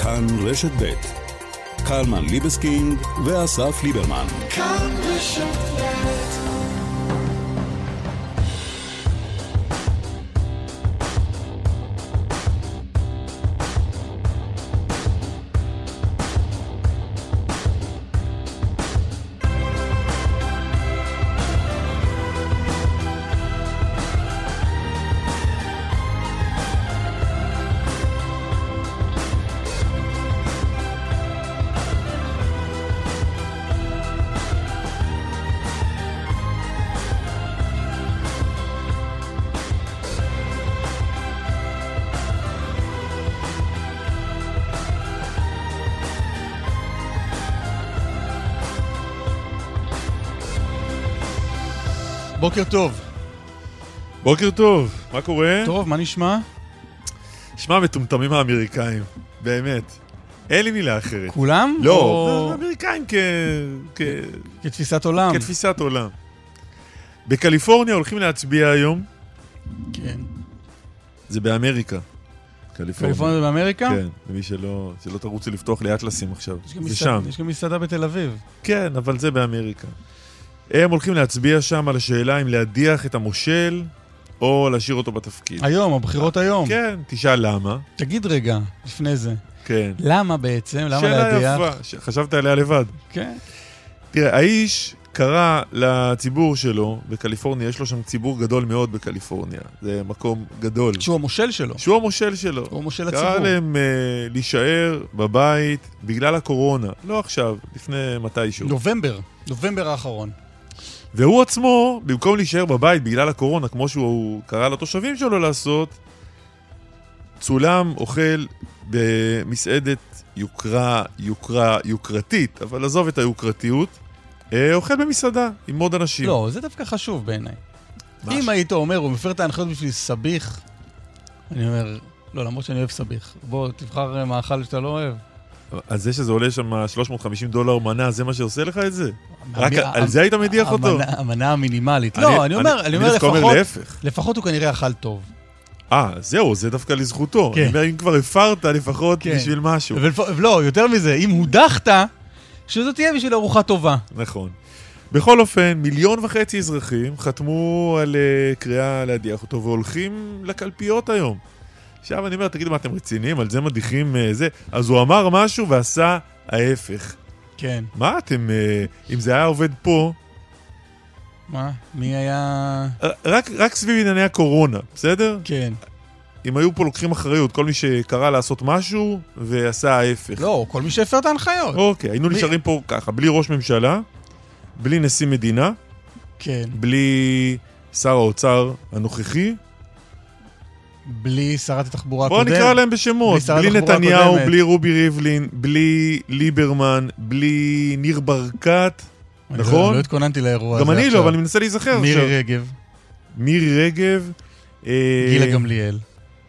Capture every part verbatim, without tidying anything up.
כאן רשת ב' קלמן ליבסקינד ואסף ליברמן. כאן רשת ב'. בוקר טוב. בוקר טוב, מה קורה? טוב, מה נשמע? נשמע מטומטמים האמריקאים, באמת. אין לי מילה אחרת. כולם? לא, או... האמריקאים כ... כ... כתפיסת עולם. כתפיסת עולם. בקליפורניה הולכים להצביע היום. כן. זה באמריקה. קליפורניה. קליפורניה זה באמריקה? כן, למי שלא, שלא תרוצו לפתוח לאטלסים עכשיו. זה מסעד, שם. יש גם מסעדה בתל אביב. כן, אבל זה באמריקה. הם הולכים להצביע שם על השאלה אם להדיח את המושל או להשאיר אותו בתפקיד. היום, הבחירות היום. כן, תשאל למה. תגיד רגע, לפני זה. כן. למה בעצם? למה שאלה להדיח? יפה, חשבת עליה לבד. כן. תראה, האיש קרא לציבור שלו, בקליפורניה, יש לו שם ציבור גדול מאוד בקליפורניה. זה מקום גדול. שהוא המושל שלו. שהוא המושל שלו. הוא המושל הציבור. קרא להם uh, להישאר בבית בגלל הקורונה. לא עכשיו, לפני מתישהו. נובמבר. נובמבר האחרון. והוא עצמו, במקום להישאר בבית בגלל הקורונה, כמו שהוא קרא לתושבים שלו לעשות, צולם אוכל במסעדת יוקרה, יוקרה, יוקרתית, אבל עזוב את היוקרתיות, אוכל במסעדה עם עוד אנשים. לא, זה דווקא חשוב בעיניי. משהו. אם היית אומר, הוא מפר את ההנחיות בשביל סביך, אני אומר, לא, למרות שאני אוהב סביך. בוא, תבחר מאכל שאתה לא אוהב. אז זה שזה עולה שם שלוש מאות וחמישים דולר מנה, זה מה שעושה לך את זה? רק המ- על זה היית מדיח אותו? המנה- המנה המינימלית. לא, אני אומר, אני אומר דווקא אומר לפחות, להפך. לפחות הוא כנראה אכל טוב. אה, זהו, זה דווקא לזכותו. כן. אני אומר, אם כבר הפרת, לפחות כן. בשביל משהו. ולפ- לא, יותר מזה, אם הודחת, שזאת תהיה בשביל ארוחה טובה. נכון. בכל אופן, מיליון וחצי אזרחים חתמו על uh, קריאה להדיח אותו, והולכים לקלפיות היום. עכשיו אני אומר, תגידו מה אתם רציניים, על זה מדיחים uh, זה. אז הוא אמר משהו ועשה ההפך. כן. מה אתם, uh, אם זה היה עובד פה, מה? מי היה... uh, רק, רק סביב ענייני הקורונה, בסדר? כן. אם היו פה לוקחים אחריות, כל מי שקרא לעשות משהו ועשה ההפך. לא, כל מי שהפר את ההנחיות. אוקיי, היינו מי... נשארים פה ככה, בלי ראש ממשלה, בלי נשיא מדינה, כן. בלי שר האוצר הנוכחי. בלי שרת התחבורה בואו הקודם. נקרא להם בשמות. בלי, בלי נתניהו, הקודמת. בלי רובי ריבלין, בלי ליברמן, בלי ניר ברקת. אני נכון? לא, לא התכוננתי לאירוע הזה גם אני עכשיו. לא, אבל אני מנסה להיזכר עכשיו. מירי רגב. מירי רגב. אה, גילה גמליאל.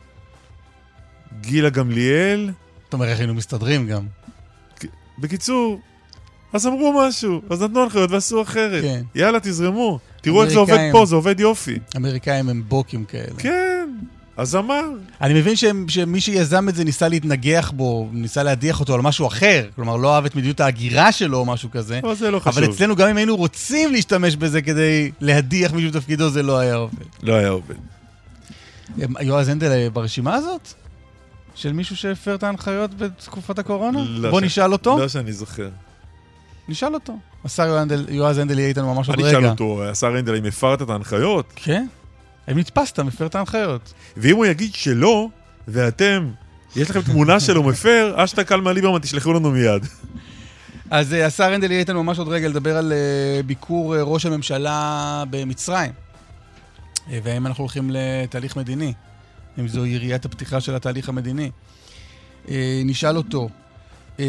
גילה גמליאל. זאת אומרת, איך היינו מסתדרים גם. בקיצור, אז אמרו משהו, אז נתנו הנחיות ועשו אחרת. כן. יאללה, תזרמו. תראו איך זה עובד אמריקאים. פה, זה עובד יופי. אמריקאים הם בוקים כאלה. כן, אז אמר. אני מבין שהם- שמי שיזם את זה ניסה להתנגח בו, ניסה להדיח אותו על משהו אחר. כלומר, לא אהב את מדיניות ההגירה שלו או משהו כזה. אבל זה לא חשוב. אבל אצלנו גם אם היינו רוצים להשתמש בזה כדי להדיח מישהו בתפקידו, זה לא היה עובד. לא היה עובד. יועז הנדל ברשימה הזאת? של מישהו שהפר את ההנחיות בתקופת הקורונה? לא בוא ש- נשאל אותו. לא שאני זוכר. נשאל אותו. השר יועז הנדל- יועז הנדל יהיה איתנו ממש עוד אני רגע. אשאל אותו, השר הנדל, אם הפרת את ההנחיות? כן? אם נתפסת, מפר את ההנחיות. ואם הוא יגיד שלא, ואתם, יש לכם תמונה שלו מפר, אשתה קלמן ליברמן, תשלחו לנו מיד. אז uh, השר הנדל יהיה איתנו ממש עוד רגע לדבר על uh, ביקור uh, ראש הממשלה במצרים. Uh, והאם אנחנו הולכים לתהליך מדיני. אם זו יריית הפתיחה של התהליך המדיני. Uh, נשאל אותו. Uh,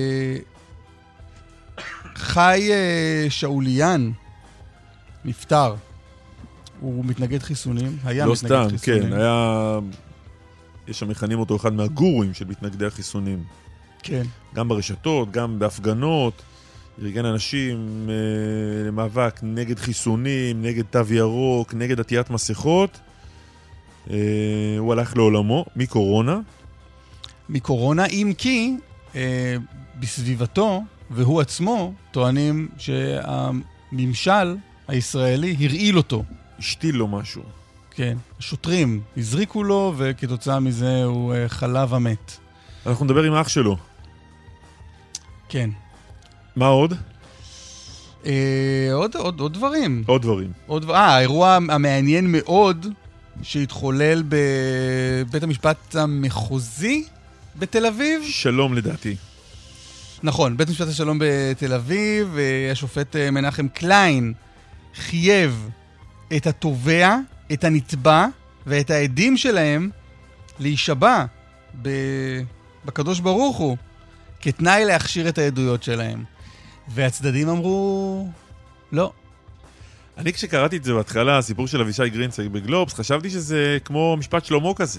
חי uh, שאוליאן נפטר. הוא מתנגד חיסונים. היה לא מתנגד סתם, חיסונים. כן, היה... יש שם מכנים אותו אחד מהגורואים של מתנגדי החיסונים. כן. גם ברשתות, גם בהפגנות, ארגן אנשים אה, למאבק נגד חיסונים, נגד תו ירוק, נגד עטיית מסכות. אה, הוא הלך לעולמו מקורונה. מקורונה, אם כי אה, בסביבתו והוא עצמו טוענים שהממשל הישראלי הרעיל אותו. השתיל לו משהו. כן, השוטרים הזריקו לו וכתוצאה מזה הוא אה, חלה ומת. אנחנו נדבר עם אח שלו. כן. מה עוד? אה, עוד, עוד, עוד דברים. עוד דברים. עוד, אה, האירוע המעניין מאוד שהתחולל בבית המשפט המחוזי בתל אביב. שלום לדעתי. נכון, בית משפט השלום בתל אביב, השופט מנחם קליין חייב את התובע, את הנתבע ואת העדים שלהם להישבע בקדוש ברוך הוא, כתנאי להכשיר את העדויות שלהם. והצדדים אמרו, לא. אני כשקראתי את זה בהתחלה, הסיפור של אבישי גרינצייג בגלובס, חשבתי שזה כמו משפט שלמה כזה.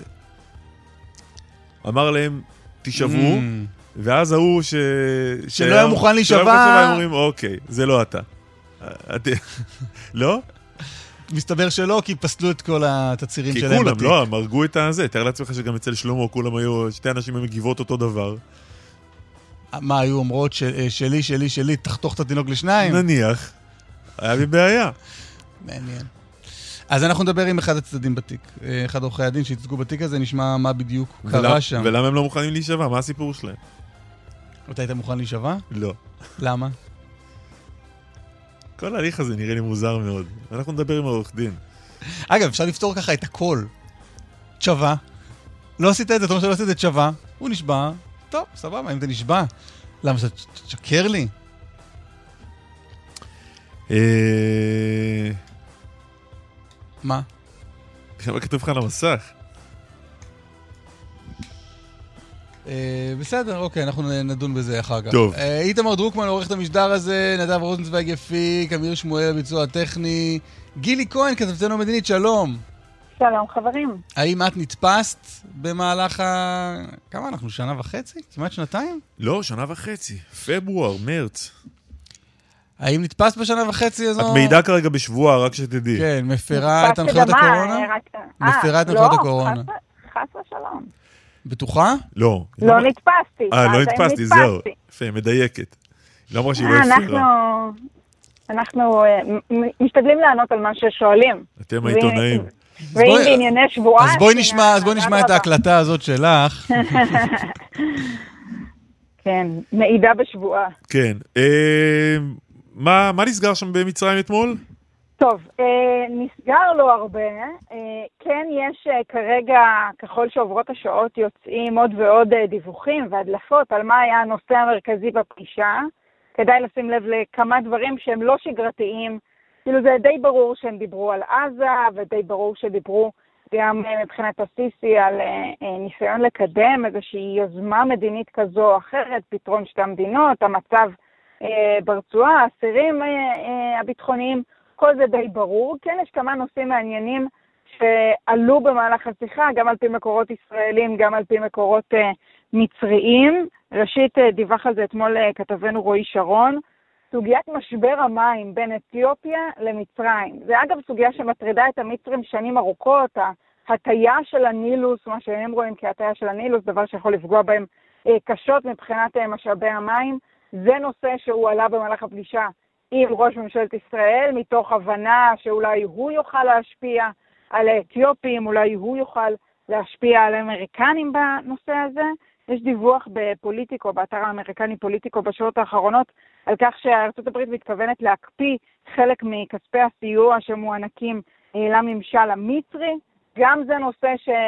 אמר להם, תישבו, mm. ואז ההוא ש... שלא היה מוכן להישבע... שלא היה מוכן אומרים, אוקיי, זה לא אתה. לא? מסתבר שלא, כי פסלו את כל התצירים שלהם בתיק. בתיק. כי כולם, לא, הם הרגו את הזה. תאר לעצמך שגם אצל שלמה, כולם היו, שתי אנשים הם מגיבות אותו דבר. מה, היו אומרות שלי, שלי, שלי, תחתוך את התינוק לשניים? נניח. היה לי בעיה. מעניין. אז אנחנו נדבר עם אחד הצדדים בתיק. אחד עורכי הדין שהצגו בתיק הזה, נשמע מה בדיוק קרה שם. ולמה הם לא מוכנים להישבע? מה הסיפור שלהם? אתה היית מוכן להישבע? לא. למה? כל ההליך הזה נראה לי מוזר מאוד. אנחנו נדבר עם העורך דין. אגב, אפשר לפתור ככה את הכל. תשבע. לא עשית את זה, אתה אומר שלא עשית את תשבע. הוא נשבע. טוב, סבבה, אם אתה נשבע. למה שתשקר לי? מה? מה כתוב לך על המסך? בסדר, אוקיי, אנחנו נדון בזה אחר כך. טוב. איתמר דרוקמן עורך את המשדר הזה, נדב רוזנצוויג יפיק, אמיר שמואל ביצוע הטכני, גילי כהן כתבתנו מדינית, שלום. שלום חברים. האם את נתפסת במהלך ה... כמה אנחנו? שנה וחצי? כמעט שנתיים? לא, שנה וחצי. פברואר, מרץ. האם נתפסת בשנה וחצי הזו? את מעידה כרגע בשבוע, רק שתדעי. כן, מפרה את הנחיות הקורונה? מפרה את הנחיות הקורונה. חס ושלום. בטוחה? לא. לא נתפסתי. אה, לא נתפסתי, זהו. יפה, מדייקת. היא לא אמרה שהיא לא הפרה. אנחנו משתדלים לענות על מה ששואלים. אתם העיתונאים. ואם בענייני שבועה... אז בואי נשמע את ההקלטה הזאת שלך. כן, מעידה בשבועה. כן. מה נסגר שם במצרים אתמול? טוב, נסגר לא הרבה. כן, יש כרגע, ככל שעוברות השעות, יוצאים עוד ועוד דיווחים והדלפות על מה היה הנושא המרכזי בפגישה. כדאי לשים לב לכמה דברים שהם לא שגרתיים. כאילו זה די ברור שהם דיברו על עזה, ודי ברור שדיברו גם מבחינת הסיסי על ניסיון לקדם איזושהי יוזמה מדינית כזו או אחרת, פתרון שתי המדינות, המצב ברצועה, האסירים הביטחוניים, כל זה די ברור. כן, יש כמה נושאים מעניינים שעלו במהלך השיחה, גם על פי מקורות ישראלים, גם על פי מקורות מצריים. ראשית, דיווח על זה אתמול כתבנו רועי שרון, סוגיית משבר המים בין אתיופיה למצרים. זה אגב סוגיה שמטרידה את המצרים שנים ארוכות, ההטיה של הנילוס, מה שהם רואים כהטיה של הנילוס, דבר שיכול לפגוע בהם קשות מבחינת משאבי המים. זה נושא שהוא עלה במהלך הפגישה עם ראש ממשלת ישראל, מתוך הבנה שאולי הוא יוכל להשפיע על האתיופים, אולי הוא יוכל להשפיע על האמריקנים בנושא הזה. יש דיווח בפוליטיקו, באתר האמריקני פוליטיקו בשעות האחרונות, על כך שארצות הברית מתכוונת להקפיא חלק מכספי הסיוע שמוענקים לממשל המצרי. גם זה נושא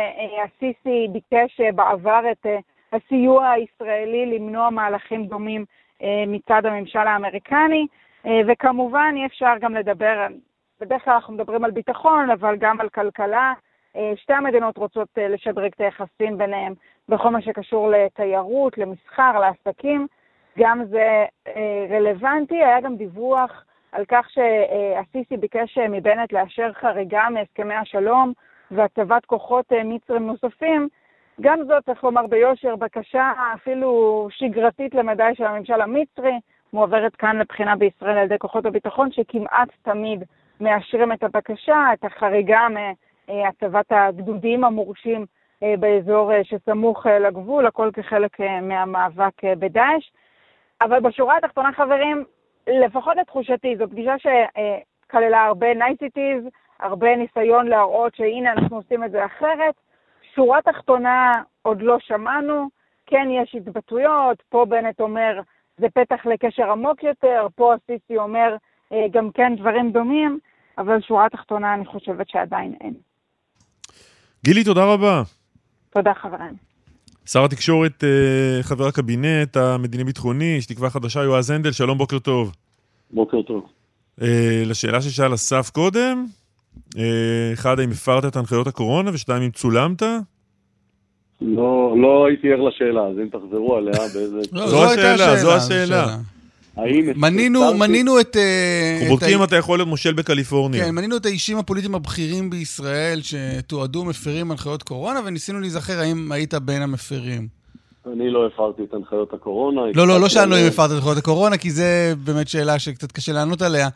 שהסיסי ביקש בעבר את הסיוע הישראלי למנוע מהלכים דומים מצד הממשל האמריקני. וכמובן אי אפשר גם לדבר, בדרך כלל אנחנו מדברים על ביטחון, אבל גם על כלכלה. שתי המדינות רוצות לשדרג את היחסים ביניהם בכל מה שקשור לתיירות, למסחר, לעסקים. גם זה רלוונטי. היה גם דיווח על כך שהסיסי ביקש מבנט לאשר חריגה מהסכמי השלום והצבת כוחות מצרים נוספים. גם זאת, צריך לומר ביושר, בקשה אפילו שגרתית למדי של הממשל המצרי, מועברת כאן לבחינה בישראל על ידי כוחות הביטחון, שכמעט תמיד מאשרים את הבקשה, את החריגה מהצבת הגדודים המורשים באזור שסמוך לגבול, הכל כחלק מהמאבק בדאעש. אבל בשורה התחתונה, חברים, לפחות לתחושתי, זו פגישה שכללה הרבה נייסיטיז, הרבה ניסיון להראות שהנה אנחנו עושים את זה אחרת. שורה תחתונה עוד לא שמענו, כן יש התבטאויות, פה בנט אומר זה פתח לקשר עמוק יותר, פה הסיסי אומר גם כן דברים דומים, אבל שורה תחתונה אני חושבת שעדיין אין. גילי, תודה רבה. תודה חברים. שר התקשורת, חבר הקבינט המדיני-ביטחוני, איש תקווה חדשה, יועז הנדל, שלום, בוקר טוב. בוקר טוב. לשאלה ששאל אסף קודם, אחד, האם הפרת את הנחיות הקורונה, ושתיים, אם צולמת? לא, לא הייתי ער לשאלה, אז אם תחזרו עליה באיזה... זו השאלה, זו השאלה. מנינו, מנינו את... אנחנו בודקים אם אתה יכול להיות מושל בקליפורניה. כן, מנינו את האישים הפוליטיים הבכירים בישראל שתועדו מפרים הנחיות קורונה, וניסינו להיזכר האם היית בין המפרים. אני לא הפרתי את הנחיות הקורונה. לא, לא, לא שאלנו אם הפרת את הנחיות הקורונה, כי זה באמת שאלה שקצת קשה לענות עליה,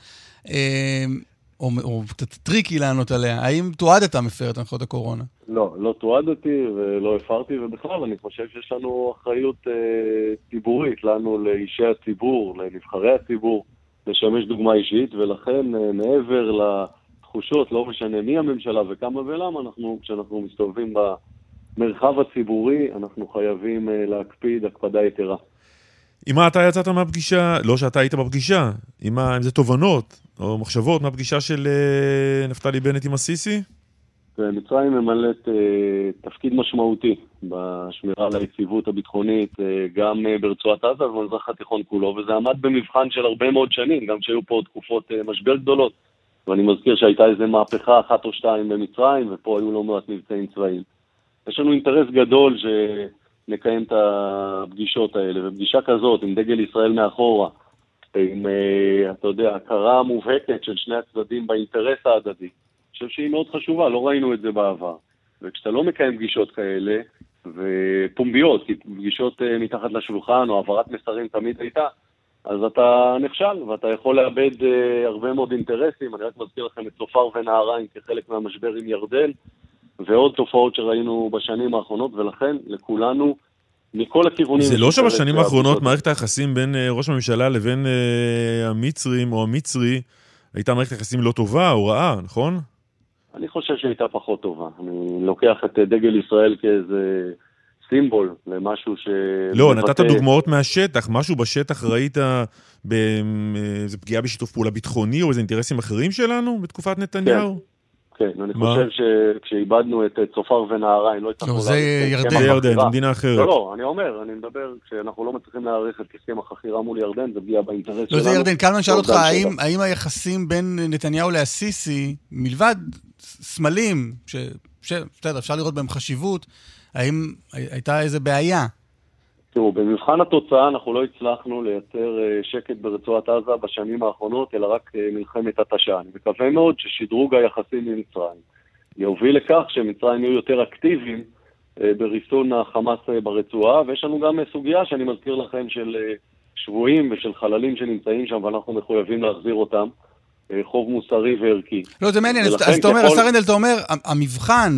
או קצת טריקי לענות עליה. האם תועדת מפר את הנחיות הקורונה? לא, לא תועדתי ולא הפרתי, ובכלל אני חושב שיש לנו אחריות אה, ציבורית, לנו לאישי הציבור, לנבחרי הציבור, לשמש דוגמה אישית, ולכן אה, מעבר לתחושות, לא משנה מי הממשלה וכמה ולמה, אנחנו, כשאנחנו מסתובבים במרחב הציבורי, אנחנו חייבים אה, להקפיד הקפדה יתרה. עם מה אתה יצאת מהפגישה, לא שאתה היית בפגישה, עם מה, עם זה תובנות או מחשבות מהפגישה של אה, נפתלי בנט עם הסיסי? מצרים ממלאת אה, תפקיד משמעותי בשמירה על היציבות הביטחונית, אה, גם אה, ברצועת עזה ובמזרח התיכון כולו, וזה עמד במבחן של הרבה מאוד שנים, גם שהיו פה תקופות אה, משבר גדולות, ואני מזכיר שהייתה איזו מהפכה אחת או שתיים במצרים, ופה היו לא מעט מבצעים צבאיים. יש לנו אינטרס גדול שנקיים את הפגישות האלה, ופגישה כזאת עם דגל ישראל מאחורה, עם, אה, אתה יודע, הכרה מובהקת של שני הצדדים באינטרס ההדדי, אני חושב שהיא מאוד חשובה, לא ראינו את זה בעבר. וכשאתה לא מקיים פגישות כאלה, ופומביות, כי פגישות מתחת לשולחן או העברת מסרים תמיד הייתה, אז אתה נכשל, ואתה יכול לאבד uh, הרבה מאוד אינטרסים. אני רק מזכיר לכם את צופר ונהריים כחלק מהמשבר עם ירדן, ועוד תופעות שראינו בשנים האחרונות, ולכן לכולנו, מכל הכיוונים... זה לא שבשנים האחרונות מערכת היחסים בין uh, ראש הממשלה לבין uh, המצרים או המצרי, הייתה מערכת היחסים לא טובה או רעה, נכון? אני חושב שהייתה פחות טובה. אני לוקח את דגל ישראל כאיזה סימבול למשהו ש... לא, נתת דוגמאות מהשטח, משהו בשטח ראית באיזה פגיעה בשיתוף פעולה ביטחוני או איזה אינטרסים אחרים שלנו בתקופת נתניהו? כן, כן, אני חושב שכשאיבדנו את צופר ונהריים, לא הצלחנו... זה ירדן. זה ירדן, זו מדינה אחרת. לא, לא, אני אומר, אני מדבר, כשאנחנו לא מצליחים להעריך את הסכם החכירה מול ירדן, זה פגיעה באינטרס שלנו. לא, זה ירדן, קלמן שאל אותך, האם היחסים בין נתניהו להסיסי, מלבד סמלים, שבסדר, אפשר לראות בהם חשיבות, האם הייתה איזה בעיה? תראו, במבחן התוצאה אנחנו לא הצלחנו לייצר שקט ברצועת עזה בשנים האחרונות, אלא רק מלחמת התשה. אני מקווה מאוד ששדרוג היחסים עם מצרים יוביל לכך שמצרים יהיו יותר אקטיביים בריסון החמאס ברצועה, ויש לנו גם סוגיה שאני מזכיר לכם של שבויים ושל חללים שנמצאים שם, ואנחנו מחויבים להחזיר אותם, חוב מוסרי וערכי. לא, זה מעניין, אז אתה אומר, השר הנדל, אתה אומר, המבחן...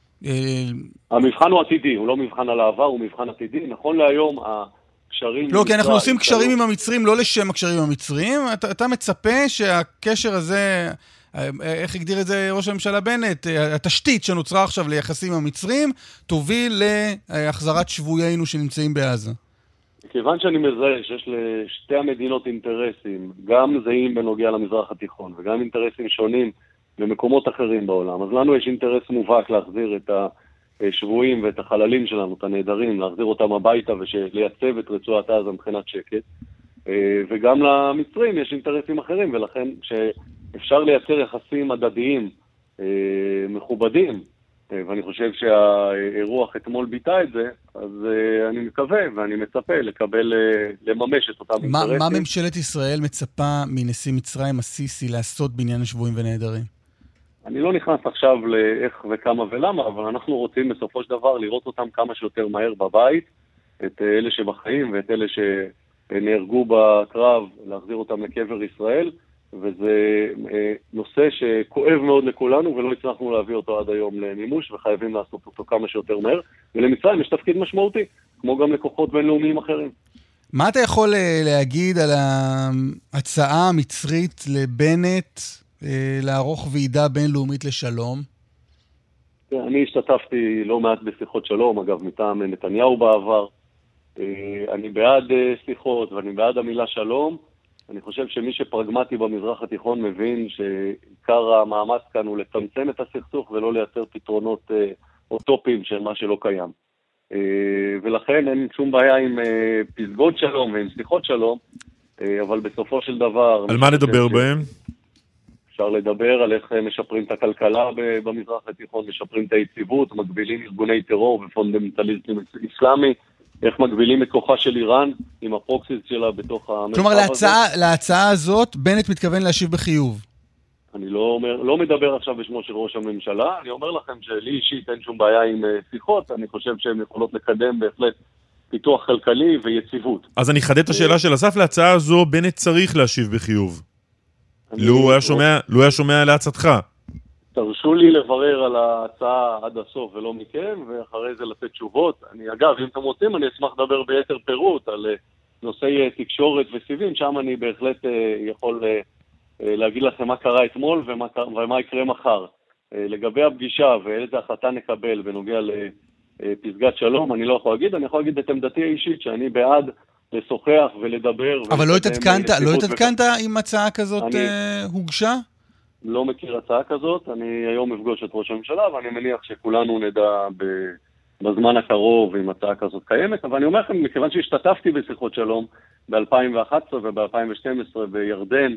המבחן הוא עתידי, הוא לא מבחן על העבר, הוא מבחן עתידי. נכון להיום, הקשרים... לא, כי אנחנו עושים קשרים עם המצרים, לא לשם הקשרים עם המצרים. אתה, אתה מצפה שהקשר הזה, איך הגדיר את זה ראש הממשלה בנט, התשתית שנוצרה עכשיו ליחסים עם המצרים, תוביל להחזרת שבויינו שנמצאים בעזה. כיוון שאני מזהה שיש לשתי המדינות אינטרסים, גם זהים בנוגע למזרח התיכון, וגם אינטרסים שונים במקומות אחרים בעולם. אז לנו יש אינטרס מובהק להחזיר את השבויים ואת החללים שלנו, את הנהדרים, להחזיר אותם הביתה ולייצב את רצועת עזה מבחינת שקט. וגם למצרים יש אינטרסים אחרים, ולכן שאפשר לייצר יחסים הדדיים מכובדים, ואני חושב שהאירוח אתמול ביטא את זה, אז אני מקווה ואני מצפה לקבל, לממש את אותם אינטרסים. מה ממשלת ישראל מצפה מנשיא מצרים הסיסי לעשות בעניין השבויים ונהדרים? אני לא נכנס עכשיו לאיך וכמה ולמה, אבל אנחנו רוצים בסופו של דבר לראות אותם כמה שיותר מהר בבית, את אלה שבחיים ואת אלה שנהרגו בקרב, להחזיר אותם לקבר ישראל, וזה נושא שכואב מאוד לכולנו, ולא הצלחנו להביא אותו עד היום למימוש, וחייבים לעשות אותו כמה שיותר מהר. ולמצרים יש תפקיד משמעותי, כמו גם לכוחות בינלאומיים אחרים. מה אתה יכול להגיד על ההצעה המצרית לבנט לערוך ועידה בינלאומית לשלום? אני השתתפתי לא מעט בשיחות שלום, אגב, מטעם נתניהו בעבר. אני בעד שיחות ואני בעד המילה שלום. אני חושב שמי שפרגמטי במזרח התיכון מבין שעיקר המאמץ כאן הוא לצמצם את הסכסוך ולא לייצר פתרונות אוטופיים של מה שלא קיים. ולכן אין שום בעיה עם פסגות שלום ועם שיחות שלום, אבל בסופו של דבר... על מה נדבר בהם? אפשר לדבר על איך משפרים את הכלכלה במזרח התיכון, משפרים את היציבות, מגבילים ארגוני טרור ופונדמנטליזם אסלאמי, איך מגבילים את כוחה של איראן עם הפרוקסיס שלה בתוך המרחב הזה. כלומר, להצעה, להצעה הזאת, בנט מתכוון להשיב בחיוב. אני לא, אומר, לא מדבר עכשיו בשמו של ראש הממשלה, אני אומר לכם שלי אישית אין שום בעיה עם שיחות, אני חושב שהן יכולות לקדם בהחלט פיתוח כלכלי ויציבות. אז אני חדד את השאלה של אסף, להצעה הזו בנט צריך להשיב בחיוב. לו הוא היה שומע, לו היה שומע להצעתך. תרשו לי לברר על ההצעה עד הסוף ולא מכם, ואחרי זה לתת תשובות. אני, אגב, אם אתם רוצים, אני אשמח לדבר ביתר פירוט על נושאי תקשורת וסיבים, שם אני בהחלט יכול להגיד לכם מה קרה אתמול ומה, ומה יקרה מחר. לגבי הפגישה ואיזה החלטה נקבל בנוגע לפסגת שלום, אני לא יכול להגיד, אני יכול להגיד את עמדתי האישית, שאני בעד לשוחח ולדבר. אבל לא התעדכנת, לא התעדכנת אם הצעה כזאת הוגשה? לא מכיר הצעה כזאת, אני היום אפגוש את ראש הממשלה, ואני מניח שכולנו נדע בזמן הקרוב אם הצעה כזאת קיימת, אבל אני אומר לכם, מכיוון שהשתתפתי בשיחות שלום ב-אלפיים ואחת עשרה וב-אלפיים ושתים עשרה בירדן,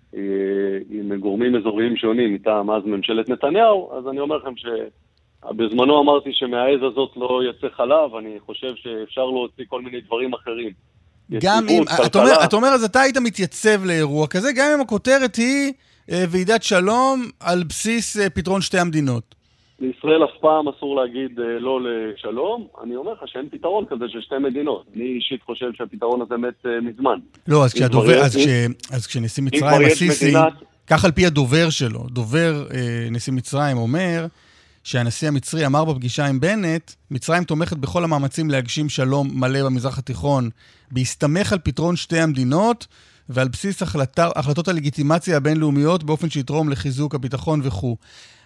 עם גורמים אזוריים שונים, מטעם אז ממשלת נתניהו, אז אני אומר לכם שבזמנו אמרתי שמהעז הזאת לא יצא חלב, אני חושב שאפשר להוציא כל מיני דברים אחרים. גם אם, אתה אומר, אתה אומר, אז אתה היית מתייצב לאירוע כזה, גם אם הכותרת היא ועידת שלום על בסיס פתרון שתי המדינות. לישראל אף פעם אסור להגיד לא לשלום, אני אומר לך שאין פתרון כזה של שתי מדינות. אני אישית חושב שהפתרון הזה מת מזמן. לא, אז כשהדובר, אז כש, אז כשנשיא מצרים הסיסי, כך על פי הדובר שלו, דובר נשיא מצרים אומר שהנשיא המצרי אמר בפגישה עם בנט, מצרים תומכת בכל המאמצים להגשים שלום מלא במזרח התיכון, בהסתמך על פתרון שתי המדינות, ועל בסיס החלטה, החלטות הלגיטימציה הבינלאומיות באופן שיתרום לחיזוק הביטחון וכו'.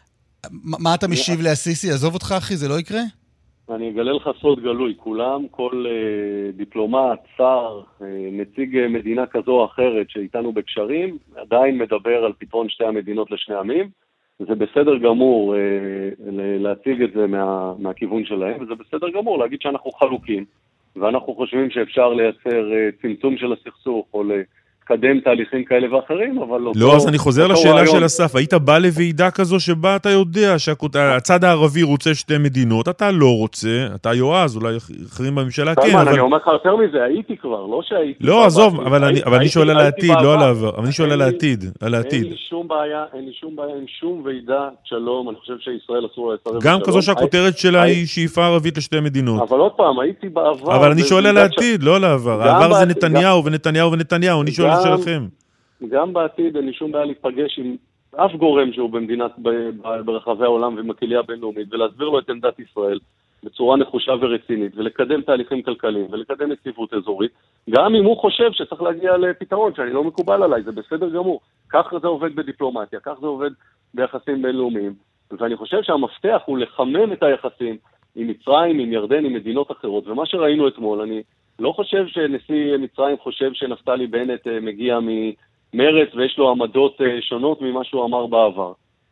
מה אתה משיב להסיסי? עזוב אותך אחי, זה לא יקרה? אני אגלה לך סוד גלוי, כולם, כל אה, דיפלומט, שר, אה, נציג מדינה כזו או אחרת שאיתנו בקשרים, עדיין מדבר על פתרון שתי המדינות לשני עמים, זה בסדר גמור אה, להציג את זה מה, מהכיוון שלהם, וזה בסדר גמור להגיד שאנחנו חלוקים, ואנחנו חושבים שאפשר לייצר אה, צמצום של הסכסוך או לקדם תהליכים כאלה ואחרים, אבל לא... לא, אז אני חוזר לשאלה של אסף, היית בא לוועידה כזו שבה אתה יודע שהצד הערבי רוצה שתי מדינות, אתה לא רוצה, אתה יועז, אולי אחרים בממשלה כן, אבל... אני אומר לך יותר מזה, הייתי כבר, לא שהייתי... לא, עזוב, אבל אני שואל על העתיד, לא על העבר, אבל אני שואל על העתיד, על העתיד. אין לי שום בעיה, אין לי שום בעיה, אין שום ועידה שלום, אני חושב שישראל אסור לצרף גם כזו שהכותרת שלה היא שאיפה ערבית לשתי מדינות. אבל עוד פעם, הייתי בעבר... אבל אני שואל על העתיד, לא על העבר. העבר זה נתניהו ונתניהו ונתניהו, אני שואל שלכם. גם בעתיד אין לי שום בעיה להיפגש עם אף גורם שהוא במדינת, ברחבי העולם ומקהילה בינלאומית, ולהסביר לו את עמדת ישראל בצורה נחושה ורצינית, ולקדם תהליכים כלכליים, ולקדם יציבות אזורית, גם אם הוא חושב שצריך להגיע לפתרון, שאני לא מקובל עליי, זה בסדר גמור. כך זה עובד בדיפלומטיה, כך זה עובד ביחסים בינלאומיים, ואני חושב שהמפתח הוא לחמם את היחסים עם מצרים, עם ירדן, עם מדינות אחרות, ומה שראינו אתמול, אני לא חושב שנשיא מצרים חושב שנפתלי בנט מגיע ממרץ ויש לו עמדות שונות ממה שהוא אמר בעבר.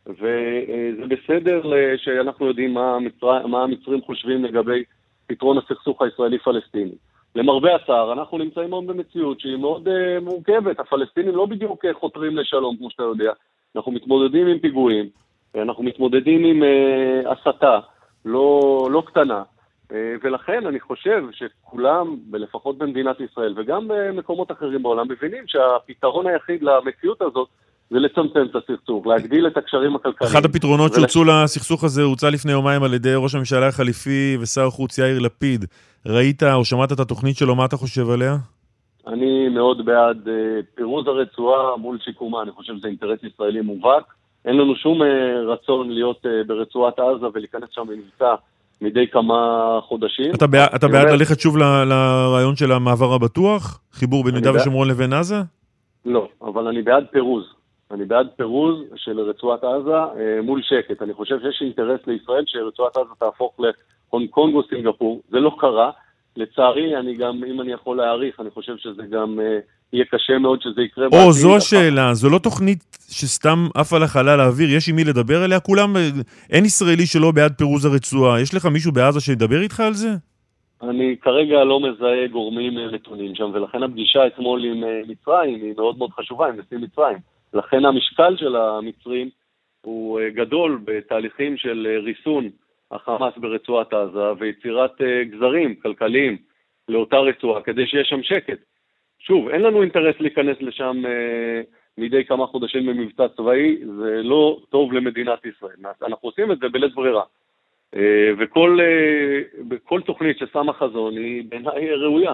וזה בסדר שאנחנו יודעים מה, המצרים, מה המצרים חושבים לגבי פתרון הסכסוך הישראלי-פלסטיני. למרבה הצער, אנחנו נמצאים מאוד במציאות שהיא מאוד מורכבת. הפלסטינים לא בדיוק חותרים לשלום, כמו שאתה יודע. אנחנו מתמודדים עם פיגועים, אנחנו מתמודדים עם הסתה לא, לא קטנה. ולכן אני חושב שכולם, לפחות במדינת ישראל וגם במקומות אחרים בעולם, מבינים שהפתרון היחיד למציאות הזאת זה לצמצם את הסכסוך, להגדיל את הקשרים הכלכליים. אחד הפתרונות שהוצאו לסכסוך הזה הוצא לפני יומיים על ידי ראש הממשלה החליפי ושר החוץ יאיר לפיד. ראית או שמעת את התוכנית שלו, מה אתה חושב עליה? אני מאוד בעד פירוז הרצועה מול שיקומה, אני חושב שזה אינטרס ישראלי מובהק. אין לנו שום רצון להיות ברצועת עזה ולהיכנס שם למבצע מדי כמה חודשים. אתה בעד, אתה בעד ללכת שוב ל- לרעיון של המעבר הבטוח? חיבור בין יהודה ושומרון לבין עזה? לא, אבל אני בעד פירוז. אני בעד פירוז של רצועת עזה אה, מול שקט. אני חושב שיש אינטרס לישראל שרצועת עזה תהפוך להונג קונג או סינגפור. זה לא קרה. לצערי, אני גם, אם אני יכול להעריך, אני חושב שזה גם אה, יהיה קשה מאוד שזה יקרה. או, זו השאלה. זו לא תוכנית שסתם אף על החלל האוויר, יש עם מי לדבר אליה? כולם, אין ישראלי שלא בעד פירוז הרצועה. יש לך מישהו בעזה שידבר איתך על זה? אני כרגע לא מזהה גורמים נתונים שם, ולכן הפגישה אתמול עם מצרים היא מאוד מאוד חשובה, עם נשיא מצרים. לכן המשקל של המצרים הוא גדול בתהליכים של ריסון החמאס ברצועת עזה, ויצירת גזרים כלכליים לאותה רצועה, כדי שיהיה שם שקט. שוב, אין לנו אינטרס להיכנס לשם מדי כמה חודשים במבצע צבאי, זה לא טוב למדינת ישראל. אנחנו עושים את זה בלית ברירה. וכל בכל תוכנית ששמה חזון היא בעיניי ראויה.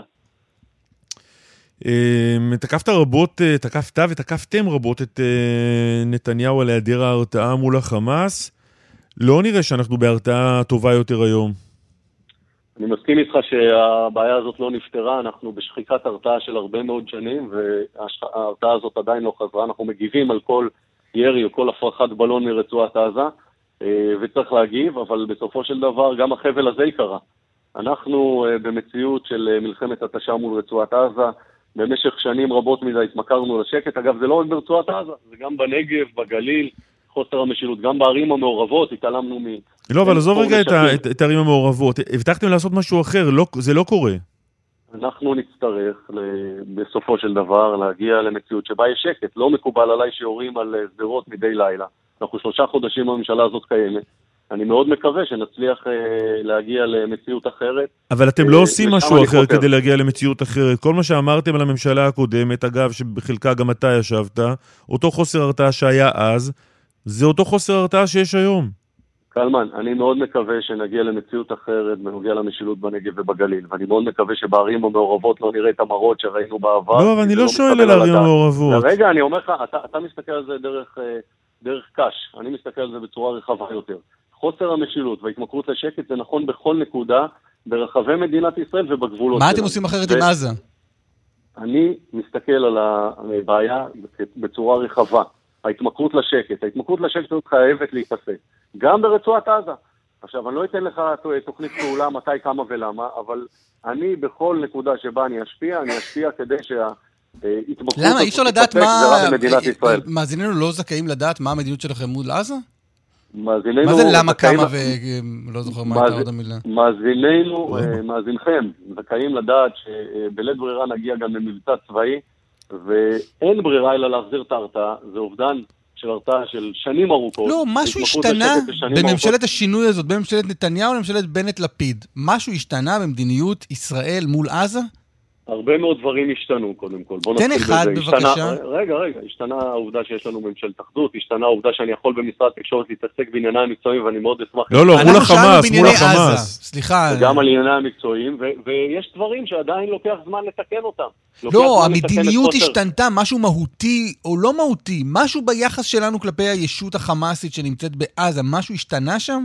תקפת רבות, תקפת ותקפתם רבות את נתניהו על היעדר ההרתעה מול החמאס. לא נראה שאנחנו בהרתעה טובה יותר היום. אני מסכים איתך שהבעיה הזאת לא נפתרה, אנחנו בשחיקת הרתעה של הרבה מאוד שנים, וההרתעה הזאת עדיין לא חזרה. אנחנו מגיבים על כל ירי או כל הפרחת בלון מרצועת עזה, וצריך להגיב, אבל בסופו של דבר גם החבל הזה יקרה. אנחנו במציאות של מלחמת התשה מול רצועת עזה, במשך שנים רבות מדי התמכרנו לשקט. אגב, זה לא רק ברצועת עזה, זה גם בנגב, בגליל, חוסר המשילות, גם בערים המעורבות, התעלמנו מ... לא, אבל עזוב רגע את הערים המעורבות. הבטחתם לעשות משהו אחר, זה לא קורה. אנחנו נצטרך בסופו של דבר להגיע למציאות שבה יש שקט. לא מקובל עליי שיורים על סדרות מדי לילה. אנחנו שלושה חודשים הממשלה הזאת קיימת. אני מאוד מקווה שנצליח אה, להגיע למציאות אחרת. אבל אתם לא עושים משהו אחר כדי להגיע למציאות אחרת. כל מה שאמרתם על הממשלה הקודמת, אגב, שבחלקה גם אתה ישבת, אותו חוסר הרתעה שהיה אז, זה אותו חוסר הרתעה שיש היום. קלמן, אני מאוד מקווה שנגיע למציאות אחרת בנוגע למשילות בנגב ובגליל, ואני מאוד מקווה שבערים המעורבות לא נראה את המראות שראינו בעבר. לא, אבל אני לא שואל על הערים המעורבות. רגע, אני אומר לך, אתה, אתה מסתכל על זה דרך, דרך קש, אני מסתכל על זה בצורה רחבה יותר. חוסר המשילות וההתמכרות לשקט זה נכון בכל נקודה, ברחבי מדינת ישראל ובגבולות. מה אתם עושים אחרת עם עזה? אני מסתכל על הבעיה בצורה רחבה. ההתמכרות לשקט, ההתמכרות לשקט חייבת להיפסק. גם ברצועת עזה. עכשיו, אני לא אתן לך תוכנית פעולה מתי, כמה ולמה, אבל אני בכל נקודה שבה אני אשפיע, אני אשפיע כדי שההתמכרות... למה? אי אפשר לדעת מה... מאזיננו לא זכאים לדעת מה המדיניות שלכם מול עזה? מאזיננו... מה זה למה כמה ולא זוכר מה הייתה עוד המילה? מאזיננו, מאזינכם, זכאים לדעת שבלית ברירה נגיע גם למבצע צבאי, ואין ברירה אלא להחזיר את ההרתעה, זה אובדן של הרתעה של שנים ארוכות. לא, משהו השתנה בממשלת השינוי הזאת, בממשלת נתניהו לממשלת בנט לפיד. משהו השתנה במדיניות ישראל מול עזה? הרבה מאוד דברים השתנו, קודם כל. תן אחד, בבקשה. רגע, רגע, השתנה העובדה שיש לנו ממשלת אחדות, השתנה העובדה שאני יכול במשרד תקשורת להתעסק בענייני המקצועיים, ואני מאוד אשמח... לא, לא, מול החמאס, מול החמאס. סליחה. וגם על ענייני המקצועיים, ויש דברים שעדיין לוקח זמן לתקן אותם. לא, המדיניות השתנתה, משהו מהותי או לא מהותי, משהו ביחס שלנו כלפי הישות החמאסית שנמצאת בעזה, משהו השתנה שם?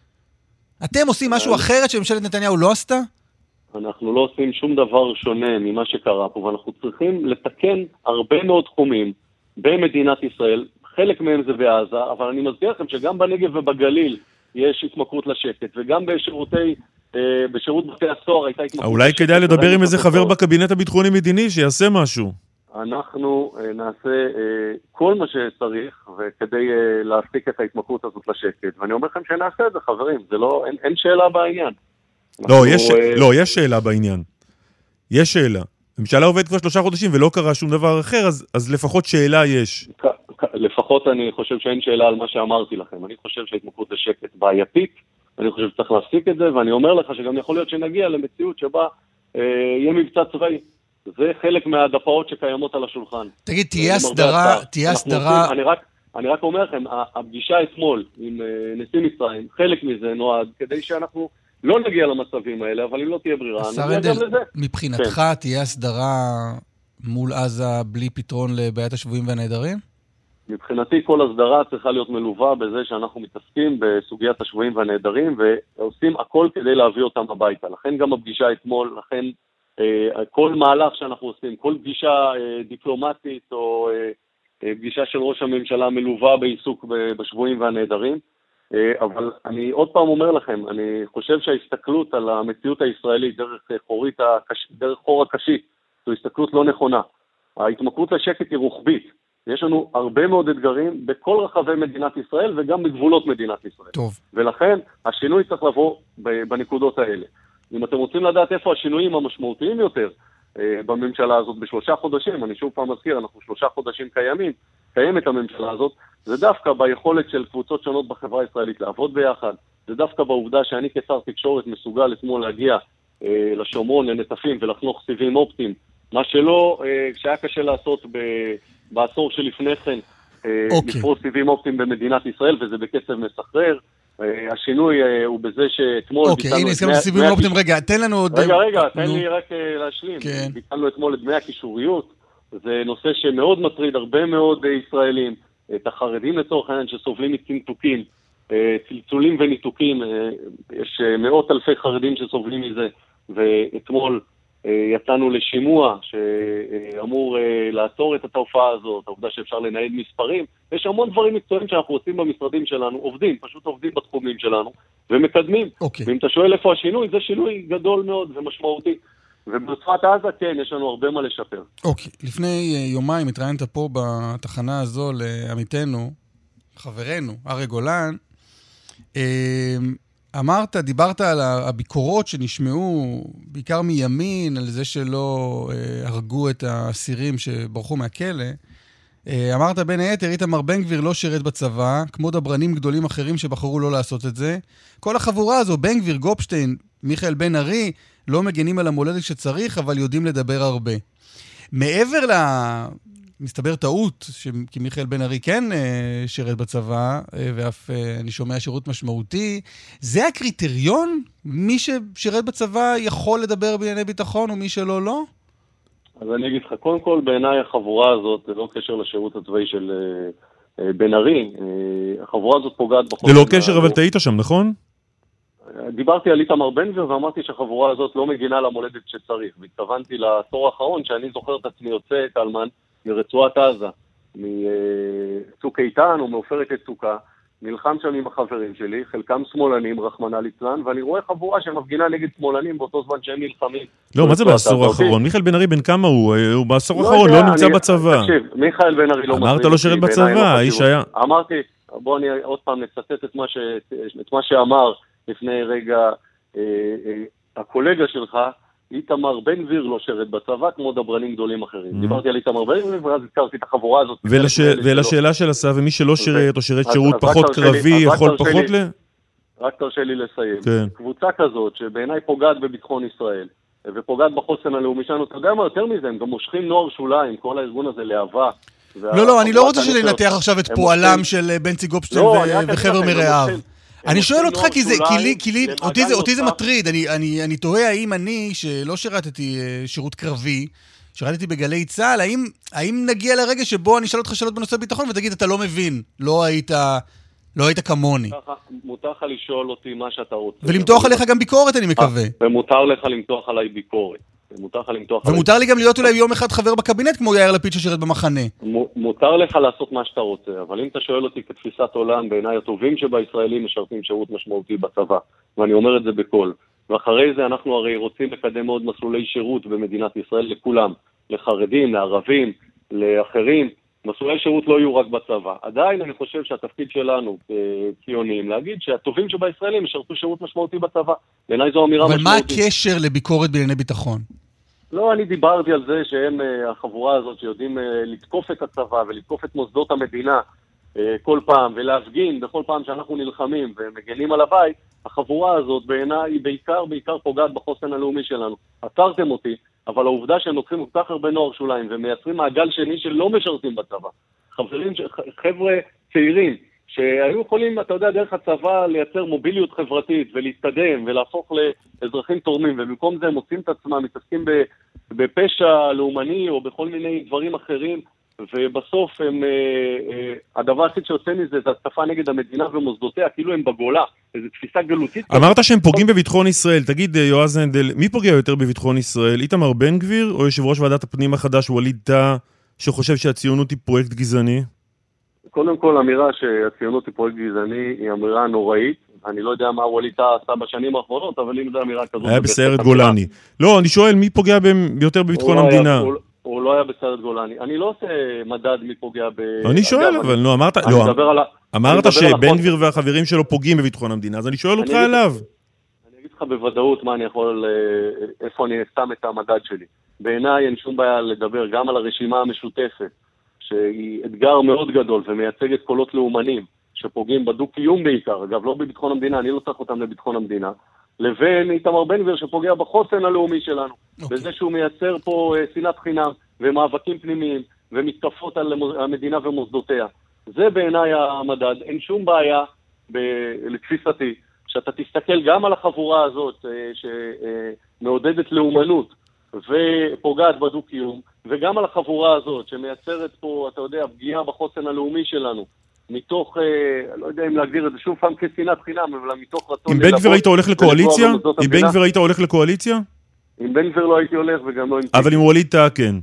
אתם עושים משהו אחרת שממשלת נתניהו לא עשתה? אנחנו לא עושים שום דבר שונה ממה שקרה פה, ואנחנו צריכים לתקן הרבה מאוד תחומים במדינת ישראל. חלק מהם זה בעזה, אבל אני מזכיר לכם שגם בנגב ובגליל יש התמכרות לשקט, וגם בשירותי, בשירות בתי הסוהר הייתה התמכרות לשקט. אולי כדאי לדבר עם איזה חבר בקבינט הביטחוני-מדיני שיעשה משהו. אנחנו נעשה כל מה שצריך, וכדי להפסיק את ההתמכרות הזאת לשקט. ואני אומר לכם שנעשה את זה, חברים. זה לא, אין, אין שאלה בעניין. לא, יש, לא, יש שאלה בעניין. יש שאלה. הממשלה עובדת כבר שלושה חודשים ולא קרה שום דבר אחר, אז, אז לפחות שאלה יש. לפחות אני חושב שאין שאלה על מה שאמרתי לכם. אני חושב שההתמכרות לשקט בעייתית, אני חושב שצריך להפסיק את זה, ואני אומר לך שגם יכול להיות שנגיע למציאות שבה אה, יהיה מבצע צבאי. זה חלק מהדפאות שקיימות על השולחן. תגיד, תהיה הסדרה, תהיה הסדרה... אני רק, אני רק אומר לכם, הפגישה אתמול עם נשיא מצרים, חלק מזה נועד כדי שאנחנו לא נגיע למצבים האלה, אבל אם לא תהיה ברירה, נגיע גם לזה. מבחינתך תהיה הסדרה מול עזה בלי פתרון לבעיית השבויים והנעדרים? מבחינתי כל הסדרה צריכה להיות מלווה בזה שאנחנו מתעסקים בסוגיית השבויים והנעדרים ועושים הכל כדי להביא אותם הביתה. לכן גם הפגישה אתמול, לכן אה, כל מהלך שאנחנו עושים, כל פגישה אה, דיפלומטית או אה, פגישה של ראש הממשלה מלווה בעיסוק בשבויים והנעדרים. אה, אבל אני עוד פעם אומר לכם, אני חושב שההסתכלות על המציאות הישראלית דרך, חורית הקש... דרך חור הקשי, זו הסתכלות לא נכונה. ההתמכרות לשקט היא רוחבית. יש לנו הרבה מאוד אתגרים בכל רחבי מדינת ישראל וגם בגבולות מדינת ישראל. טוב. ולכן השינוי צריך לבוא בנקודות האלה. אם אתם רוצים לדעת איפה השינויים המשמעותיים יותר בממשלה הזאת בשלושה חודשים, אני שוב פעם מזכיר, אנחנו שלושה חודשים קיימים, קיימת הממשלה הזאת, זה דווקא ביכולת של קבוצות שונות בחברה הישראלית לעבוד ביחד, זה דווקא בעובדה שאני כשר תקשורת מסוגל אתמול להגיע לשומרון, לנטפים ולחנוך סיבים אופטיים, מה שלא, שהיה קשה לעשות ב... בעשור שלפני כן, אוקיי. לפרוס סיבים אופטיים במדינת ישראל, וזה בקצב מסחרר. השינוי הוא בזה שאתמול... אוקיי, הנה, הסכמת סיבים אופטיים. רגע, תן לנו עוד... רגע, רגע, תן לי רק להשלים. כן. ביטלנו אתמול את דמי הקישוריות. זה נושא שמאוד מטריד הרבה מאוד ישראלים. את החרדים לצורך העניין שסובלים מצנתוקים, צלצולים וניתוקים. יש מאות אלפי חרדים שסובלים מזה. ואתמול... יצאנו לשימוע שאמור לעצור את התופעה הזאת, העובדה שאפשר לנהל מספרים. יש המון דברים מקצועיים שאנחנו עושים במשרדים שלנו, עובדים, פשוט עובדים בתחומים שלנו, ומקדמים. אוקיי. ואם אתה שואל איפה השינוי, זה שינוי גדול מאוד ומשמעותי. וברצועת עזה, כן, יש לנו הרבה מה לשפר. אוקיי. לפני יומיים התראיינת פה בתחנה הזו לעמיתנו, חברנו, ארי גולן, אמרת, דיברת על הביקורות שנשמעו בעיקר מימין, על זה שלא אה, הרגו את האסירים שברחו מהכלא. אה, אמרת בין היתר, איתמר בן גביר לא שירת בצבא, כמו דברנים גדולים אחרים שבחרו לא לעשות את זה. כל החבורה הזו, בן גביר, גופשטיין, מיכאל בן ארי, לא מגנים על המולדת שצריך, אבל יודעים לדבר הרבה. מעבר ל... מסתבר טעות, כי מיכאל בן ארי כן אה, שירת בצבא, אה, ואף אה, אני שומע שירות משמעותי. זה הקריטריון? מי ששירת בצבא יכול לדבר בענייני ביטחון, ומי שלא לא? אז אני אגיד לך, קודם כל בעיניי החבורה הזאת, זה לא קשר לשירות הצבאי של אה, אה, בן ארי, אה, החבורה הזאת פוגעת בחוק. זה לא קשר, אבל תהית שם, נכון? דיברתי על איתמר בן גביר ואמרתי שהחבורה הזאת לא מגינה למולדת שצריך, והתכוונתי לעשור האחרון שאני זוכר את עצמי יוצא קלמן, מרצועת עזה, מצוק איתן או מעופרת יצוקה, נלחם שם עם החברים שלי, חלקם שמאלנים, רחמנא ליצלן, ואני רואה חבורה שמפגינה נגד שמאלנים באותו זמן שהם נלחמים. לא, מה זה בעשור האחרון? מיכאל בן ארי בן כמה הוא? הוא בעשור האחרון לא נמצא בצבא. תקשיב, מיכאל בן ארי לא מטריד. אמרת לא שירת בצבא, האיש היה. אמרתי, בוא אני עוד פעם נצטט את מה שאמר לפני רגע הקולגה שלך, איתמר בן גביר לא שירת בצבא, כמו דברנים גדולים אחרים. דיברתי על איתמר בן גביר, ואז הזכרתי את החבורה הזאת. ולשאלה של הסף, ומי שלא שירת או שירת שירות פחות קרבי, יכול פחות ל... רק תרשה לי לסיים. קבוצה כזאת, שבעיניי פוגעת בביטחון ישראל, ופוגעת בחוסן הלאומי שלנו, אתה יודע מה יותר מזה, הם גם מושכים נוער שוליים, כל הארגון הזה לאהבה. לא, לא, אני לא רוצה שננתח עכשיו את פועלם של בנצי גופשטיין וחבר מרעיו. אני שואל אותך, כי לי, אותי זה מטריד, אני תוהה האם אני, שלא שירתתי שירות קרבי, שירתתי בגלי צהל, האם נגיע לרגע שבו אני אשאל אותך שאלות בנושא ביטחון, ותגיד, אתה לא מבין, לא היית, לא היית כמוני. מותר לך לשאול אותי מה שאתה רוצה. ולמתוח עליך גם ביקורת, אני מקווה. ומותר לך למתוח עליי ביקורת. ומותר לי גם להיות אולי יום אחד חבר בקבינט כמו יאיר לפיד ששירת במחנה. מותר לך לעשות מה שאתה רוצה, אבל אם אתה שואל אותי כתפיסת עולם, בעיניי הטובים שבישראלים משרתים שירות משמעותי בצבא, ואני אומר את זה בקול. ואחרי זה אנחנו הרי רוצים לקדם עוד מסלולי שירות במדינת ישראל לכולם, לחרדים, לערבים, לאחרים. מסלולי שירות לא יהיו רק בצבא. עדיין אני חושב שהתפקיד שלנו כציונים להגיד שהטובים שבישראלים משרתו שירות משמעותי בצבא. בעיניי זו אמירה משמעותית. אבל מה הקשר לביקורת בענייני ביטחון? לא, אני דיברתי על זה שהם, החבורה הזאת שיודעים לתקוף את הצבא ולתקוף את מוסדות המדינה כל פעם ולהפגין בכל פעם שאנחנו נלחמים ומגנים על הבית, החבורה הזאת בעיניי היא בעיקר, בעיקר פוגעת בחוסן הלאומי שלנו. עצרתם אותי, אבל העובדה שהם לוקחים כל כך הרבה נוער שוליים ומייצרים מעגל שני שלא משרתים בצבא. חברים, חבר'ה צעירים שהיו יכולים, אתה יודע, דרך הצבא לייצר מוביליות חברתית ולהתקדם ולהפוך לאזרחים תורמים, ובמקום זה הם מוצאים את עצמם, מתעסקים בפשע לאומני או בכל מיני דברים אחרים, ובסוף הם, אה, אה, הדבר הכי שיוצא מזה זה התקפה נגד המדינה ומוסדותיה, כאילו הם בגולה, איזו תפיסה גלותית. אמרת שהם פוגעים בביטחון ישראל, תגיד יועז הנדל, מי פוגע יותר בביטחון ישראל? איתמר בן גביר או יושב ראש ועדת הפנים החדש ווליד טאה, שחושב שהציונות היא פרויקט גזעני? קודם כל, אמירה שהציונות היא פרויקט גזעני היא אמירה נוראית. אני לא יודע מה ווליד טאה עשה בשנים האחרונות, אבל אם זו אמירה כזאת... היה בסיירת גולני. לא, אני שואל, מי פוגע יותר בביטחון המדינה? הוא לא היה בסיירת גולני. אני לא עושה מדד מי פוגע ב... אני שואל, אבל לא, אמרת... אמרת שבן גביר והחברים שלו פוגעים בביטחון המדינה, אז אני שואל אותך עליו. אני אגיד לך בוודאות מה אני יכול... איפה אני שם את המדד שלי. בעיניי אין שום בעיה לדבר גם על הרשימה המשותפת, שהיא אתגר מאוד גדול ומייצגת קולות לאומנים, שפוגעים בדו-קיום בעיקר, אגב, לא בביטחון המדינה, אני לא צריך אותם לביטחון המדינה, לבין איתמר בן גביר שפוגע בחוסן הלאומי שלנו, okay. בזה שהוא מייצר פה uh, שנאת חינם ומאבקים פנימיים ומתקפות על המדינה ומוסדותיה. זה בעיניי המדד. אין שום בעיה, ב- לתפיסתי, שאתה תסתכל גם על החבורה הזאת uh, שמעודדת לאומנות ופוגעת בדו-קיום, וגם על החבורה הזאת שמייצרת פה, אתה יודע, פגיעה בחוסן הלאומי שלנו. מתוך, אה, לא יודע אם להגדיר את זה שוב פעם כסינאת חינם, אבל מתוך רצון... אם בן גביר היית הולך לקואליציה? אם בן גביר היית הולך לקואליציה? אם בן גביר לא הייתי הולך וגם לא... אבל אם ווליד טאה כן.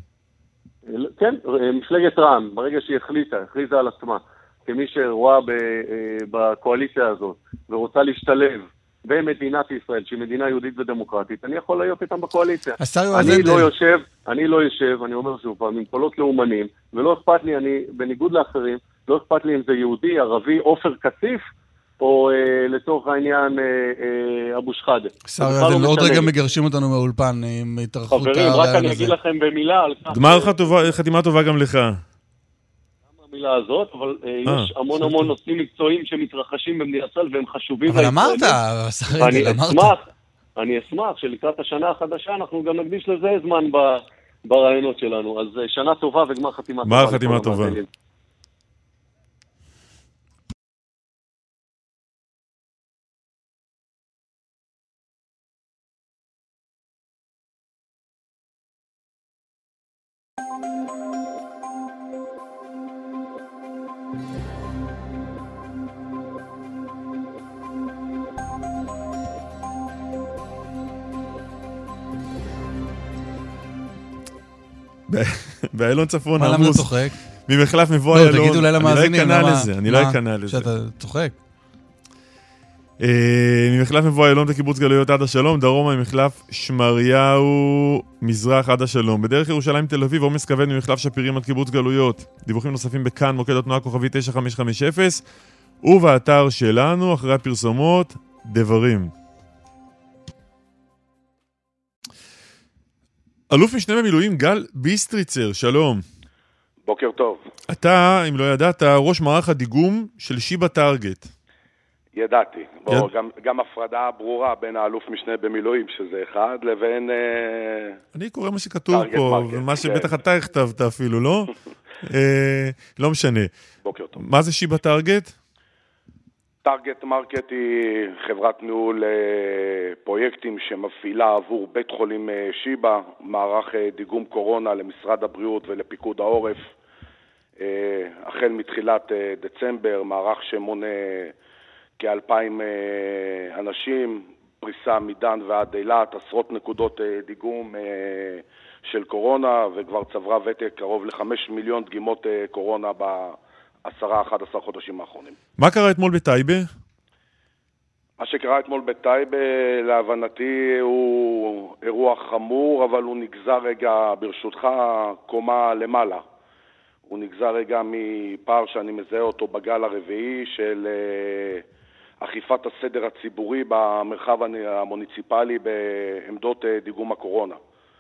כן, מפלגת רע"מ, ברגע שהיא החליטה, הכריזה על עצמה, כמי שרואה בקואליציה הזאת, ורוצה להשתלב במדינת ישראל, שהיא מדינה יהודית ודמוקרטית, אני יכול להיות איתם בקואליציה. אני לא יושב, אני לא יושב, אני אומר שוב פעם, עם קולות לאומנים, ולא אכפת לי, אני, בניגוד לאחרים, לא אכפת לי אם זה יהודי, ערבי, עופר כסיף, או אה, לתוך העניין אה, אה, אבו שחאדה. שר יועזן, עוד רגע מגרשים אותנו מהאולפן עם התארכות הרעיון הזה. חברים, רק אני אגיד לכם במילה על כך... גמר חתימה טובה גם לך. גם המילה הזאת, אבל אה, יש המון המון נושאים מקצועיים שמתרחשים במדינת ישראל, והם חשובים. אבל אמרת, שר יועזן, אמרת. אני אשמח שלקראת השנה החדשה אנחנו גם נקדיש לזה זמן ברעיונות שלנו. אז שנה טובה וגמר חתימה טובה. גמר חתימה טובה. באילון צפון עמוס. מה, למה אתה צוחק? ממחלף מבוא איילון. לא, תגיד אולי למאזינים. אני לא אקנה לזה, אני לא אקנה לזה. שאתה צוחק. ממחלף מבוא איילון וקיבוץ גלויות עד השלום, דרומה ממחלף שמריהו מזרח עד השלום. בדרך ירושלים תל אביב, עומס כבד ממחלף שפירים עד קיבוץ גלויות. דיווחים נוספים בכאן, מוקד התנועה כוכבי תשע חמש חמש אפס, ובאתר שלנו, אחרי הפרסומות, דברים. אלוף משנה במילואים גל ביסטריצר, שלום. בוקר טוב. אתה, אם לא ידעת, ראש מערך הדיגום של שיבה טארגט. ידעתי. בוא, יד... גם, גם הפרדה ברורה בין האלוף משנה במילואים, שזה אחד, לבין... אני קורא מה שכתוב פה, מרקט, ומה שבטח כן. אתה הכתבת אפילו, לא? לא משנה. בוקר טוב. מה זה שיבה טארגט? טארגט מרקט היא חברת ניהול פרויקטים שמפעילה עבור בית חולים שיבה, מערך דיגום קורונה למשרד הבריאות ולפיקוד העורף. החל מתחילת דצמבר, מערך שמונה כאלפיים אנשים, פריסה מדן ועד אילת, עשרות נקודות דיגום של קורונה, וכבר צברה ותק קרוב לחמש מיליון דגימות קורונה ב... עשרה, אחד עשר חודשים האחרונים. מה קרה אתמול בטייבה? מה שקרה אתמול בטייבה, להבנתי, הוא אירוע חמור, אבל הוא נגזר רגע, ברשותך, קומה למעלה. הוא נגזר רגע מפער שאני מזהה אותו בגל הרביעי של uh, אכיפת הסדר הציבורי במרחב המוניציפלי בעמדות uh, דיגום הקורונה.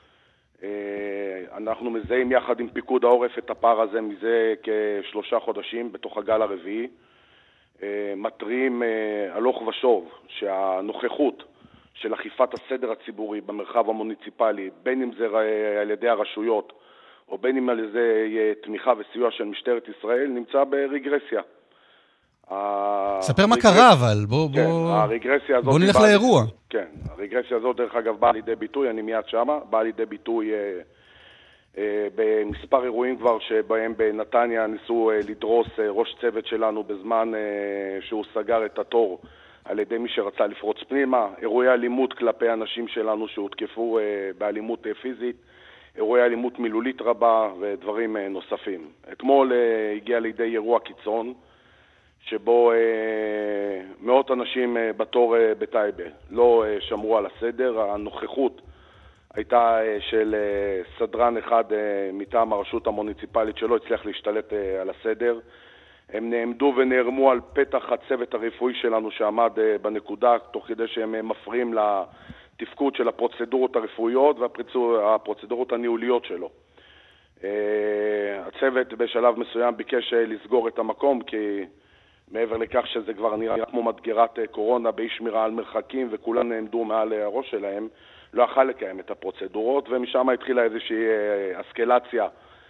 אנחנו מזהים יחד עם פיקוד העורף את הפער הזה מזה כשלושה חודשים בתוך הגל הרביעי. מטרים הלוך ושוב שהנוכחות של אכיפת הסדר הציבורי במרחב המוניציפלי, בין אם זה על ידי הרשויות או בין אם על ידי תמיכה וסיוע של משטרת ישראל, נמצא ברגרסיה. ספר מה קרה, אבל בוא, כן, בוא... הרגרסיה הזאת... בוא נלך בא... לאירוע. כן, הרגרסיה הזאת, דרך אגב, באה לידי ביטוי, אני מיד שמה, באה לידי ביטוי אה, אה, במספר אירועים כבר שבהם בנתניה ניסו אה, לדרוס אה, ראש צוות שלנו בזמן אה, שהוא סגר את התור על ידי מי שרצה לפרוץ פנימה, אירועי אלימות כלפי אנשים שלנו שהותקפו אה, באלימות אה, פיזית, אירועי אלימות מילולית רבה ודברים אה, נוספים. אתמול אה, הגיע לידי אירוע קיצון, שבו אה, מאות אנשים אה, בתור אה, בטייבה לא אה, שמרו על הסדר. הנוכחות הייתה אה, של אה, סדרן אחד אה, מטעם הרשות המוניציפלית שלא הצליח להשתלט אה, על הסדר. הם נעמדו ונערמו על פתח הצוות הרפואי שלנו שעמד אה, בנקודה, תוך כדי שהם אה, מפריעים לתפקוד של הפרוצדורות הרפואיות והפרוצדורות הניהוליות שלו. אה, הצוות בשלב מסוים ביקש אה, לסגור את המקום, כי מעבר לכך שזה כבר נראה כמו מדגרת קורונה באי שמירה על מרחקים וכולם נעמדו מעל הראש שלהם, לא יכל לקיים את הפרוצדורות, ומשם התחילה איזושהי אסקלציה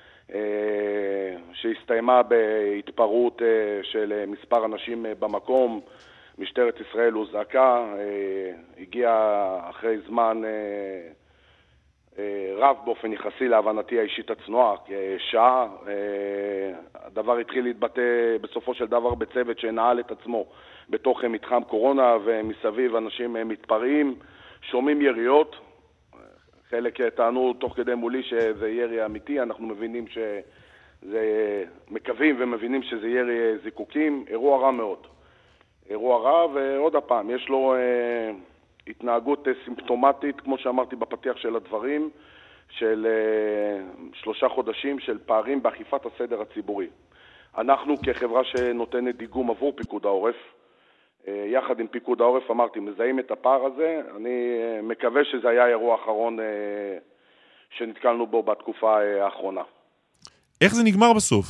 שהסתיימה בהתפרעות של מספר אנשים במקום. משטרת ישראל הוזעקה, הגיעה אחרי זמן רב באופן יחסי להבנתי האישית הצנועה, שעה. הדבר התחיל להתבטא בסופו של דבר בצוות שנעל את עצמו בתוך מתחם קורונה, ומסביב אנשים מתפרעים, שומעים יריות, חלק טענו תוך כדי מולי שזה ירי אמיתי, אנחנו מבינים שזה, מקווים ומבינים שזה ירי זיקוקים. אירוע רע מאוד, אירוע רע, ועוד הפעם יש לו אה, התנהגות סימפטומטית, כמו שאמרתי בפתיח של הדברים, של אה, שלושה חודשים של פערים באכיפת הסדר הציבורי. אנחנו כחברה שנותנת דיגום עבור פיקוד העורף, אה, יחד עם פיקוד העורף, אמרתי, מזהים את הפער הזה. אני אה, מקווה שזה היה האירוע האחרון אה, שנתקלנו בו בתקופה אה, האחרונה. איך זה נגמר בסוף?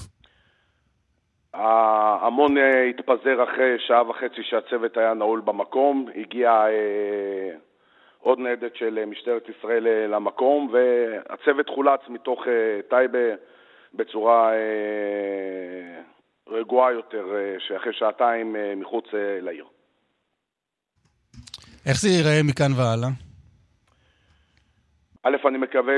ההמון אה, התפזר אחרי שעה וחצי שהצוות היה נעול במקום, הגיע אה, עוד ניידת של משטרת ישראל אה, למקום, והצוות חולץ מתוך אה, טייבה בצורה אה, רגועה יותר, אה, שאחרי שעתיים אה, מחוץ אה, לעיר. איך זה ייראה מכאן והלאה? א', אני מקווה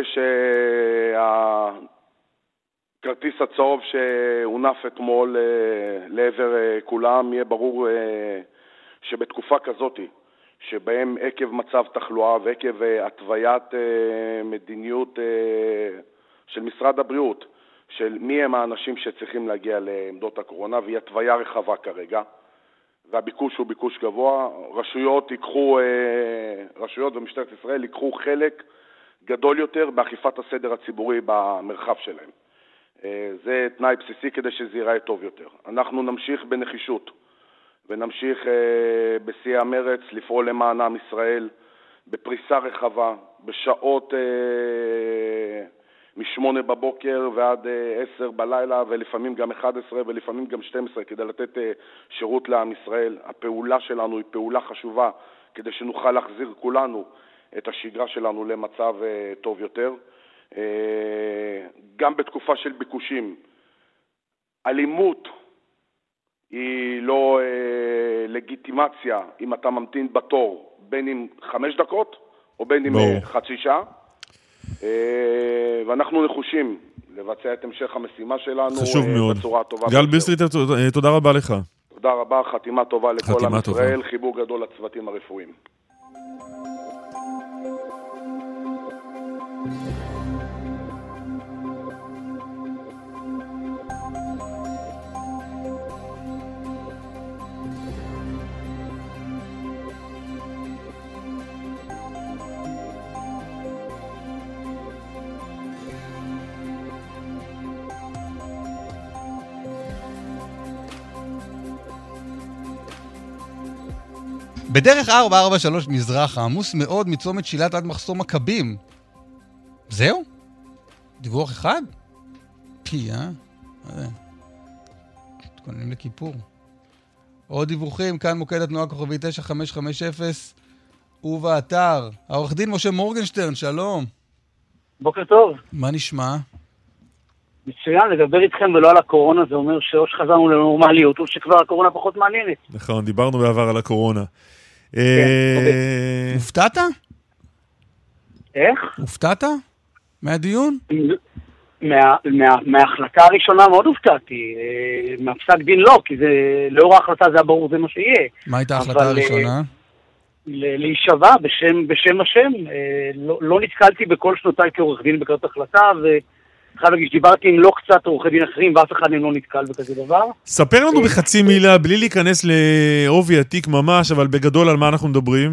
שהכרטיס הצהוב שהונף אתמול אה, לעבר אה, כולם, יהיה ברור אה, שבתקופה כזאת, שבהם עקב מצב תחלואה ועקב אה, התוויית אה, מדיניות אה, של משרד הבריאות, של מי הם האנשים שצריכים להגיע לעמדות הקורונה, והיא התוויה רחבה כרגע, והביקוש הוא ביקוש גבוה. רשויות ייקחו, רשויות ומשטרת ישראל ייקחו חלק גדול יותר באכיפת הסדר הציבורי במרחב שלהם. זה תנאי בסיסי כדי שזה ייראה טוב יותר. אנחנו נמשיך בנחישות, ונמשיך בשיא המרץ לפעול למען עם ישראל, בפריסה רחבה, בשעות משמונה בבוקר ועד עשר בלילה, ולפעמים גם אחת עשרה ולפעמים גם שתים עשרה, כדי לתת שירות לעם ישראל. הפעולה שלנו היא פעולה חשובה, כדי שנוכל להחזיר כולנו את השגרה שלנו למצב טוב יותר. גם בתקופה של ביקושים, אלימות היא לא לגיטימציה אם אתה ממתין בתור, בין אם חמש דקות או בין אם חצי שעה. ואנחנו נחושים לבצע את המשך המשימה שלנו בצורה הטובה. גל ביסטריט, תודה רבה לך. תודה רבה, חתימה טובה לכל עם ישראל, חיבוק גדול לצוותים הרפואיים. בדרך ארבע ארבע שלוש מזרח, עמוס מאוד מצומת שילת עד מחסום מכבים. זהו? דיווח אחד? פי, אה? תתכוננים לכיפור. עוד דיווחים, כאן מוקד התנועה כוכבי תשע חמש חמש אפס, ובאתר. העורך דין משה מורגנשטרן, שלום. בוקר טוב. מה נשמע? מצוין, לדבר איתכם ולא על הקורונה, זה אומר שאו שחזרנו לנורמליות, או שכבר הקורונה פחות מעניינת. נכון, דיברנו בעבר על הקורונה. הופתעת? איך? הופתעת? מהדיון? מההחלטה הראשונה מאוד הופתעתי, מהפסק דין לא, כי לאור ההחלטה זה היה ברור, זה מה שיהיה. מה הייתה ההחלטה הראשונה? להישבע בשם השם, לא נתקלתי בכל שנותיי כעורך דין בקראת החלטה, וחייב להגיד שדיברתי עם לא קצת עורכי דין אחרים, ואף אחד לא נתקל בכזה דבר. ספר לנו בחצי מילה, בלי להיכנס לעובי התיק ממש, אבל בגדול על מה אנחנו מדברים?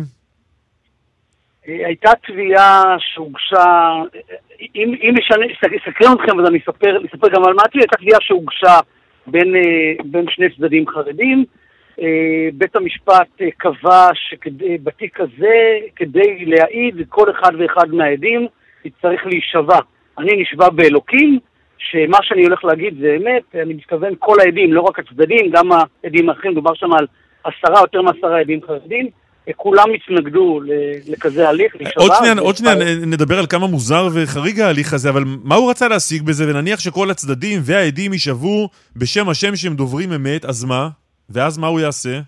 הייתה תביעה שהוגשה, אם אסקרן אתכם, אז אני אספר גם על מה תביעה, הייתה תביעה שהוגשה בין שני צדדים חרדים, בית המשפט קבע שבתיק הזה, כדי להעיד כל אחד ואחד מהעדים, צריך להישבע. אני נשבע באלוקים, שמה שאני הולך להגיד זה אמת, אני מתכוון כל העדים, לא רק הצדדים, גם העדים האחרים, דובר שם על עשרה, יותר מעשרה עדים חרדים, כולם התנגדו לכזה הליך, להישבע. עוד שנייה, עוד שנייה נדבר על כמה מוזר וחריג ההליך הזה, אבל מה הוא רצה להשיג בזה? ונניח שכל הצדדים והעדים יישבו בשם השם שהם דוברים אמת, אז מה? ואז מה הוא יעשה?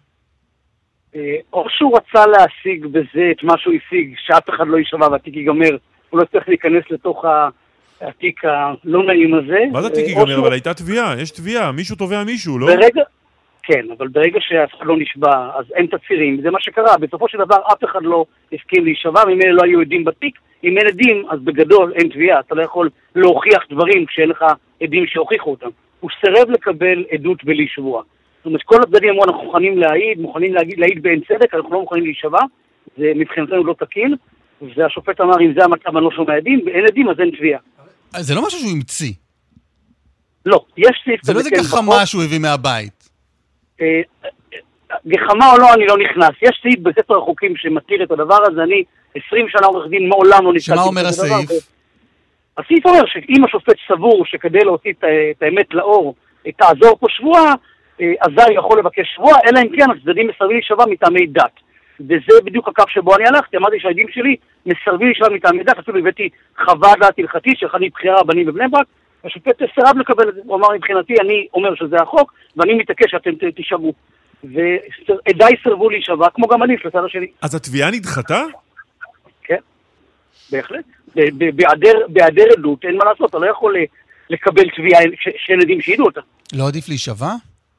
או שהוא רצה להשיג בזה את מה שהוא השיג, שאף אחד לא יישבע והתיק ייגמר, הוא לא צריך להיכנס לתוך התיק הלא נעים הזה. מה זה התיק ייגמר? אבל הייתה תביעה, יש תביעה, מישהו תובע מישהו, לא? ברגע, כן, אבל ברגע שאף אחד לא נשבע, אז אין תצהירים, זה מה שקרה. בסופו של דבר אף אחד לא הסכים להישבע, אם אלה לא היו עדים בתיק, אם אין עדים, אז בגדול אין תביעה, אתה לא יכול להוכיח דברים כשאין לך עדים שהוכיחו אותם. הוא סירב לקבל עדות בלי שבוע. זאת אומרת, כל הצדדים אמרו, אנחנו מוכנים להעיד, מוכנים להגיד, להעיד באין צדק, אנחנו לא מוכנים להישבע, זה מבחינתנו לא תקין, והשופט אמר, אם זה המצב, אני לא שומע עדים, ואין עדים, אז אין תביעה. זה לא משהו שהוא המציא. לא, יש סעיף... זה לא איזה גחמה שהוא הביא מהבית. גחמה או לא, אני לא נכנס. יש סעיף בספר החוקים שמתיר את הדבר הזה, אני עשרים שנה עורך דין, מעולם לא נתקלתי. שמה אומר הסעיף? הסעיף אומר שאם השופט סבור שכדי להוציא את האמת לאור, תעזור פה שבוע, אזי יכול לבקש שבוע, אלא אם כן הצדדים מסרבים להישבע מטעמי דת. וזה בדיוק הקו שבו אני הלכתי, אמרתי שהעדים שלי מסרבים להישבע מטעמי דת, אפילו הבאתי חוות דעת הלכתית של אחד מבחירי רבנים בבני ברק, השופט סירב לקבל את זה, הוא אמר מבחינתי, אני אומר שזה החוק, ואני מתעקש שאתם תישבעו. ועדיי סרבו להישבע, כמו גם אני, לצד השני. אז התביעה נדחתה? כן, בהחלט. בהיעדר עדות, אין מה לעשות, אתה לא יכול לקבל תביעה של עדים שידעו אותה. לא עדיף להישבע?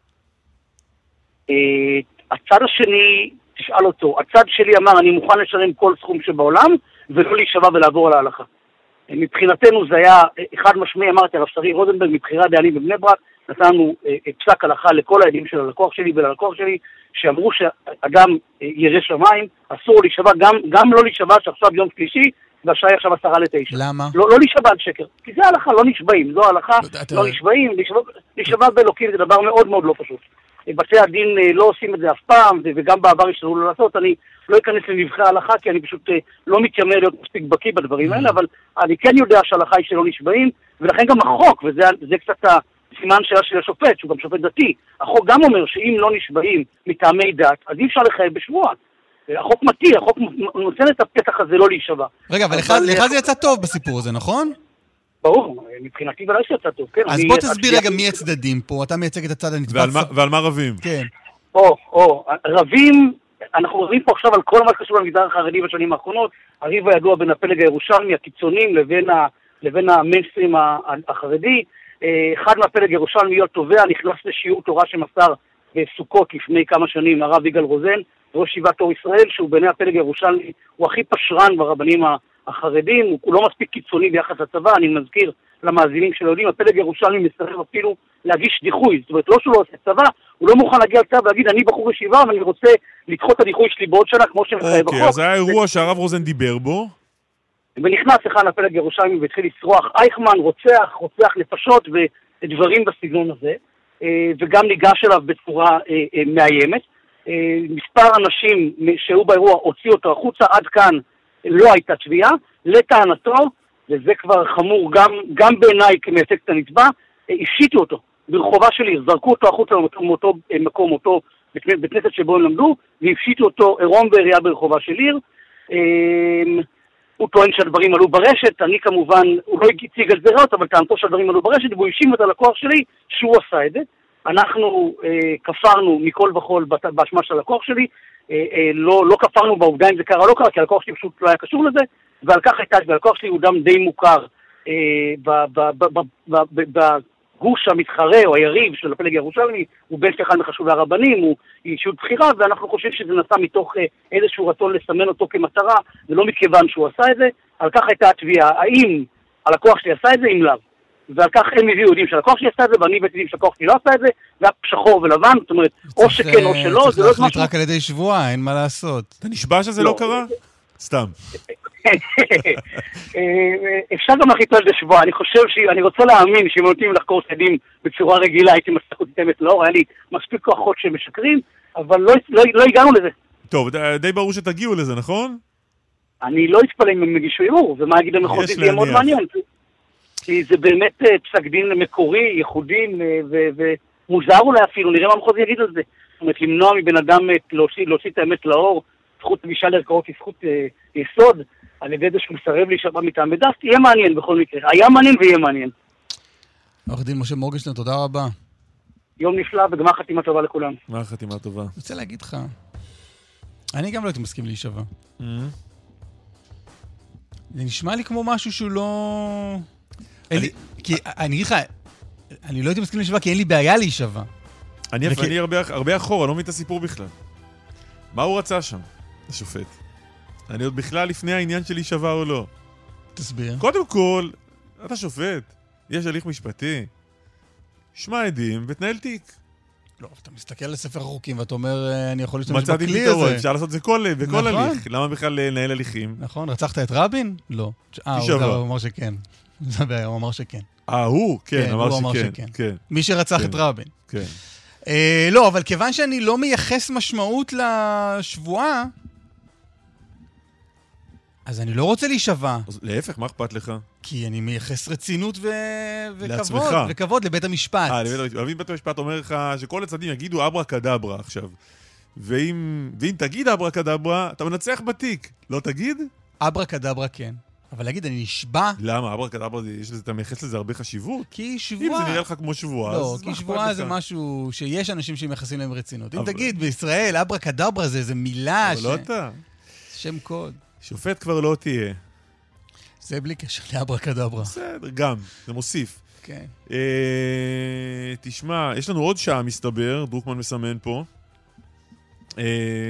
הצד השני, תשאל אותו, הצד שלי אמר, אני מוכן לשלם כל סכום שבעולם, ולא להישבע ולעבור על ההלכה. מבחינתנו זה היה, אחד משמעי, אמרתי, הרב שרי רוזנברג, מבחירה דיינים בבני ברק, נתנו פסק הלכה לכל העדים של הלקוח שלי וללקוח שלי, שאמרו שאדם ירא שמיים, אסור להישבע, גם, גם לא להישבע שעכשיו יום שלישי, והשעה עכשיו עשרה לתשע. למה? לא, לא להישבע על שקר. כי זה ההלכה, לא נשבעים. זו ההלכה, לא נשבעים. להישבע באלוקים זה דבר מאוד מאוד לא פשוט. בתי הדין לא עושים את זה אף פעם, וגם בעבר ישתדלו לא לעשות. אני לא אכנס למבחרי ההלכה, כי אני פשוט לא מתיימר להיות מספיק בקיא בדברים האלה, אבל אני כן יודע שההלכה היא שלא נשבעים, ולכן גם החוק, וזה קצת הסימן שלה של השופט, שהוא גם שופט דתי, החוק גם אומר שאם לא נשבעים מטעמי דת, אז אי אפשר לחייב בשבוע. החוק מתיר, החוק נותן את הפתח הזה לא להישבע. רגע, אבל לך זה יצא טוב בסיפור הזה, נכון? ברור, מבחינתי ולא יצא טוב, כן. אז בוא תסביר רגע מי הצדדים פה, אתה מייצג את הצד הנתבע. ועל מה רבים? כן. או, או, רבים, אנחנו רבים פה עכשיו על כל מה שקשור למגזר החרדי בשנים האחרונות, הריב הידוע בין הפלג הירושלמי, הקיצונים, לבין המיינסטרים החרדי. אחד מהפלג הירושלמי, להיות תובע, נכנס לשיעור תורה שמסר בסוכות לפני כמה שנים, הרב יגאל רוזן, ראש ישיבת אור ישראל, שהוא בעיני הפלג הירושלמי, הוא הכי פשרן ברבנים החרדים, הוא לא מספיק קיצוני ביחס לצבא, אני מזכיר למאזינים של היהודים, הפלג הירושלמי מסרב אפילו להגיש דיחוי, זאת אומרת, לא שהוא לא עושה צבא, הוא לא מוכן להגיע לצבא ולהגיד, אני בחור ישיבה, ואני רוצה לדחות את הדיחוי שלי בעוד שנה, כמו שמחייב החוק. אוקיי, אז היה אירוע שהרב רוזן דיבר בו. ונכנס אחד הפלג הירושלמי והתחיל לצרוח, אייכמן רוצח, רוצח נפשות ודברים בסגנון הזה, וגם ניגש אליו בצורה מאיימת. מספר אנשים שהיו באירוע הוציאו אותו החוצה, עד כאן לא הייתה תביעה, לטענתו, וזה כבר חמור גם, גם בעיניי כמייצג את הנתבע, הפשיטו אותו ברחובה של עיר, זרקו אותו החוצה מאותו מקום, אותו בית כנסת שבו הם למדו, והפשיטו אותו עירום בעירייה ברחובה של עיר. הוא טוען שהדברים עלו ברשת, אני כמובן, הוא לא הציג על זה ראות, אבל טענתו שהדברים עלו ברשת, והוא האשים את הלקוח שלי שהוא עשה את זה. אנחנו אה, כפרנו מכל וכל באשמה של הלקוח שלי, אה, אה, לא, לא כפרנו בעובדה אם זה קרה לא קרה, כי הלקוח שלי פשוט לא היה קשור לזה, ועל כך הייתה, והלקוח שלי הוא דם די מוכר בגוש המתחרה או היריב של הפלג הירושלמי, הוא בן של אחד מחשובי הרבנים, הוא אישיות בחירה, ואנחנו חושבים שזה נעשה מתוך איזשהו רצון לסמן אותו כמטרה, ולא מכיוון שהוא עשה את זה. על כך הייתה התביעה, האם הלקוח שלי עשה את זה, אם לאו. ועל כך הם הביאו יודעים שהלקוח שלי עשה את זה, ואני יודעים שהלקוח שלי לא עשה את זה, והיה שחור ולבן, זאת אומרת, או שכן או שלא, זה לא משהו... צריך להחליט רק על ידי שבועה, אין מה לעשות. אתה נשבע שזה לא קרה? סתם. אפשר גם להחליט על זה שבוע, אני חושב שאני רוצה להאמין שאם נותנים לחקור צעדים בצורה רגילה, הייתי מצליחות לתמת לאור, היה לי מספיק כוחות שמשקרים, אבל לא הגענו לזה. טוב, די ברור שתגיעו לזה, נכון? אני לא אתפלא אם הם מגישו ערעור, ומה יגיד המחוזי, זה יהיה מאוד מעניין. כי זה באמת פסק דין מקורי, ייחודי, ומוזר אולי אפילו, נראה מה המחוזי יגיד על זה. זאת אומרת, למנוע מבן אדם להוציא את האמת לאור, זכות גישה לערכאות היא זכות יסוד, על ידי זה שהוא מסרב להישבע מטעם דת, יהיה מעניין בכל מקרה. היה מעניין ויהיה מעניין. עורך דין משה מורגנשטיין, תודה רבה. יום נפלא וגמר חתימה טובה לכולם. גמר חתימה טובה. אני רוצה להגיד לך, אני גם לא הייתי מסכים להישבע. זה נשמע לי כמו משהו שהוא לא... כי אני אגיד לך, אני לא הייתי מסכים להישבע כי אין לי בעיה להישבע. אני הרבה אחורה, לא מבין את הסיפור בכלל. מה הוא רצה שם, השופט? אני עוד בכלל לפני העניין שלי שווה או לא. תסביר. קודם כל, אתה שופט, יש הליך משפטי, שמע עדים ותנהל תיק. לא, אתה מסתכל לספר החוקים ואתה אומר, אני יכול להשתמש בכלי הזה. אפשר לעשות את זה בכל הליך. למה בכלל לנהל הליכים? נכון, רצחת את רבין? לא. אה, הוא אמר שכן. זה בעיה, הוא אמר שכן. אה, הוא? כן, אמר שכן. מי שרצח את רבין. כן. לא, אבל כיוון שאני לא מייחס משמעות לשבועה, אז אני לא רוצה להישבע. להפך, מה אכפת לך? כי אני מייחס רצינות ו... לעצמך. וכבוד, וכבוד לבית המשפט. אה, לבית המשפט. בית המשפט אומר לך שכל הצדדים יגידו אברה קדברה עכשיו. ואם, ואם תגיד אברה קדברה, אתה מנצח בתיק. לא תגיד? אברה קדברה כן. אבל להגיד, אני נשבע. למה? אברה קדברה, אתה מייחס לזה הרבה חשיבות? כי שבועה... אם זה נראה לך כמו שבועה, לא, כי שבועה זה משהו שיש אנשים שמייחסים להם רצינות. אם תגיד, בישראל, אברה קדברה זה איזה מילה ש... לא אתה. שם קוד. שופט כבר לא תהיה. זה בלי קשר לאברה קדברה. בסדר, גם, זה מוסיף. כן. תשמע, יש לנו עוד שעה מסתבר, דרוקמן מסמן פה. אתה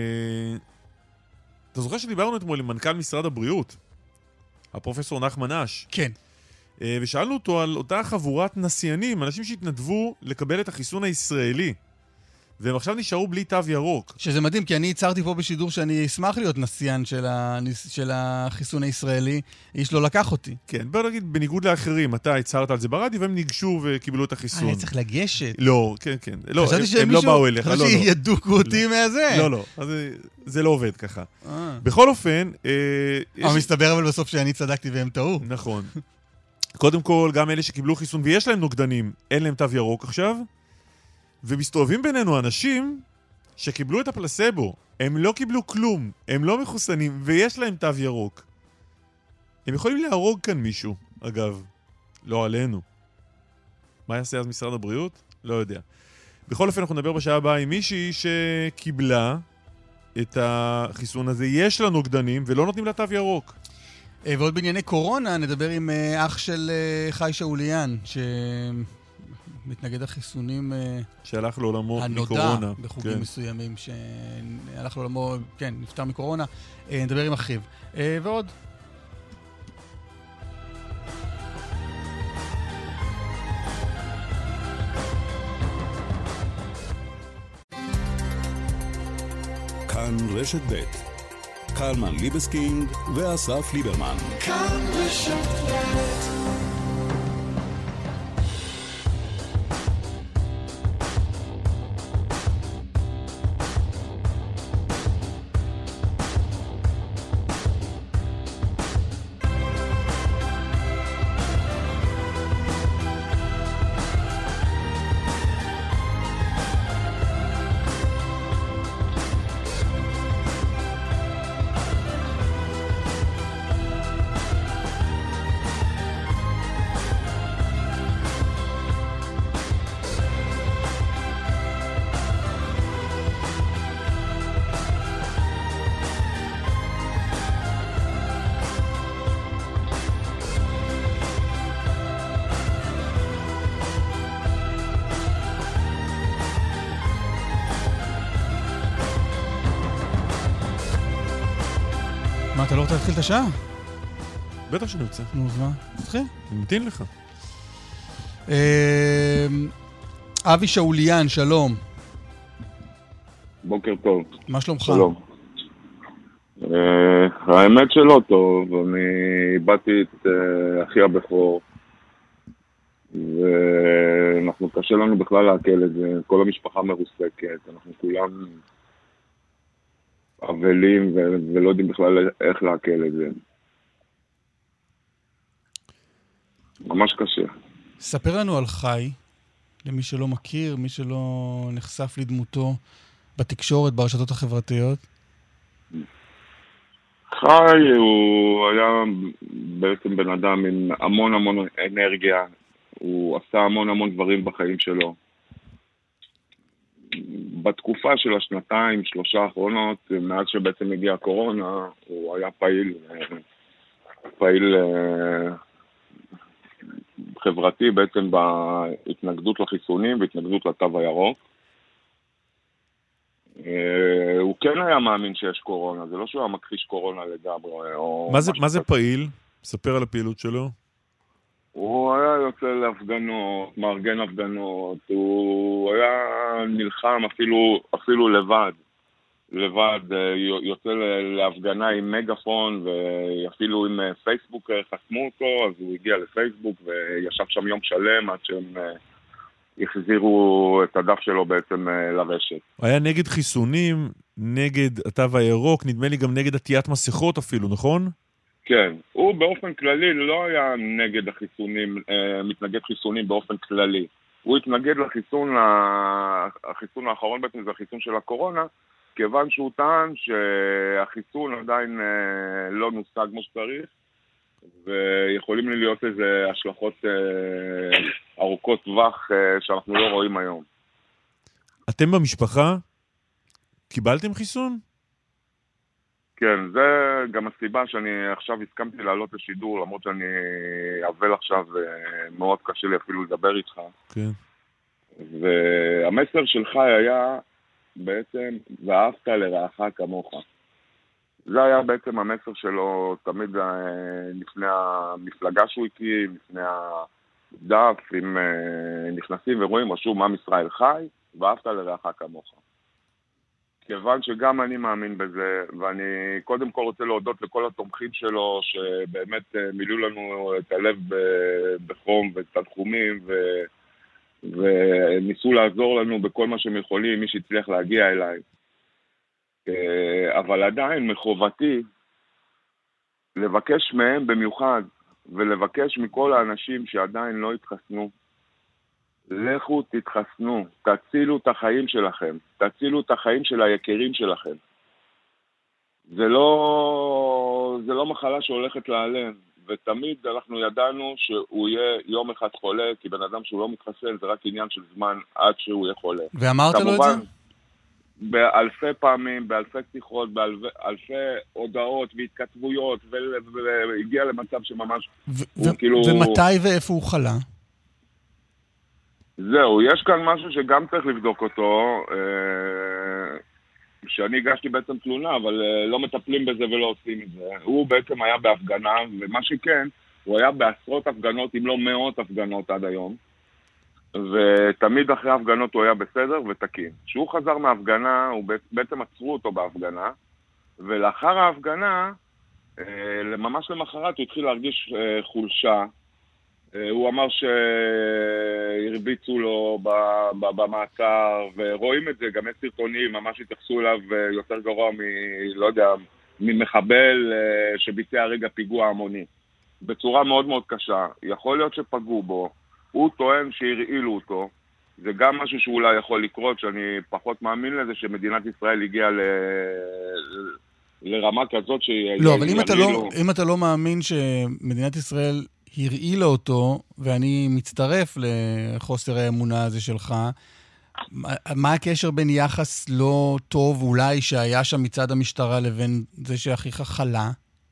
זוכר שדיברנו אתמול עם מנכ"ל משרד הבריאות? הפרופסור נחמן אש. כן. ושאלנו אותו על אותה חבורת נסיינים, אנשים שהתנדבו לקבל את החיסון הישראלי. והם עכשיו נשארו בלי תו ירוק. שזה מדהים, כי אני הצהרתי פה בשידור שאני אשמח להיות נסיין של, ה... של החיסון הישראלי. איש לא לקח אותי. כן, בוא נגיד, בניגוד לאחרים, אתה הצהרת על זה ברדיו, והם ניגשו וקיבלו את החיסון. אני צריך לגשת. לא, כן, כן. לא, הם, הם לא באו אליך. חשבתי שידוקו אותי מהזה. לא, לא, אז זה לא עובד ככה. בכל אופן... אבל מסתבר אבל בסוף שאני צדקתי והם טעו. נכון. קודם כל, גם אלה שקיבלו חיסון ויש להם נוגדנים, אין להם תו ירוק עכשיו. ומסתובבים בינינו אנשים שקיבלו את הפלסבו, הם לא קיבלו כלום, הם לא מחוסנים, ויש להם תו ירוק. הם יכולים להרוג כאן מישהו, אגב, לא עלינו. מה יעשה אז משרד הבריאות? לא יודע. בכל אופן, אנחנו נדבר בשעה הבאה עם מישהי שקיבלה את החיסון הזה. יש לה נוגדנים ולא נותנים לה תו ירוק. ועוד בענייני קורונה, נדבר עם אח של חי שאוליאן, ש... מתנגד החיסונים שהלך לעולמו מקורונה. הנודע בחוגים כן. מסוימים שהלך לעולמו, כן, נפטר מקורונה. נדבר עם אחיו. ועוד. כאן רשת ב' קלמן ליבסקינג ואסף ליברמן. כאן רשת ב' אתה לא רוצה להתחיל את השעה? בטח שאני רוצה. נו, אז מה? תתחיל. אני מתאים לך. אבי שאוליאן, שלום. בוקר טוב. מה שלומך? שלום. האמת שלא טוב, אני באתי את אחי הבכור, ואנחנו קשה לנו בכלל להקל את זה, כל המשפחה מרוסקת, אנחנו כולם אבלים ולא יודעים בכלל איך להקל את זה. ממש קשה. ספר לנו על חי, למי שלא מכיר, מי שלא נחשף לדמותו בתקשורת, ברשתות החברתיות. חי הוא היה בעצם בן אדם עם המון המון אנרגיה, הוא עשה המון המון דברים בחיים שלו. בתקופה של השנתיים, שלושה האחרונות, מאז שבעצם הגיעה הקורונה, הוא היה פעיל, פעיל חברתי בעצם בהתנגדות לחיסונים והתנגדות לתו הירוק. הוא כן היה מאמין שיש קורונה, זה לא שהוא היה מכחיש קורונה לגמרי. מה זה, מה זה פעיל? ספר על הפעילות שלו. הוא היה יוצא להפגנות, מארגן הפגנות, הוא היה נלחם אפילו, אפילו לבד. לבד, יוצא להפגנה עם מגפון ואפילו עם פייסבוק חסמו אותו, אז הוא הגיע לפייסבוק וישב שם יום שלם עד שהם החזירו את הדף שלו בעצם לרשת. היה נגד חיסונים, נגד התו הירוק, נדמה לי גם נגד עטיית מסכות אפילו, נכון? כן, הוא באופן כללי לא היה נגד החיסונים, מתנגד חיסונים באופן כללי. הוא התנגד לחיסון, החיסון האחרון בעצם זה החיסון של הקורונה, כיוון שהוא טען שהחיסון עדיין לא נושג כמו שצריך, ויכולים להיות איזה השלכות ארוכות טווח שאנחנו לא רואים היום. אתם במשפחה קיבלתם חיסון? כן, זה גם הסיבה שאני עכשיו הסכמתי לעלות לשידור, למרות שאני אבל עכשיו מאוד קשה לי אפילו לדבר איתך. כן. והמסר שלך היה בעצם, ואהבת לרעך כמוך. זה היה בעצם המסר שלו תמיד לפני המפלגה שהוא הקים, לפני הדף, אם נכנסים ורואים רשום מה ישראל חי, ואהבת לרעך כמוך. כיוון שגם אני מאמין בזה, ואני קודם כל רוצה להודות לכל התומכים שלו, שבאמת מילאו לנו את הלב בחום ותנחומים, ו... וניסו לעזור לנו בכל מה שהם יכולים, מי שהצליח להגיע אליי. אבל עדיין מחובתי לבקש מהם במיוחד, ולבקש מכל האנשים שעדיין לא התחסנו, לכו תתחסנו, תצילו את החיים שלכם, תצילו את החיים של היקרים שלכם. זה לא, זה לא מחלה שהולכת להיעלם, ותמיד אנחנו ידענו שהוא יהיה יום אחד חולה, כי בן אדם שהוא לא מתחסן זה רק עניין של זמן עד שהוא יהיה חולה. ואמרת לו את זה? באלפי פעמים, באלפי שיחות, באלפי הודעות והתכתבויות, והגיע למצב שממש הוא כאילו... ומתי ואיפה הוא חלה? זהו, יש כאן משהו שגם צריך לבדוק אותו, שאני הגשתי בעצם תלונה, אבל לא מטפלים בזה ולא עושים את זה. הוא בעצם היה בהפגנה, ומה שכן, הוא היה בעשרות הפגנות, אם לא מאות הפגנות עד היום, ותמיד אחרי ההפגנות הוא היה בסדר ותקין. כשהוא חזר מההפגנה, הוא בעצם עצרו אותו בהפגנה, ולאחר ההפגנה, ממש למחרת הוא התחיל להרגיש חולשה. הוא אמר שהרביצו לו במעצר, ורואים את זה, גם יש סרטונים, ממש התייחסו אליו יותר גרוע מ... לא יודע, ממחבל שביצע הרגע פיגוע המוני. בצורה מאוד מאוד קשה. יכול להיות שפגעו בו. הוא טוען שהרעילו אותו. זה גם משהו שאולי יכול לקרות, שאני פחות מאמין לזה, שמדינת ישראל הגיעה ל... לרמה כזאת שהיא... לא, אבל אם אתה לא, אם אתה לא מאמין שמדינת ישראל הרעילה אותו, ואני מצטרף לחוסר האמונה הזה שלך, מה הקשר בין יחס לא טוב אולי שהיה שם מצד המשטרה לבין זה שאחיך חלה?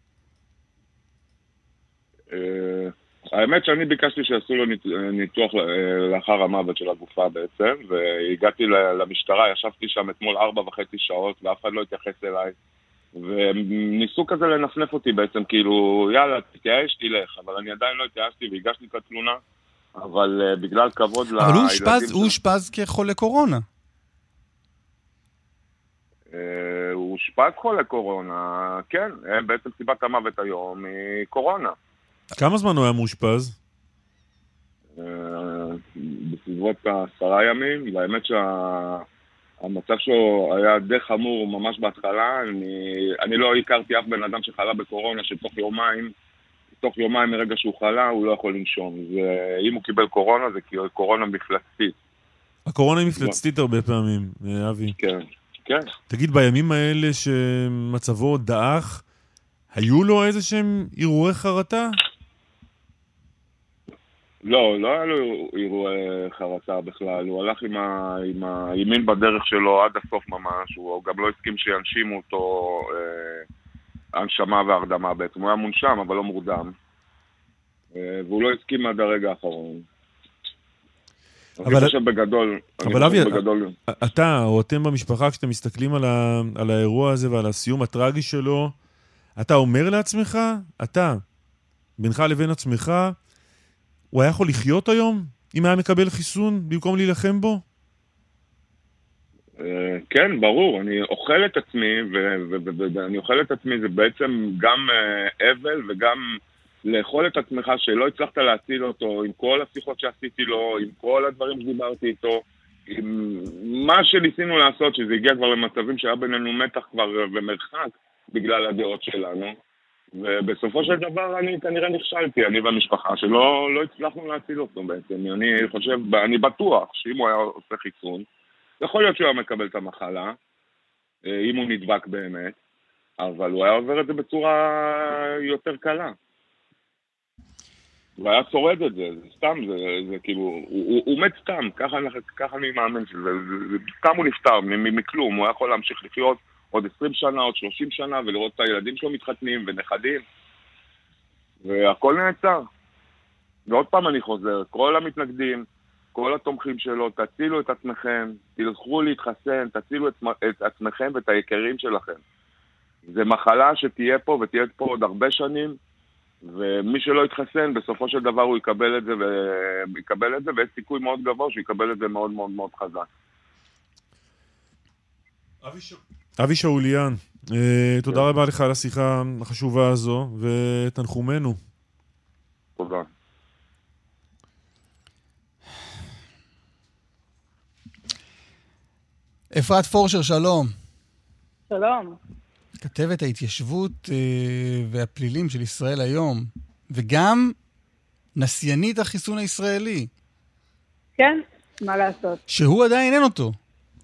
האמת שאני ביקשתי שעשו לו ניתוח לאחר המוות של הגופה בעצם, והגעתי למשטרה, ישבתי שם אתמול ארבע וחצי שעות, ואף אחד לא התייחס אליי. וניסו כזה לנפנף אותי בעצם, כאילו, יאללה, תתייאש, תלך, אבל אני עדיין לא התייאשתי והגשתי את התלונה, אבל uh, בגלל כבוד לילדים... אבל הוא אושפז, הוא אושפז כחולה קורונה. Uh, הוא אושפז חולה קורונה, כן, בעצם סיבת המוות היום היא קורונה. כמה זמן הוא היה מאושפז? Uh, בסביבות עשרה ימים, והאמת שהמצב שלו היה די חמור ממש בהתחלה, אני, אני לא הכרתי אף בן אדם שחלה בקורונה, שתוך יומיים, תוך יומיים מרגע שהוא חלה, הוא לא יכול לנשום. זה, אם הוא קיבל קורונה, זה קורונה מפלצתית. הקורונה היא מפלצתית הרבה פעמים, אבי. כן, כן. תגיד, בימים האלה שמצבו דאח, היו לו איזה שהם אירועי חרטה? לא, לא היה לו אירועי חרטה בכלל. הוא הלך עם, ה, עם הימין בדרך שלו עד הסוף ממש. הוא גם לא הסכים שיאנשימו אותו אה, הנשמה והרדמה בעצם. הוא היה מונשם, אבל לא מורדם. אה, והוא לא הסכים עד הרגע האחרון. אבל... אני חושב בגדול... אבל אבי, בגדול... אתה או אתם במשפחה, כשאתם מסתכלים על, ה, על האירוע הזה ועל הסיום הטרגי שלו, אתה אומר לעצמך, אתה, בינך לבין עצמך, הוא היה יכול לחיות היום, אם היה מקבל חיסון, במקום להילחם בו? כן, ברור. אני אוכל את עצמי, ואני אוכל את עצמי, זה בעצם גם אבל וגם לאכול את עצמך שלא הצלחת להציל אותו, עם כל השיחות שעשיתי לו, עם כל הדברים שדיברתי איתו, עם מה שניסינו לעשות, שזה הגיע כבר למצבים שהיה בינינו מתח כבר ומרחק, בגלל הדעות שלנו. ובסופו של דבר אני כנראה נכשלתי, אני והמשפחה, שלא לא הצלחנו להציל אותו בעצם. אני חושב, אני בטוח שאם הוא היה עושה חיסון, יכול להיות שהוא היה מקבל את המחלה, אם הוא נדבק באמת, אבל הוא היה עובר את זה בצורה יותר קלה. הוא היה שורד את זה, זה סתם, זה, זה כאילו, הוא, הוא, הוא מת סתם, ככה, ככה אני מאמין שזה, זה, זה, סתם הוא נפטר מכלום, הוא יכול להמשיך לחיות עוד עשרים שנה, עוד שלושים שנה, ולראות את הילדים שלו מתחתנים ונכדים, והכל נעצר. ועוד פעם אני חוזר, כל המתנגדים, כל התומכים שלו, תצילו את עצמכם, תלכו להתחסן, תצילו את, את עצמכם ואת היקרים שלכם. זה מחלה שתהיה פה ותהיה פה עוד הרבה שנים, ומי שלא יתחסן, בסופו של דבר הוא יקבל את זה, ויקבל את זה, ויש סיכוי מאוד גבוה שהוא יקבל את זה מאוד מאוד מאוד חזק. אבי ש... אבי שאוליאן, תודה רבה לך על השיחה החשובה הזו, ותנחומנו. תודה. אפרת פורשר, שלום. שלום. כתבת ההתיישבות והפלילים של ישראל היום, וגם נסיינית החיסון הישראלי. כן, מה לעשות? שהוא עדיין אין אותו.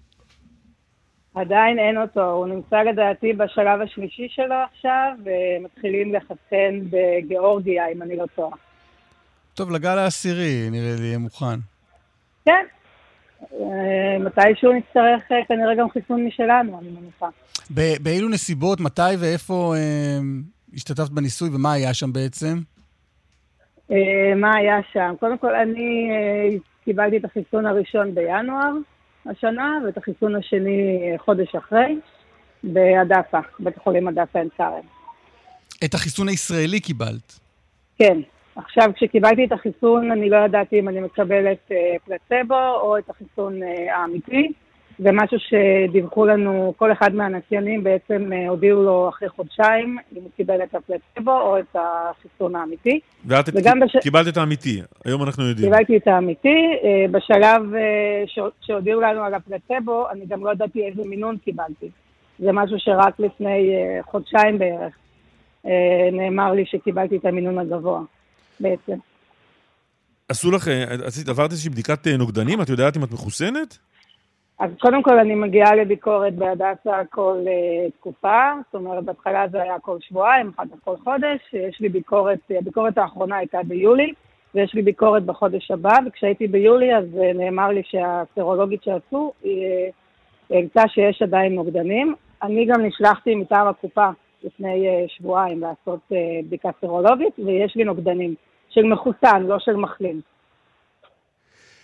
עדיין אין אותו, הוא נמצא לדעתי בשלב השלישי שלו עכשיו, ומתחילים לחסן בגיאורגיה, אם אני לא טועה. טוב, לגל העשירי, נראה לי, יהיה מוכן. כן, מתישהו נצטרך כנראה גם חיסון משלנו, אני מניחה. באילו נסיבות, מתי ואיפה אה, השתתפת בניסוי, ומה היה שם בעצם? אה, מה היה שם? קודם כל, אני אה, קיבלתי את החיסון הראשון בינואר השנה, ואת החיסון השני חודש אחרי, בהדסה, בית החולים הדסה עין כרם. את החיסון הישראלי קיבלת? כן. עכשיו, כשקיבלתי את החיסון, אני לא ידעתי אם אני מקבלת אה, פלצבו או את החיסון אה, האמיתי. זה משהו שדיווחו לנו, כל אחד מהנסיינים בעצם אה, הודיעו לו אחרי חודשיים, אם הוא קיבל את הפלצבו או את החיסון האמיתי. ואת בש... קיבלת את האמיתי, היום אנחנו יודעים. קיבלתי את האמיתי, אה, בשלב אה, ש... שהודיעו לנו על הפלצבו, אני גם לא ידעתי איזה מינון קיבלתי. זה משהו שרק לפני אה, חודשיים בערך אה, נאמר לי שקיבלתי את המינון הגבוה. בעצם. עשו לך, עשית, עברת איזושהי בדיקת נוגדנים? את יודעת אם את מחוסנת? אז קודם כל אני מגיעה לביקורת בהדסה כל uh, תקופה, זאת אומרת, בהתחלה זה היה כל שבועיים, אחת כל חודש, יש לי ביקורת, הביקורת האחרונה הייתה ביולי, ויש לי ביקורת בחודש הבא, וכשהייתי ביולי אז uh, נאמר לי שהסרולוגית שעשו, היא העלתה uh, שיש עדיין נוגדנים. אני גם נשלחתי מטעם הקופה, לפני שבועיים לעשות בדיקה סרולוגית, ויש לי נוגדנים של מחוסן, לא של מחלים.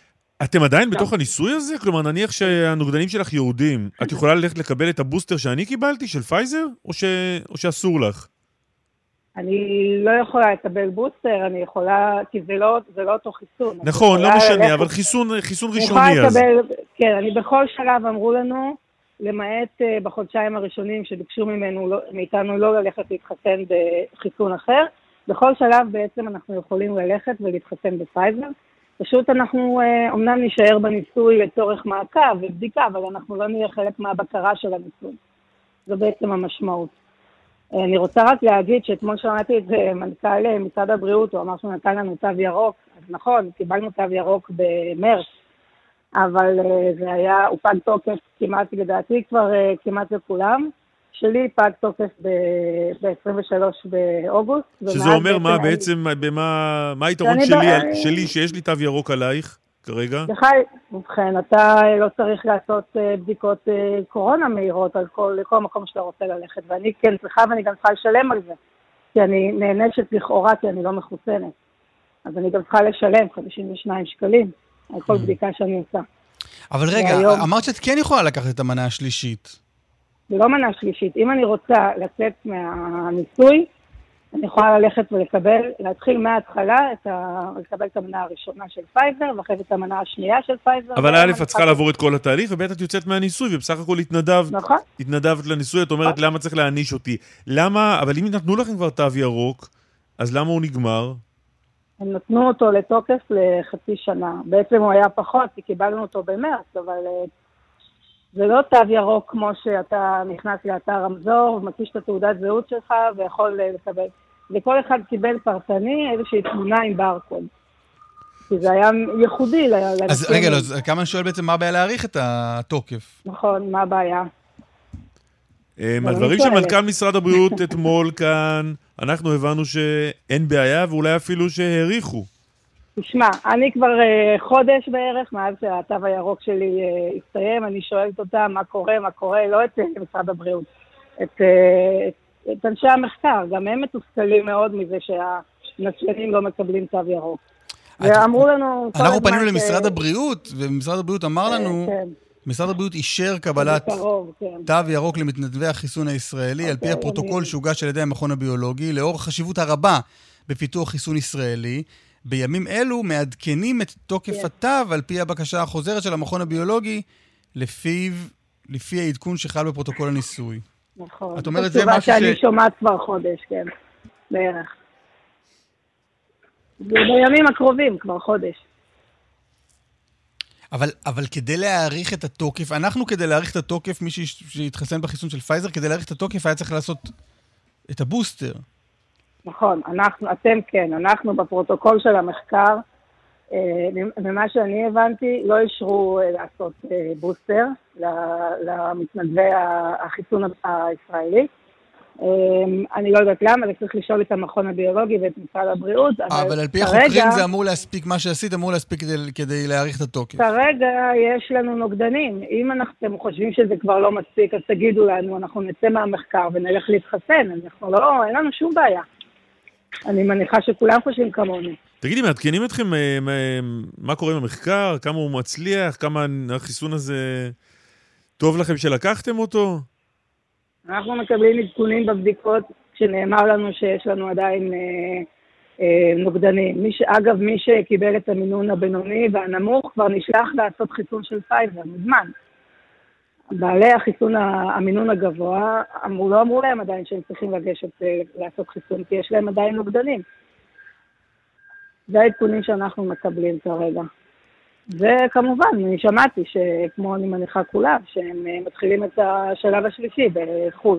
אתם עדיין בתוך הניסוי הזה? כלומר, נניח שהנוגדנים שלך יהודים, את יכולה ללכת לקבל את הבוסטר שאני קיבלתי, של פייזר, או, ש... או שאסור לך? אני לא יכולה לקבל בוסטר, אני יכולה, כי זה לא, זה לא אותו חיסון. נכון, לא משנה, אבל חיסון, חיסון ראשוני אז. לקבל, כן, אני בכל שלב אמרו לנו, למעט uh, בחודשיים הראשונים שביקשו ממנו, לא, מאיתנו לא ללכת להתחסן בחיסון אחר, בכל שלב בעצם אנחנו יכולים ללכת ולהתחסן בפייזר. פשוט אנחנו uh, אומנם נשאר בניסוי לצורך מעקב ובדיקה, אבל אנחנו לא נהיה חלק מהבקרה של הניסוי. זו בעצם המשמעות. Uh, אני רוצה רק להגיד שאתמול שמעתי את זה מנכ"ל משרד הבריאות, הוא אמר שהוא נתן לנו תו ירוק, אז נכון, קיבלנו תו ירוק במרץ, אבל uh, זה היה, הוא פג תוקף כמעט, לדעתי כבר uh, כמעט לכולם. שלי פג תוקף ב-עשרים ושלושה באוגוסט. שזה אומר מה בעצם, במה, מה היתרון שלי, שלי שיש לי תו ירוק עלייך כרגע? בכלל, ובכן, אתה לא צריך לעשות בדיקות קורונה מהירות על כל, לכל מקום שאתה רוצה ללכת, ואני כן צריכה ואני גם צריכה לשלם על זה, כי אני נהנשת לכאורה, כי אני לא מחוסנת. אז אני גם צריכה לשלם חמישים ושניים שקלים על כל בדיקה שאני עושה. אבל רגע, אמרת שאת כן יכולה לקחת את המנה השלישית. זה לא מנה שלישית. אם אני רוצה לצאת מהניסוי, אני יכולה ללכת ולקבל, להתחיל מההתחלה, את ה... לקבל את המנה הראשונה של פייזר, ואחרי את המנה השנייה של פייזר. אבל א', את צריכה לעבור את כל התהליך, וב' את יוצאת מהניסוי, ובסך הכל התנדבת, נכון. התנדבת לניסוי, את אומרת, למה צריך להעניש אותי? למה, אבל אם נתנו לכם כבר תו ירוק, אז למה הוא נגמר? הם נתנו אותו לתוקף לחצי שנה. בעצם הוא היה פחות, כי קיבלנו אותו במרץ, אבל זה לא תו ירוק כמו שאתה נכנס לאתר רמזור, ומקיש את התעודת זהות שלך ויכול לקבל. וכל אחד קיבל פרטני איזושהי תמונה עם ברקוד. כי זה היה ייחודי לנשים. אז רגע, לא, אז כמה אני שואל בעצם מה הבעיה להאריך את התוקף? נכון, מה הבעיה? הדברים של מנכ"ל משרד הבריאות אתמול כאן, אנחנו הבנו שאין בעיה ואולי אפילו שהאריכו. תשמע, אני כבר uh, חודש בערך, מאז שהתו הירוק שלי uh, הסתיים, אני שואלת אותה מה קורה, מה קורה, לא את uh, משרד הבריאות, את, uh, את, את אנשי המחקר, גם הם מתוסכלים מאוד מזה שהנציינים לא מקבלים תו ירוק. ואמרו לנו... אנחנו פנינו למשרד הבריאות, ומשרד הבריאות אמר לנו, משרד הבריאות אישר קבלת תו ירוק למתנדבי החיסון הישראלי, על פי הפרוטוקול שהוגש על ידי המכון הביולוגי, לאור החשיבות הרבה בפיתוח חיסון ישראלי, בימים אלו מעדכנים את תוקף התו על פי הבקשה החוזרת של המכון הביולוגי, לפיו, לפי העדכון שחל בפרוטוקול הניסוי. נכון. את אומרת זה משהו ש... שאני שומעת כבר חודש, כן. בערך. זה בימים הקרובים, כבר חודש. אבל, אבל כדי להאריך את התוקף, אנחנו כדי להאריך את התוקף, מי שהתחסן בחיסון של פייזר, כדי להאריך את התוקף היה צריך לעשות את הבוסטר. נכון, אנחנו, אתם כן, אנחנו בפרוטוקול של המחקר, ממה שאני הבנתי, לא אישרו לעשות בוסטר למתנדבי החיסון הישראלי. אני לא יודעת למה, זה צריך לשאול את המכון הביולוגי ואת משרד הבריאות. אבל על פי החוקרים זה אמור להספיק, מה שעשית אמור להספיק כדי להאריך את התוקף. כרגע יש לנו נוגדנים. אם אתם חושבים שזה כבר לא מספיק, אז תגידו לנו, אנחנו נצא מהמחקר ונלך להתחסן. אנחנו לא, אין לנו שום בעיה. אני מניחה שכולם חושבים כמוני. תגידי, מעדכנים אתכם מה קורה עם המחקר? כמה הוא מצליח? כמה החיסון הזה טוב לכם שלקחתם אותו? אנחנו מקבלים עדכונים בבדיקות שנאמר לנו שיש לנו עדיין אה, אה, נוגדנים. מי ש... אגב, מי שקיבל את המינון הבינוני והנמוך כבר נשלח לעשות חיסון של פייזר, מזמן. בעלי החיסון, המינון הגבוה, אמרו, לא אמרו להם עדיין שהם צריכים לגשת אה, לעשות חיסון, כי יש להם עדיין נוגדנים. זה העדכונים שאנחנו מקבלים כרגע. וכמובן, אני שמעתי שכמו אני מניחה כולם, שהם מתחילים את השלב השלישי בחו"ל.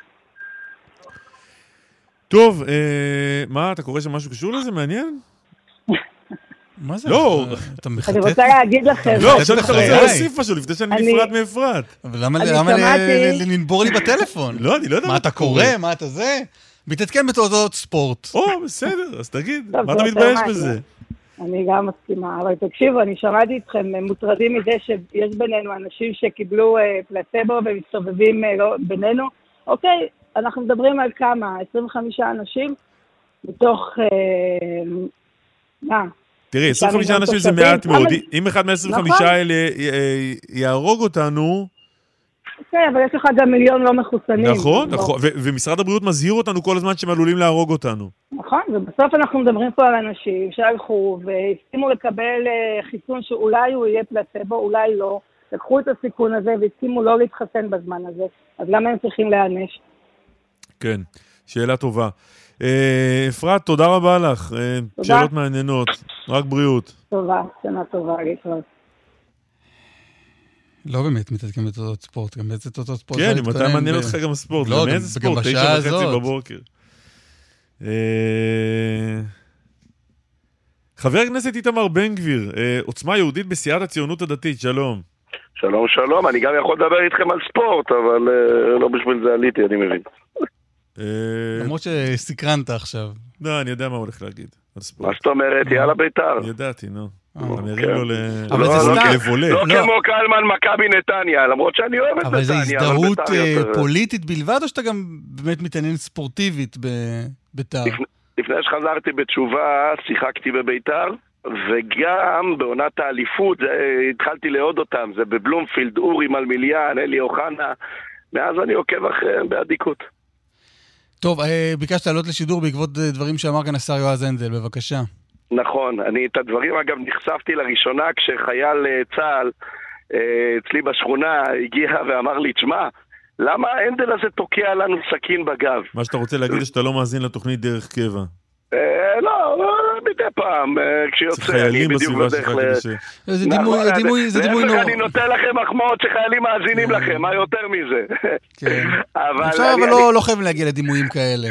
טוב, אה, מה, אתה קורא שמשהו קשור לזה? מעניין? מה זה? לא. אתה מחטט? אני רוצה להגיד לכם. לא, עכשיו אתה רוצה להוסיף משהו, לפני שאני נפרד מאפרת. אבל למה לנבור לי בטלפון? לא, אני לא יודע מה אתה קורא? מה אתה זה? מתעדכן בתעודות ספורט. או, בסדר, אז תגיד, מה אתה מתבייש בזה? אני גם מסכימה, אבל תקשיבו, אני שמעתי אתכם מוטרדים מזה שיש בינינו אנשים שקיבלו פלסבו ומסתובבים בינינו. אוקיי, אנחנו מדברים על כמה? עשרים וחמישה אנשים מתוך, מה? תראי, עשרים וחמישה אנשים זה מעט מאוד. אם אחד מה-עשרים וחמישה האלה יהרוג אותנו... כן, אבל יש לך גם מיליון לא מחוסנים. נכון, ומשרד הבריאות מזהיר אותנו כל הזמן שהם עלולים להרוג אותנו. נכון, ובסוף אנחנו מדברים פה על אנשים שהלכו והסכימו לקבל חיסון שאולי הוא יהיה פלצבו, אולי לא. לקחו את הסיכון הזה והסכימו לא להתחסן בזמן הזה. אז למה הם צריכים להיענש? כן, שאלה טובה. אפרת, תודה רבה לך. שאלות מעניינות. רק בריאות. טובה, שנה טובה, להתראות. לא באמת מתעדכן בתוצאות ספורט, גם באיזה תוצאות ספורט. כן, אם אתה מעניין אותך גם ספורט. לא, גם בשעה הזאת. תשע וחצי בבוקר. חבר הכנסת איתמר בן גביר, עוצמה יהודית בסיעת הציונות הדתית, שלום. שלום, שלום, אני גם יכול לדבר איתכם על ספורט, אבל לא בשביל זה עליתי, אני מבין. למרות שסקרנת עכשיו. לא, אני יודע מה הולך להגיד. מה זאת אומרת? יאללה בית"ר. ידעתי, נו. מרים לו לבולה. לא כמו קלמן מכבי נתניה, למרות שאני אוהב את נתניה. אבל זה הזדהות פוליטית בלבד, או שאתה גם באמת מתעניין ספורטיבית בבית"ר? לפני שחזרתי בתשובה, שיחקתי בבית"ר, וגם בעונת האליפות התחלתי לעוד אותם, זה בבלומפילד, אורי מלמיליאן, אלי אוחנה, מאז אני עוקב אחריהם באדיקות. טוב, ביקשת לעלות לשידור בעקבות דברים שאמר כאן השר יועז הנדל, בבקשה. נכון, אני את הדברים אגב נחשפתי לראשונה כשחייל צה"ל אצלי בשכונה הגיע ואמר לי, תשמע, למה הנדל הזה תוקע לנו סכין בגב? מה שאתה רוצה להגיד שאתה לא מאזין לתוכנית דרך קבע. לא, מדי פעם, כשיוצא אני בדיוק בדרך ל... זה דימוי, זה דימוי נורא. אני נותן לכם מחמאות שחיילים מאזינים לכם, מה יותר מזה? אפשר אבל לא חייבים להגיע לדימויים כאלה.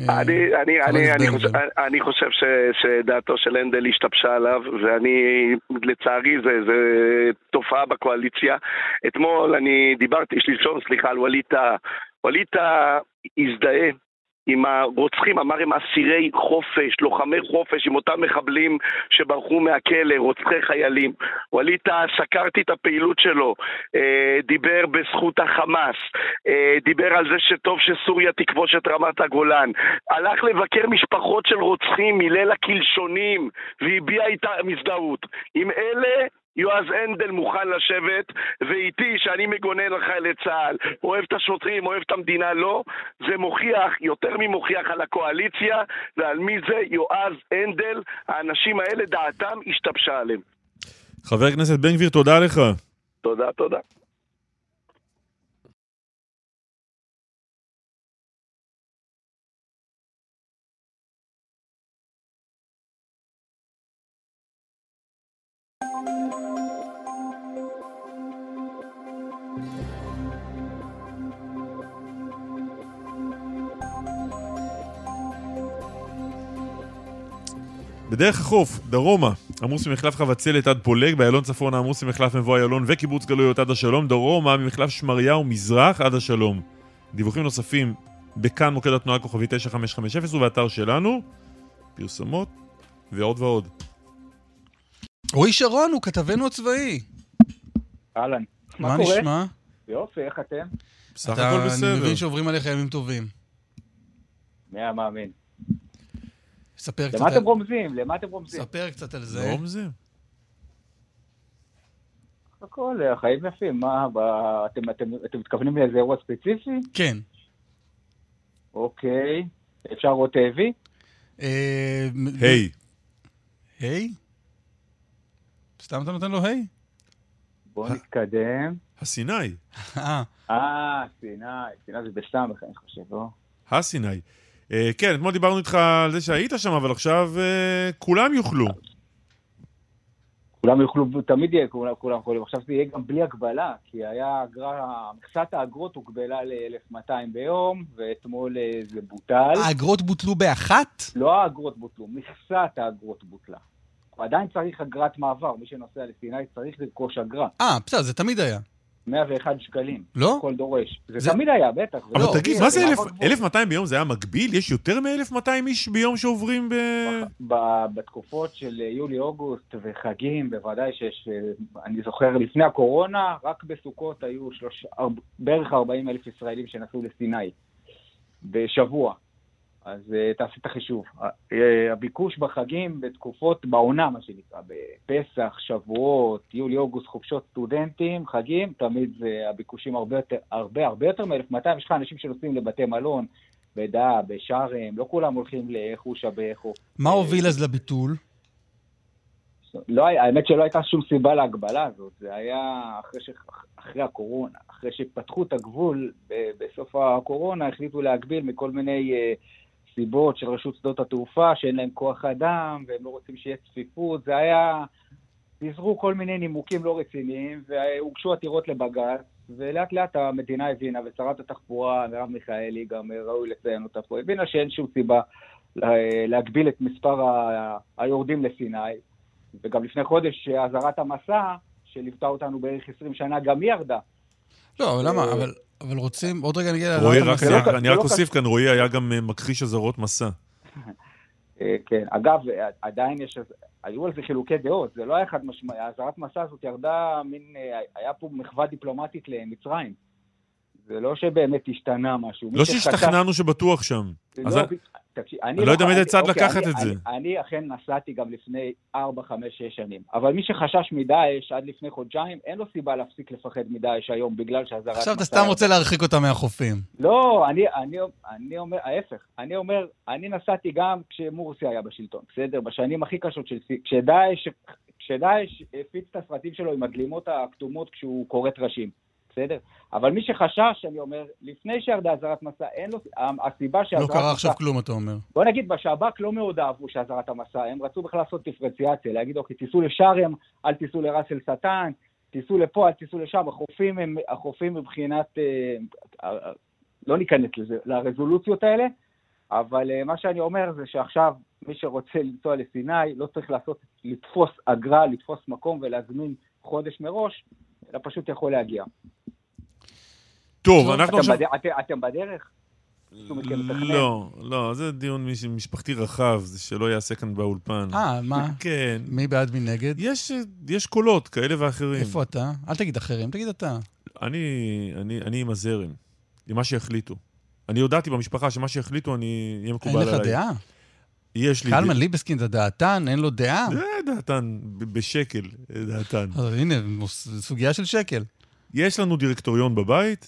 אני חושב שדעתו של הנדל השתבשה עליו, ואני, לצערי, זה תופעה בקואליציה. אתמול אני דיברתי, יש לי שום, סליחה, על וליטה, וליטה הזדהה עם הרוצחים, אמר הם אסירי חופש, לוחמי חופש, עם אותם מחבלים שברחו מהכלא, רוצחי חיילים. וליטה, סקרתי את הפעילות שלו, דיבר בזכות החמאס, דיבר על זה שטוב שסוריה תכבוש את רמת הגולן, הלך לבקר משפחות של רוצחים מליל הקלשונים, והביע איתה מזדהות. עם אלה יועז הנדל מוכן לשבת, ואיתי שאני מגונן על חיילי צה"ל, אוהב את השוטרים, אוהב את המדינה, לא. זה מוכיח, יותר ממוכיח על הקואליציה, ועל מי זה יועז הנדל, האנשים האלה דעתם השתבשה עליהם. חבר הכנסת בן גביר, תודה לך. תודה, תודה. בדרך החוף, דרומה, עמוס ממחלף חבצלת עד פולג, באיילון צפון עמוס ממחלף מבוא איילון וקיבוץ גלויות עד השלום, דרומה ממחלף שמריהו מזרח עד השלום. דיווחים נוספים בכאן מוקד התנועה כוכבי תשע חמש חמש אפס ובאתר שלנו, פרסומות ועוד ועוד. רועי שרון הוא כתבנו הצבאי. אהלן. מה נשמע? יופי, איך אתם? בסך הכל בסדר. אני מבין שעוברים עליך ימים טובים. מי המאמין? ספר קצת. למה אתם רומזים? למה אתם רומזים? ספר קצת על זה. לא רומזים. הכל, החיים יפים. מה, אתם מתכוונים לאיזה אירוע ספציפי? כן. אוקיי. אפשר רות אבי? היי. היי? סתם אתה נותן לו היי? בוא נתקדם. הסיני. אה, סיני. סיני זה בסמך, אני חושב, לא? הסיני. כן, אתמול דיברנו איתך על זה שהיית שם, אבל עכשיו כולם יוכלו. כולם יוכלו, תמיד יהיה, כולם יכולים. עכשיו זה יהיה גם בלי הגבלה, כי היה אגרה, מכסת האגרות הוגבלה ל-אלף מאתיים ביום, ואתמול זה בוטל. האגרות בוטלו באחת? לא האגרות בוטלו, מכסת האגרות בוטלה. עדיין צריך אגרת מעבר, מי שנוסע לסיני צריך לרכוש אגרה. אה, בסדר, זה תמיד היה. מאה ואחת שקלים. לא? כל דורש. זה, זה תמיד היה, בטח. אבל לא, תגיד, מה זה אלף ומאתיים ביום? זה היה מקביל? יש יותר מ-אלף ומאתיים איש ביום שעוברים ב... ב- בתקופות של יולי-אוגוסט וחגים, בוודאי שיש, אני זוכר, לפני הקורונה, רק בסוכות היו שלוש, בערך ארבעים אלף ישראלים שנסעו לסיני בשבוע. אז uh, תעשי את החישוב. Uh, הביקוש בחגים, בתקופות, בעונה, מה שנקרא, בפסח, שבועות, יולי, אוגוסט, חופשות סטודנטים, חגים, תמיד זה הביקושים הרבה יותר, הרבה, הרבה יותר מ-אלף מאתיים. יש לך אנשים שנוסעים לבתי מלון, בדעה, בשארם, לא כולם הולכים לאיכושה באיכו. מה הוביל אז לביטול? לא, האמת שלא הייתה שום סיבה להגבלה הזאת, זה היה אחרי, ש... אחרי הקורונה, אחרי שפתחו את הגבול ב... בסוף הקורונה, החליטו להגביל מכל מיני uh, סיבות של רשות שדות התעופה, שאין להם כוח אדם, והם לא רוצים שיהיה צפיפות, זה היה, נזרו כל מיני נימוקים לא רציניים, והוגשו עתירות לבג"ץ, ולאט לאט המדינה הבינה, ושרת התחבורה, מרב מיכאלי, גם ראוי לציין אותה פה, הבינה שאין שום סיבה להגביל את מספר ה... היורדים לסיני, וגם לפני חודש, אזהרת המסע, שליוותה אותנו בערך עשרים שנה, גם היא ירדה. לא, אבל למה? אבל, אבל רוצים, עוד רגע נגיע... רועי, אני רק אוסיף כאן, רועי היה גם מכחיש אזהרות מסע. כן, אגב, עדיין יש, היו על זה חילוקי דעות, זה לא היה אחד משמעי, האזהרת מסע הזאת ירדה, מין, היה פה מחווה דיפלומטית למצרים. זה לא שבאמת השתנה משהו. לא שהשתכנענו שבטוח שם. אני לא יודע מי צד לקחת את זה. אני אכן נסעתי גם לפני ארבע, חמש, שש שנים. אבל מי שחשש מדאעש עד לפני חודשיים, אין לו סיבה להפסיק לפחד מדאעש היום, בגלל שהזרת... עכשיו אתה סתם רוצה להרחיק אותם מהחופים. לא, אני אומר, ההפך. אני אומר, אני נסעתי גם כשמורסי היה בשלטון, בסדר? בשנים הכי קשות של... כשדאעש הפיץ את הסרטים שלו עם הגלימות הכתומות כשהוא קוראת ראשים. בסדר? אבל מי שחשש, אני אומר, לפני שירדה אזהרת מסע, אין לו, הסיבה שהאזהרת מסע... לא קרה עכשיו כלום, אתה אומר. בוא נגיד, בשב"כ לא מאוד אהבו שהאזהרת המסע, הם רצו בכלל לעשות דיפרנציאציה, להגיד, אוקיי, תיסעו לשארם, אל תיסעו לראס אל סטן, תיסעו לפה, אל תיסעו לשם, החופים הם, החופים מבחינת, אה, לא ניכנס לזה, לרזולוציות האלה, אבל אה, מה שאני אומר זה שעכשיו, מי שרוצה לנסוע לסיני, לא צריך לעשות, לתפוס אגרה, לתפוס מקום ולהזמין חודש מראש, אלא פשוט יכול להגיע. טוב, אנחנו עכשיו... אתם בדרך? לא, לא, זה דיון משפחתי רחב, זה שלא יעשה כאן באולפן. אה, מה? כן. מי בעד מי נגד? יש קולות כאלה ואחרים. איפה אתה? אל תגיד אחרים, תגיד אתה. אני עם הזרם, עם מה שהחליטו. אני הודעתי במשפחה שמה שהחליטו, אני אהיה מקובל עליי. אין לך דעה? יש לי... קלמן ליבסקין זה דעתן, אין לו דעה? זה דעתן, בשקל, דעתן. אז הנה, סוגיה של שקל. יש לנו דירקטוריון בבית,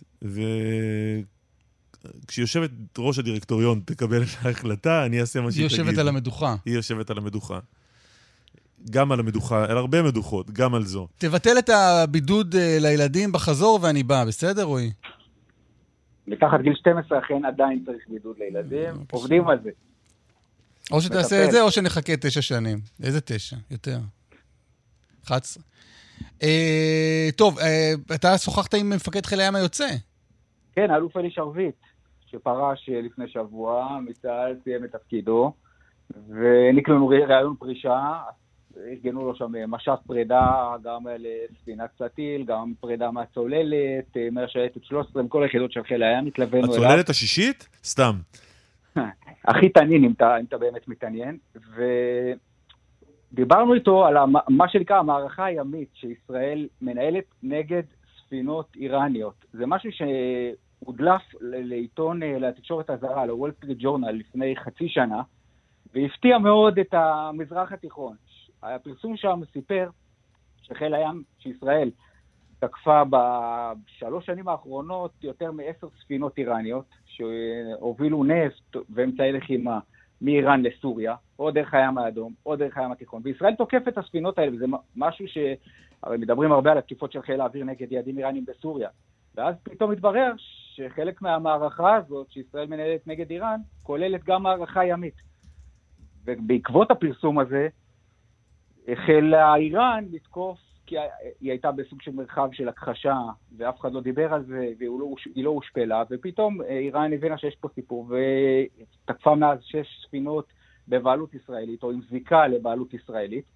וכשיושבת ראש הדירקטוריון תקבל את ההחלטה, אני אעשה מה שהיא תגיד. היא יושבת על המדוכה. היא יושבת על המדוכה. גם על המדוכה, על הרבה מדוכות, גם על זו. תבטל את הבידוד לילדים בחזור ואני בא, בסדר רועי? מתחת גיל שתים עשרה אכן עדיין צריך בידוד לילדים, עובדים על זה. או שתעשה את זה או שנחכה תשע שנים. איזה תשע? יותר. אחת עשרה. אה, טוב, אה, אתה שוחחת עם מפקד חיל הים היוצא. כן, אלוף אלי שרביט, שפרש לפני שבוע, מצה"ל סיים את תפקידו, והעניק לנו רעיון פרישה, ארגנו לו שם משט פרידה, גם לספינת סטיל, גם פרידה מהצוללת, מהשייטת שלוש עשרה, עם כל היחידות של חיל הים, התלווינו אליו. הצוללת השישית? סתם. הכי תעניין, אם אתה, אם אתה באמת מתעניין, ו... דיברנו איתו על מה שנקרא המערכה הימית שישראל מנהלת נגד ספינות איראניות. זה משהו שהודלף לעיתון, לתקשורת הזרה, לוול סטריט ג'ורנל, לפני חצי שנה, והפתיע מאוד את המזרח התיכון. הפרסום שם סיפר שחיל הים, שישראל תקפה בשלוש שנים האחרונות יותר מעשר ספינות איראניות, שהובילו נפט ואמצעי לחימה מאיראן לסוריה, או דרך הים האדום, או דרך הים התיכון. וישראל תוקפת את הספינות האלה, וזה משהו ש... הרי מדברים הרבה על התקיפות של חיל האוויר נגד יעדים איראנים בסוריה. ואז פתאום מתברר שחלק מהמערכה הזאת, שישראל מנהלת נגד איראן, כוללת גם מערכה ימית. ובעקבות הפרסום הזה, החל האיראן לתקוף, כי היא הייתה בסוג של מרחב של הכחשה, ואף אחד לא דיבר על זה, והיא לא הושפלה, ופתאום איראן הבינה שיש פה סיפור, ותקפה מאז שש ספינות בבעלות ישראלית, או עם זיקה לבעלות ישראלית.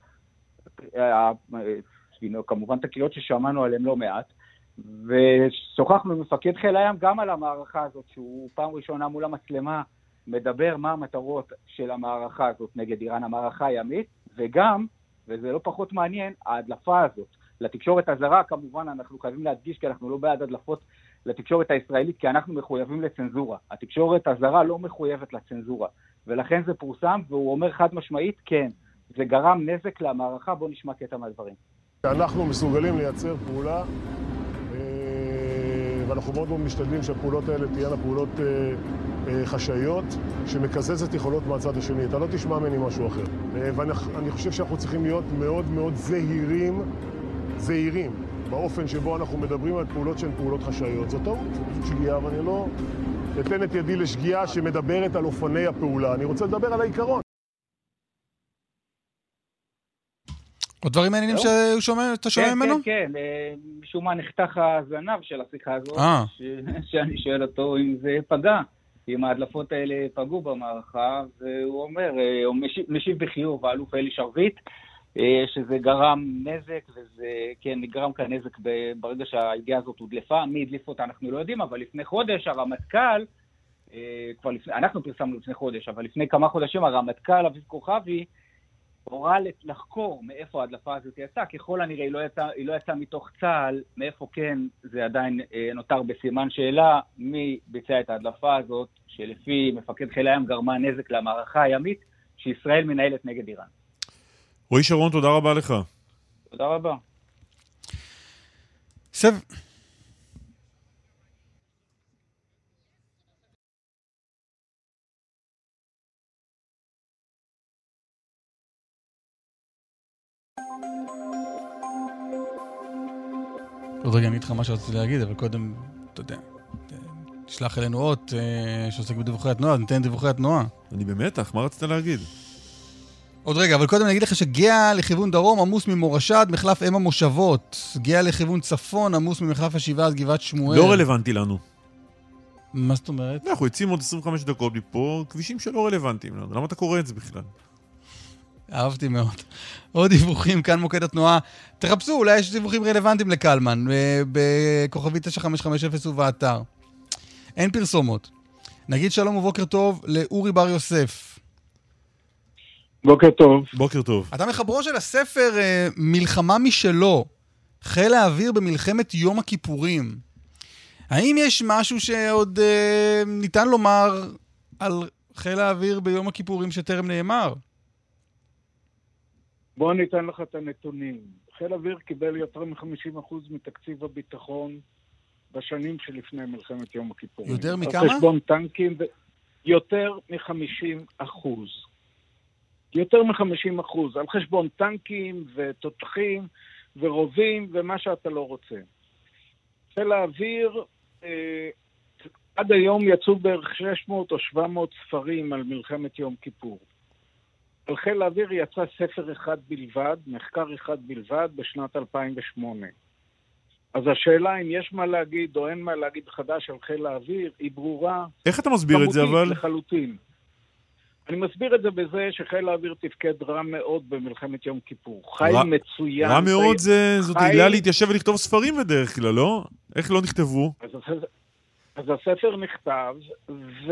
כמובן תקריות ששמענו עליהן לא מעט, ושוחחנו עם מפקד חיל הים גם על המערכה הזאת, שהוא פעם ראשונה מול המצלמה מדבר מה המטרות של המערכה הזאת נגד איראן, המערכה הימית, וגם, וזה לא פחות מעניין, ההדלפה הזאת. לתקשורת הזרה, כמובן, אנחנו חייבים להדגיש, כי אנחנו לא בעד הדלפות לתקשורת הישראלית, כי אנחנו מחויבים לצנזורה. התקשורת הזרה לא מחויבת לצנזורה, ולכן זה פורסם, והוא אומר חד משמעית, כן, זה גרם נזק למערכה. בוא נשמע קטע מהדברים. אנחנו מסוגלים לייצר פעולה, ואנחנו מאוד מאוד משתדלים שהפעולות האלה תהיינה פעולות חשאיות, שמקזזת יכולות מהצד השני. אתה לא תשמע ממני משהו אחר. ואני חושב שאנחנו צריכים להיות מאוד מאוד זהירים, זהירים, באופן שבו אנחנו מדברים על פעולות שהן פעולות חשאיות. זאת טעות, זה פשוט שגיאה, ואני לא אתן את ידי לשגיאה שמדברת על אופני הפעולה. אני רוצה לדבר על העיקרון. עוד דברים מעניינים שאתה שומע ממנו? כן, כן, משום מה נחתך הזנב של השיחה הזאת, שאני שואל אותו אם זה פגע, אם ההדלפות האלה פגעו במערכה, והוא אומר, הוא משיב בחיוב, האלוף אלי שרביט, שזה גרם נזק, וזה, כן, גרם כאן נזק ברגע שהידיעה הזאת הודלפה. מי הדליף אותה אנחנו לא יודעים, אבל לפני חודש הרמטכ"ל, כבר לפני, אנחנו פרסמנו לפני חודש, אבל לפני כמה חודשים הרמטכ"ל אביב כוכבי, הורה לחקור מאיפה ההדלפה הזאת יצאה. ככל הנראה היא לא יצאה, היא לא יצאה מתוך צה"ל, מאיפה כן זה עדיין אה, נותר בסימן שאלה, מי ביצע את ההדלפה הזאת, שלפי מפקד חיל הים גרמה נזק למערכה הימית שישראל מנהלת נגד איראן. רועי שרון, תודה רבה לך. תודה רבה. סב... עוד רגע אני איתך מה שרציתי להגיד, אבל קודם, אתה יודע, תשלח אלינו אות שעוסק בדיווחי התנועה, ניתן דיווחי התנועה. אני במתח, מה רצית להגיד? עוד רגע, אבל קודם אני אגיד לך שגאה לכיוון דרום עמוס ממורשה עד מחלף אם המושבות, גאה לכיוון צפון עמוס ממחלף השבעה עד גבעת שמואל. לא רלוונטי לנו. מה זאת אומרת? אנחנו יוצאים עוד עשרים וחמש דקות מפה, כבישים שלא רלוונטיים לנו. למה אתה קורא את זה בכלל? אהבתי מאוד. עוד דיווחים, כאן מוקד התנועה. תחפשו, אולי יש דיווחים רלוונטיים לקלמן, בכוכבית תשע חמש חמש אפס ובאתר. אין פרסומות. נגיד שלום ובוקר טוב לאורי בר יוסף. בוקר טוב. בוקר טוב. אתה מחברו של הספר מלחמה משלו, חיל האוויר במלחמת יום הכיפורים. האם יש משהו שעוד ניתן לומר על חיל האוויר ביום הכיפורים שטרם נאמר? בוא ניתן לך את הנתונים. חיל האוויר קיבל יותר מ-חמישים אחוז מתקציב הביטחון בשנים שלפני מלחמת יום הכיפורים. יותר מכמה? על חשבון טנקים, ו... יותר מ-חמישים אחוז. יותר מ-חמישים אחוז. על חשבון טנקים ותותחים ורובים ומה שאתה לא רוצה. חיל האוויר, אה, עד היום יצאו בערך שש מאות או שבע מאות ספרים על מלחמת יום כיפור. על חיל האוויר יצא ספר אחד בלבד, מחקר אחד בלבד, בשנת אלפיים ושמונה. אז השאלה אם יש מה להגיד או אין מה להגיד חדש על חיל האוויר, היא ברורה. איך אתה מסביר את זה אבל? לחלוטין. אני מסביר את זה בזה שחיל האוויר תפקד רע מאוד במלחמת יום כיפור. חיל רע, מצוין. רע מאוד זה, זאת חיל... עילה להתיישב ולכתוב ספרים בדרך כלל, לא? איך לא נכתבו? אז, אז הספר נכתב, ו...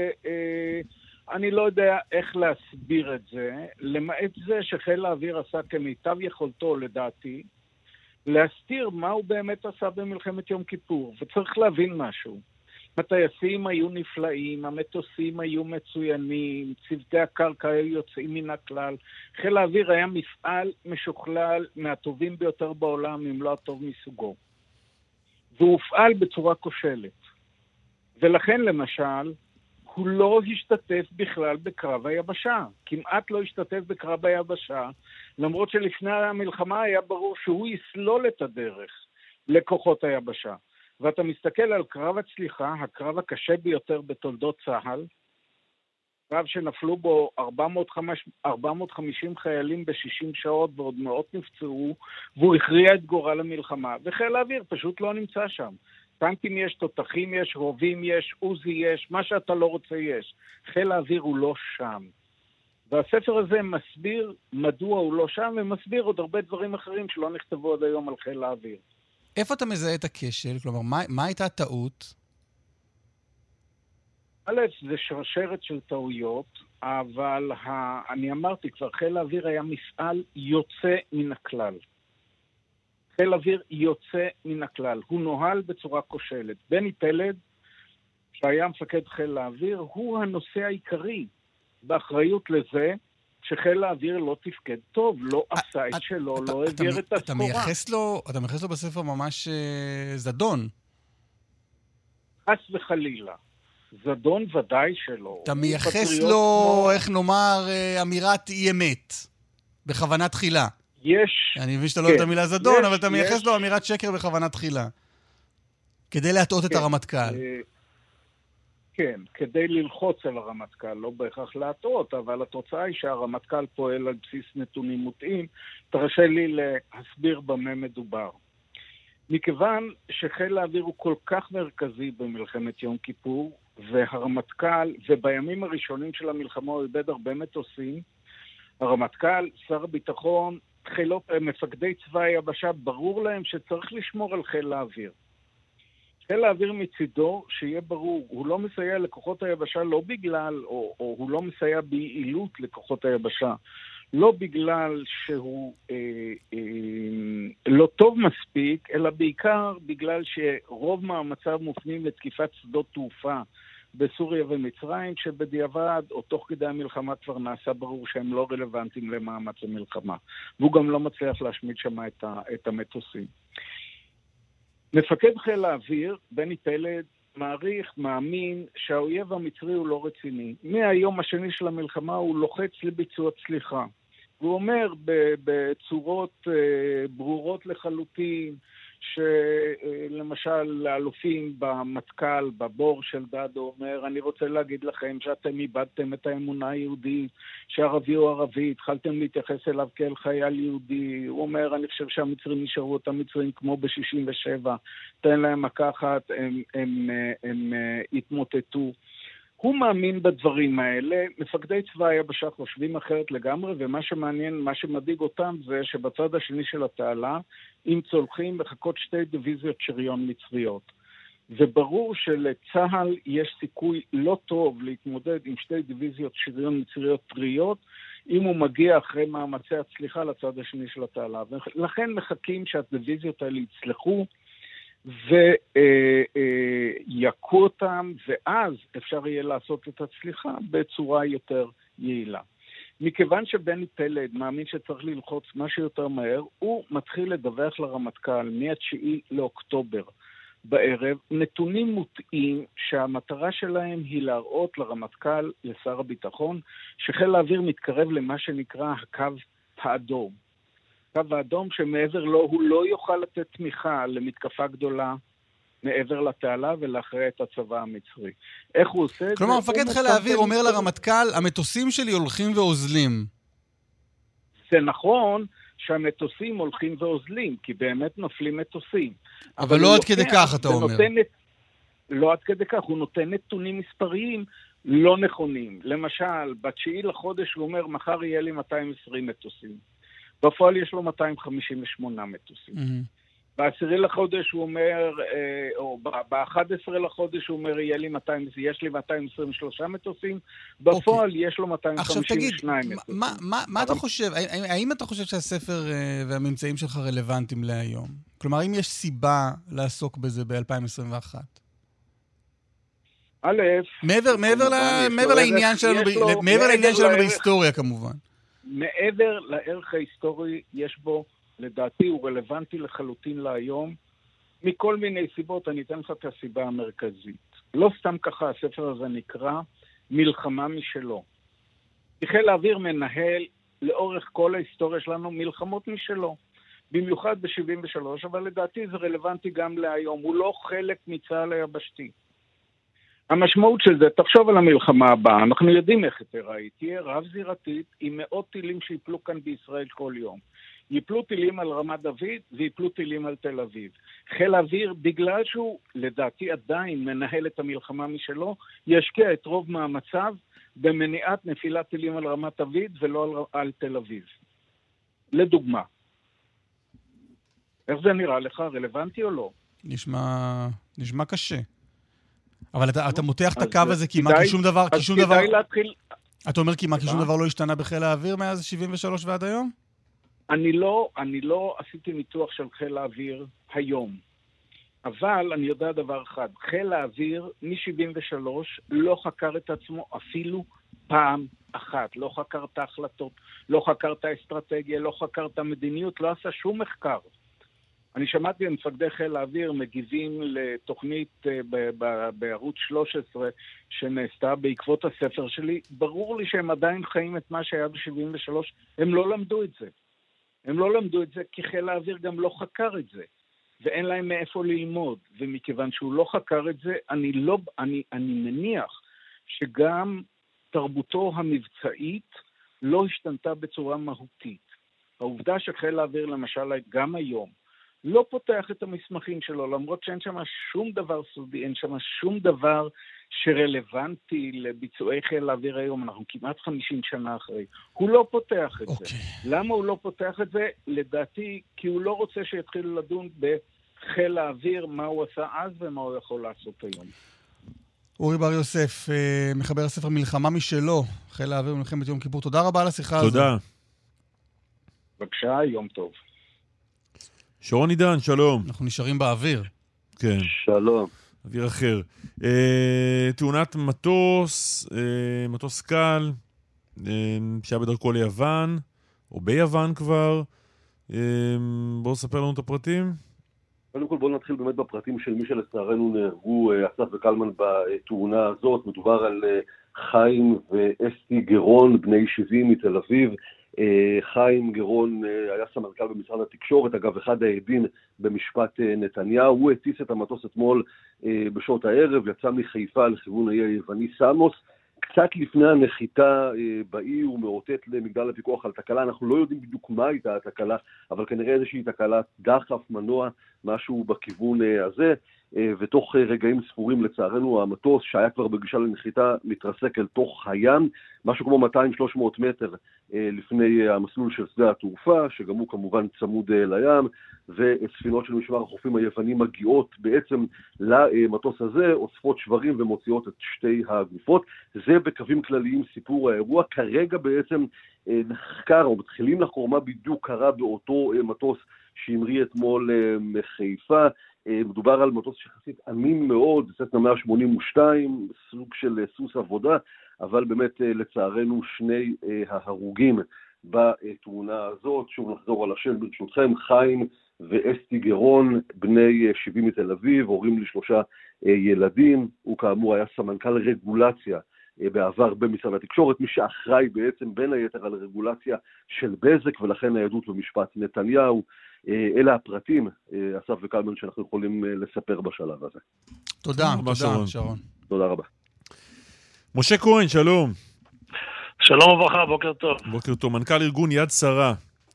אה, אני לא יודע איך להסביר את זה, למעט זה שחיל האוויר עשה כמיטב יכולתו, לדעתי, להסתיר מה הוא באמת עשה במלחמת יום כיפור. וצריך להבין משהו. הטייסים היו נפלאים, המטוסים היו מצוינים, צוותי הקרקע היו יוצאים מן הכלל. חיל האוויר היה מפעל משוכלל מהטובים ביותר בעולם, אם לא הטוב מסוגו. והוא הופעל בצורה כושלת. ולכן, למשל, הוא לא השתתף בכלל בקרב היבשה. כמעט לא השתתף בקרב היבשה, למרות שלפני המלחמה היה ברור שהוא יסלול את הדרך לכוחות היבשה. ואתה מסתכל על קרב הצליחה, הקרב הקשה ביותר בתולדות צה"ל, קרב שנפלו בו ארבע מאות וחמישים חיילים ב-שישים שעות ועוד מאות נפצעו, והוא הכריע את גורל המלחמה, וחיל האוויר פשוט לא נמצא שם. טנקים יש, תותחים יש, רובים יש, עוזי יש, מה שאתה לא רוצה יש. חיל האוויר הוא לא שם. והספר הזה מסביר מדוע הוא לא שם, ומסביר עוד הרבה דברים אחרים שלא נכתבו עד היום על חיל האוויר. איפה אתה מזהה את הכשל? כלומר, מה, מה הייתה הטעות? א', זה שרשרת של טעויות, אבל ה... אני אמרתי כבר, חיל האוויר היה מפעל יוצא מן הכלל. חיל אוויר יוצא מן הכלל. הוא נוהל בצורה כושלת. בני פלד, שהיה מפקד חיל האוויר, הוא הנושא העיקרי באחריות לזה שחיל האוויר לא תפקד טוב, לא עשה את שלו, לא העביר את הסחורה. אתה מייחס לו בספר ממש זדון. חס וחלילה. זדון ודאי שלא. אתה מייחס לו, איך נאמר, אמירת אי אמת, בכוונה תחילה. יש... אני מבין שאתה לא אוהב את המילה זדון, אבל אתה מייחס לו אמירת שקר בכוונה תחילה. כדי להטעות את הרמטכ"ל. כן, כדי ללחוץ על הרמטכ"ל, לא בהכרח להטעות, אבל התוצאה היא שהרמטכ"ל פועל על בסיס נתונים מוטעים. תרשה לי להסביר במה מדובר. מכיוון שחיל האוויר הוא כל כך מרכזי במלחמת יום כיפור, והרמטכ"ל, ובימים הראשונים של המלחמה הוא איבד הרבה מטוסים, הרמטכ"ל, שר הביטחון, חילות, מפקדי צבא היבשה, ברור להם שצריך לשמור על חיל האוויר. חיל האוויר מצידו, שיהיה ברור, הוא לא מסייע לכוחות היבשה לא בגלל, או, או הוא לא מסייע ביעילות לכוחות היבשה, לא בגלל שהוא אה, אה, לא טוב מספיק, אלא בעיקר בגלל שרוב מאמציו מופנים לתקיפת שדות תעופה בסוריה ומצרים, שבדיעבד או תוך כדי המלחמה כבר נעשה ברור שהם לא רלוונטיים למאמץ המלחמה. והוא גם לא מצליח להשמיד שם את, ה, את המטוסים. מפקד חיל האוויר, בני פלד, מעריך, מאמין שהאויב המצרי הוא לא רציני. מהיום השני של המלחמה הוא לוחץ לביצוע צליחה. הוא אומר בצורות ברורות לחלוטין, שלמשל לאלופים במטכ"ל, בבור של דדו, אומר, אני רוצה להגיד לכם שאתם איבדתם את האמונה היהודית, שערבי הוא ערבי, התחלתם להתייחס אליו כאל חייל יהודי. הוא אומר, אני חושב שהמצרים נשארו את המצרים כמו ב-שישים ושבע, תן להם מקחת, הם, הם, הם, הם התמוטטו. הוא מאמין בדברים האלה, מפקדי צבא היבשה חושבים אחרת לגמרי, ומה שמעניין, מה שמדאיג אותם זה שבצד השני של התעלה, אם צולחים, מחכות שתי דיוויזיות שריון מצריות. וברור שלצהל יש סיכוי לא טוב להתמודד עם שתי דיוויזיות שריון מצריות טריות, אם הוא מגיע אחרי מאמצי הצליחה לצד השני של התעלה. ולכן מחכים שהדיוויזיות האלה יצלחו, ויכו אותם, ואז אפשר יהיה לעשות את הצליחה בצורה יותר יעילה. מכיוון שבני פלד מאמין שצריך ללחוץ מה שיותר מהר, הוא מתחיל לדווח לרמטכ"ל מה-תשיעי לאוקטובר בערב, נתונים מוטעים שהמטרה שלהם היא להראות לרמטכ"ל, לשר הביטחון, שחיל האוויר מתקרב למה שנקרא הקו האדום. הקו האדום שמעבר לו הוא לא יוכל לתת תמיכה למתקפה גדולה מעבר לתעלה ולאחרי את הצבא המצרי. איך הוא עושה את זה? כלומר, מפקד חיל האוויר אומר לרמטכ"ל, המטוסים שלי הולכים ואוזלים. זה נכון שהמטוסים הולכים ואוזלים, כי באמת נופלים מטוסים. אבל לא עד כדי כך, אתה אומר. לא עד כדי כך, הוא נותן נתונים מספריים לא נכונים. למשל, בתשיעי לחודש הוא אומר, מחר יהיה לי מאתיים ועשרים מטוסים. בפועל יש לו מאתיים חמישים ושמונה מטוסים. בעשירי לחודש הוא אומר, או ב-אחד עשר לחודש הוא אומר, יהיה לי מאתיים, יש לי מאתיים עשרים ושלושה מטוסים, בפועל יש לו מאתיים חמישים ושניים מטוסים. מה אתה חושב, האם אתה חושב שהספר והממצאים שלך רלוונטיים להיום? כלומר, האם יש סיבה לעסוק בזה ב-אלפיים עשרים ואחת? א', מעבר לעניין שלנו בהיסטוריה כמובן. מעבר לערך ההיסטורי יש בו, לדעתי הוא רלוונטי לחלוטין להיום, מכל מיני סיבות. אני אתן לך את הסיבה המרכזית. לא סתם ככה הספר הזה נקרא מלחמה משלו. חיל האוויר מנהל לאורך כל ההיסטוריה שלנו מלחמות משלו. במיוחד ב-שבעים ושלוש, אבל לדעתי זה רלוונטי גם להיום. הוא לא חלק מצה"ל היבשתי. המשמעות של זה, תחשוב על המלחמה הבאה, אנחנו יודעים איך תראה, היא תהיה רב זירתית עם מאות טילים שיפלו כאן בישראל כל יום. יפלו טילים על רמת דוד ויפלו טילים על תל אביב. חיל האוויר, בגלל שהוא לדעתי עדיין מנהל את המלחמה משלו, ישקיע את רוב מאמציו במניעת נפילת טילים על רמת דוד ולא על, על תל אביב. לדוגמה. איך זה נראה לך? רלוונטי או לא? נשמע, נשמע קשה. אבל אתה, אתה מותח את הקו הזה כמעט כי שום דבר, כי שום דבר... להתחיל... אתה אומר כמעט כי שום דבר לא השתנה בחיל האוויר מאז שבעים ושלוש ועד היום? אני לא, אני לא עשיתי ניתוח של חיל האוויר היום, אבל אני יודע דבר אחד, חיל האוויר מ-שבעים ושלוש לא חקר את עצמו אפילו פעם אחת, לא חקר את ההחלטות, לא חקר את האסטרטגיה, לא חקר את המדיניות, לא עשה שום מחקר. אני שמעתי במפקדי חיל האוויר מגיבים לתוכנית ב- ב- בערוץ שלוש עשרה שנעשתה בעקבות הספר שלי, ברור לי שהם עדיין חיים את מה שהיה ב-שבעים ושלוש, הם לא למדו את זה. הם לא למדו את זה כי חיל האוויר גם לא חקר את זה, ואין להם מאיפה ללמוד, ומכיוון שהוא לא חקר את זה, אני, לא, אני, אני מניח שגם תרבותו המבצעית לא השתנתה בצורה מהותית. העובדה שחיל האוויר למשל גם היום לא פותח את המסמכים שלו, למרות שאין שם שום דבר סודי, אין שם שום דבר שרלוונטי לביצועי חיל האוויר היום, אנחנו כמעט חמישים שנה אחרי. הוא לא פותח את okay. זה. למה הוא לא פותח את זה? לדעתי, כי הוא לא רוצה שיתחילו לדון בחיל האוויר, מה הוא עשה אז ומה הוא יכול לעשות היום. אורי בר יוסף, מחבר הספר מלחמה משלו, חיל האוויר מלחמת יום כיפור. תודה רבה על השיחה הזו. תודה. בבקשה, יום טוב. שרון עידן, שלום. אנחנו נשארים באוויר. כן. שלום. אוויר אחר. אה, תאונת מטוס, אה, מטוס קל, אה, שהיה בדרכו ליוון, או ביוון כבר. אה, בואו ספר לנו את הפרטים. קודם כל בואו נתחיל באמת בפרטים של מי שלצערנו נהרגו, אסף וקלמן בתאונה הזאת. מדובר על חיים ואסתי גרון, בני שבעים מתל אביב. חיים גרון היה סמנכ"ל במשרד התקשורת, אגב אחד העדים במשפט נתניהו. הוא הטיס את המטוס אתמול בשעות הערב, יצא מחיפה לכיוון האי היווני סמוס. קצת לפני הנחיתה באי הוא מאותת למגדל הפיקוח על תקלה, אנחנו לא יודעים בדיוק מה הייתה התקלה, אבל כנראה איזושהי תקלת דחף, מנוע, משהו בכיוון הזה, ותוך רגעים ספורים לצערנו המטוס שהיה כבר בגישה לנחיתה מתרסק אל תוך הים, משהו כמו מאתיים שלוש מאות מטר לפני המסלול של שדה התעופה, שגם הוא כמובן צמוד לים, וספינות של משמר החופים היוונים מגיעות בעצם למטוס הזה, אוספות שברים ומוציאות את שתי הגופות. זה בקווים כלליים סיפור האירוע. כרגע בעצם נחקר או מתחילים לחקור מה בדיוק קרה באותו מטוס שהמריא אתמול מחיפה. מדובר על מטוס שיחסית אמין מאוד, סטנה מאה שמונים ושתיים, סוג של סוס עבודה, אבל באמת לצערנו שני ההרוגים בתאונה הזאת. שוב נחזור על השם ברשותכם, חיים ואסתי גרון, בני שבעים מתל אביב, הורים לשלושה ילדים. הוא כאמור היה סמנכ"ל רגולציה בעבר במשרד התקשורת, מי שאחראי בעצם בין היתר על רגולציה של בזק, ולכן העדות במשפט נתניהו. אלה הפרטים, אסף וקלמן, שאנחנו יכולים לספר בשלב הזה. תודה, תודה שרון. שרון. תודה רבה. משה כהן, שלום. שלום וברכה, בוקר טוב. בוקר טוב, מנכ"ל ארגון יד שרה.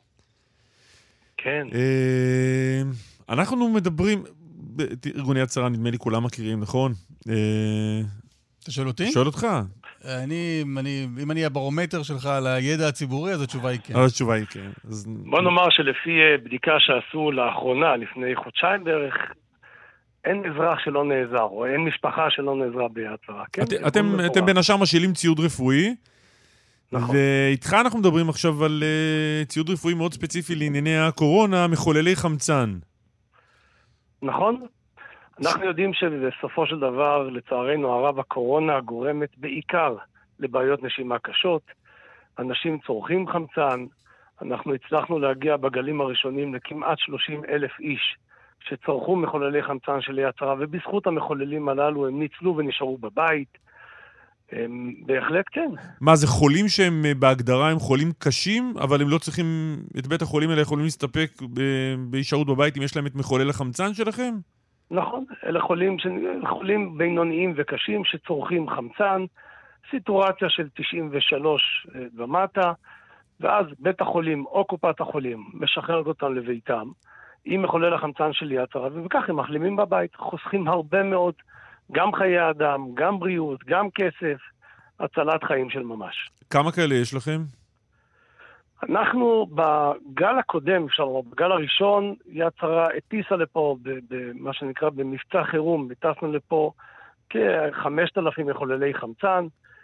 כן. אנחנו מדברים, ארגון יד שרה נדמה לי כולם מכירים, נכון? אתה שואל אותי? שואל אותך. אני, אני, אם אני הברומטר שלך על הידע הציבורי, אז התשובה היא כן. אז התשובה היא כן. אז... בוא נאמר שלפי בדיקה שעשו לאחרונה, לפני חודשיים בערך, אין אזרח שלא נעזר, או אין משפחה שלא נעזרה ביד שרה. כן, את, אתם, אתם בין השאר משאילים ציוד רפואי, נכון. ואיתך אנחנו מדברים עכשיו על uh, ציוד רפואי מאוד ספציפי לענייני הקורונה, מחוללי חמצן. נכון. אנחנו יודעים שבסופו של דבר, לצערנו הרב, הקורונה גורמת בעיקר לבעיות נשימה קשות. אנשים צורכים חמצן. אנחנו הצלחנו להגיע בגלים הראשונים לכמעט שלושים אלף איש שצורכו מחוללי חמצן של יד שרה, ובזכות המחוללים הללו הם ניצלו ונשארו בבית. הם, בהחלט כן. מה, זה חולים שהם בהגדרה הם חולים קשים, אבל הם לא צריכים, את בית החולים האלה יכולים להסתפק בהישארות בבית אם יש להם את מחולל החמצן שלכם? נכון, אלה חולים, חולים בינוניים וקשים שצורכים חמצן, סיטואציה של תשעים ושלוש ומטה, ואז בית החולים או קופת החולים משחררת אותם לביתם, עם מחולל החמצן של יד שרה, וכך הם מחלימים בבית, חוסכים הרבה מאוד, גם חיי אדם, גם בריאות, גם כסף, הצלת חיים של ממש. כמה כאלה יש לכם? אנחנו בגל הקודם, אפשר לומר, בגל הראשון, יד שרה הטיסה לפה, במה שנקרא במבצע חירום, הטסנו לפה כ-חמשת אלפים מחוללי חמצן,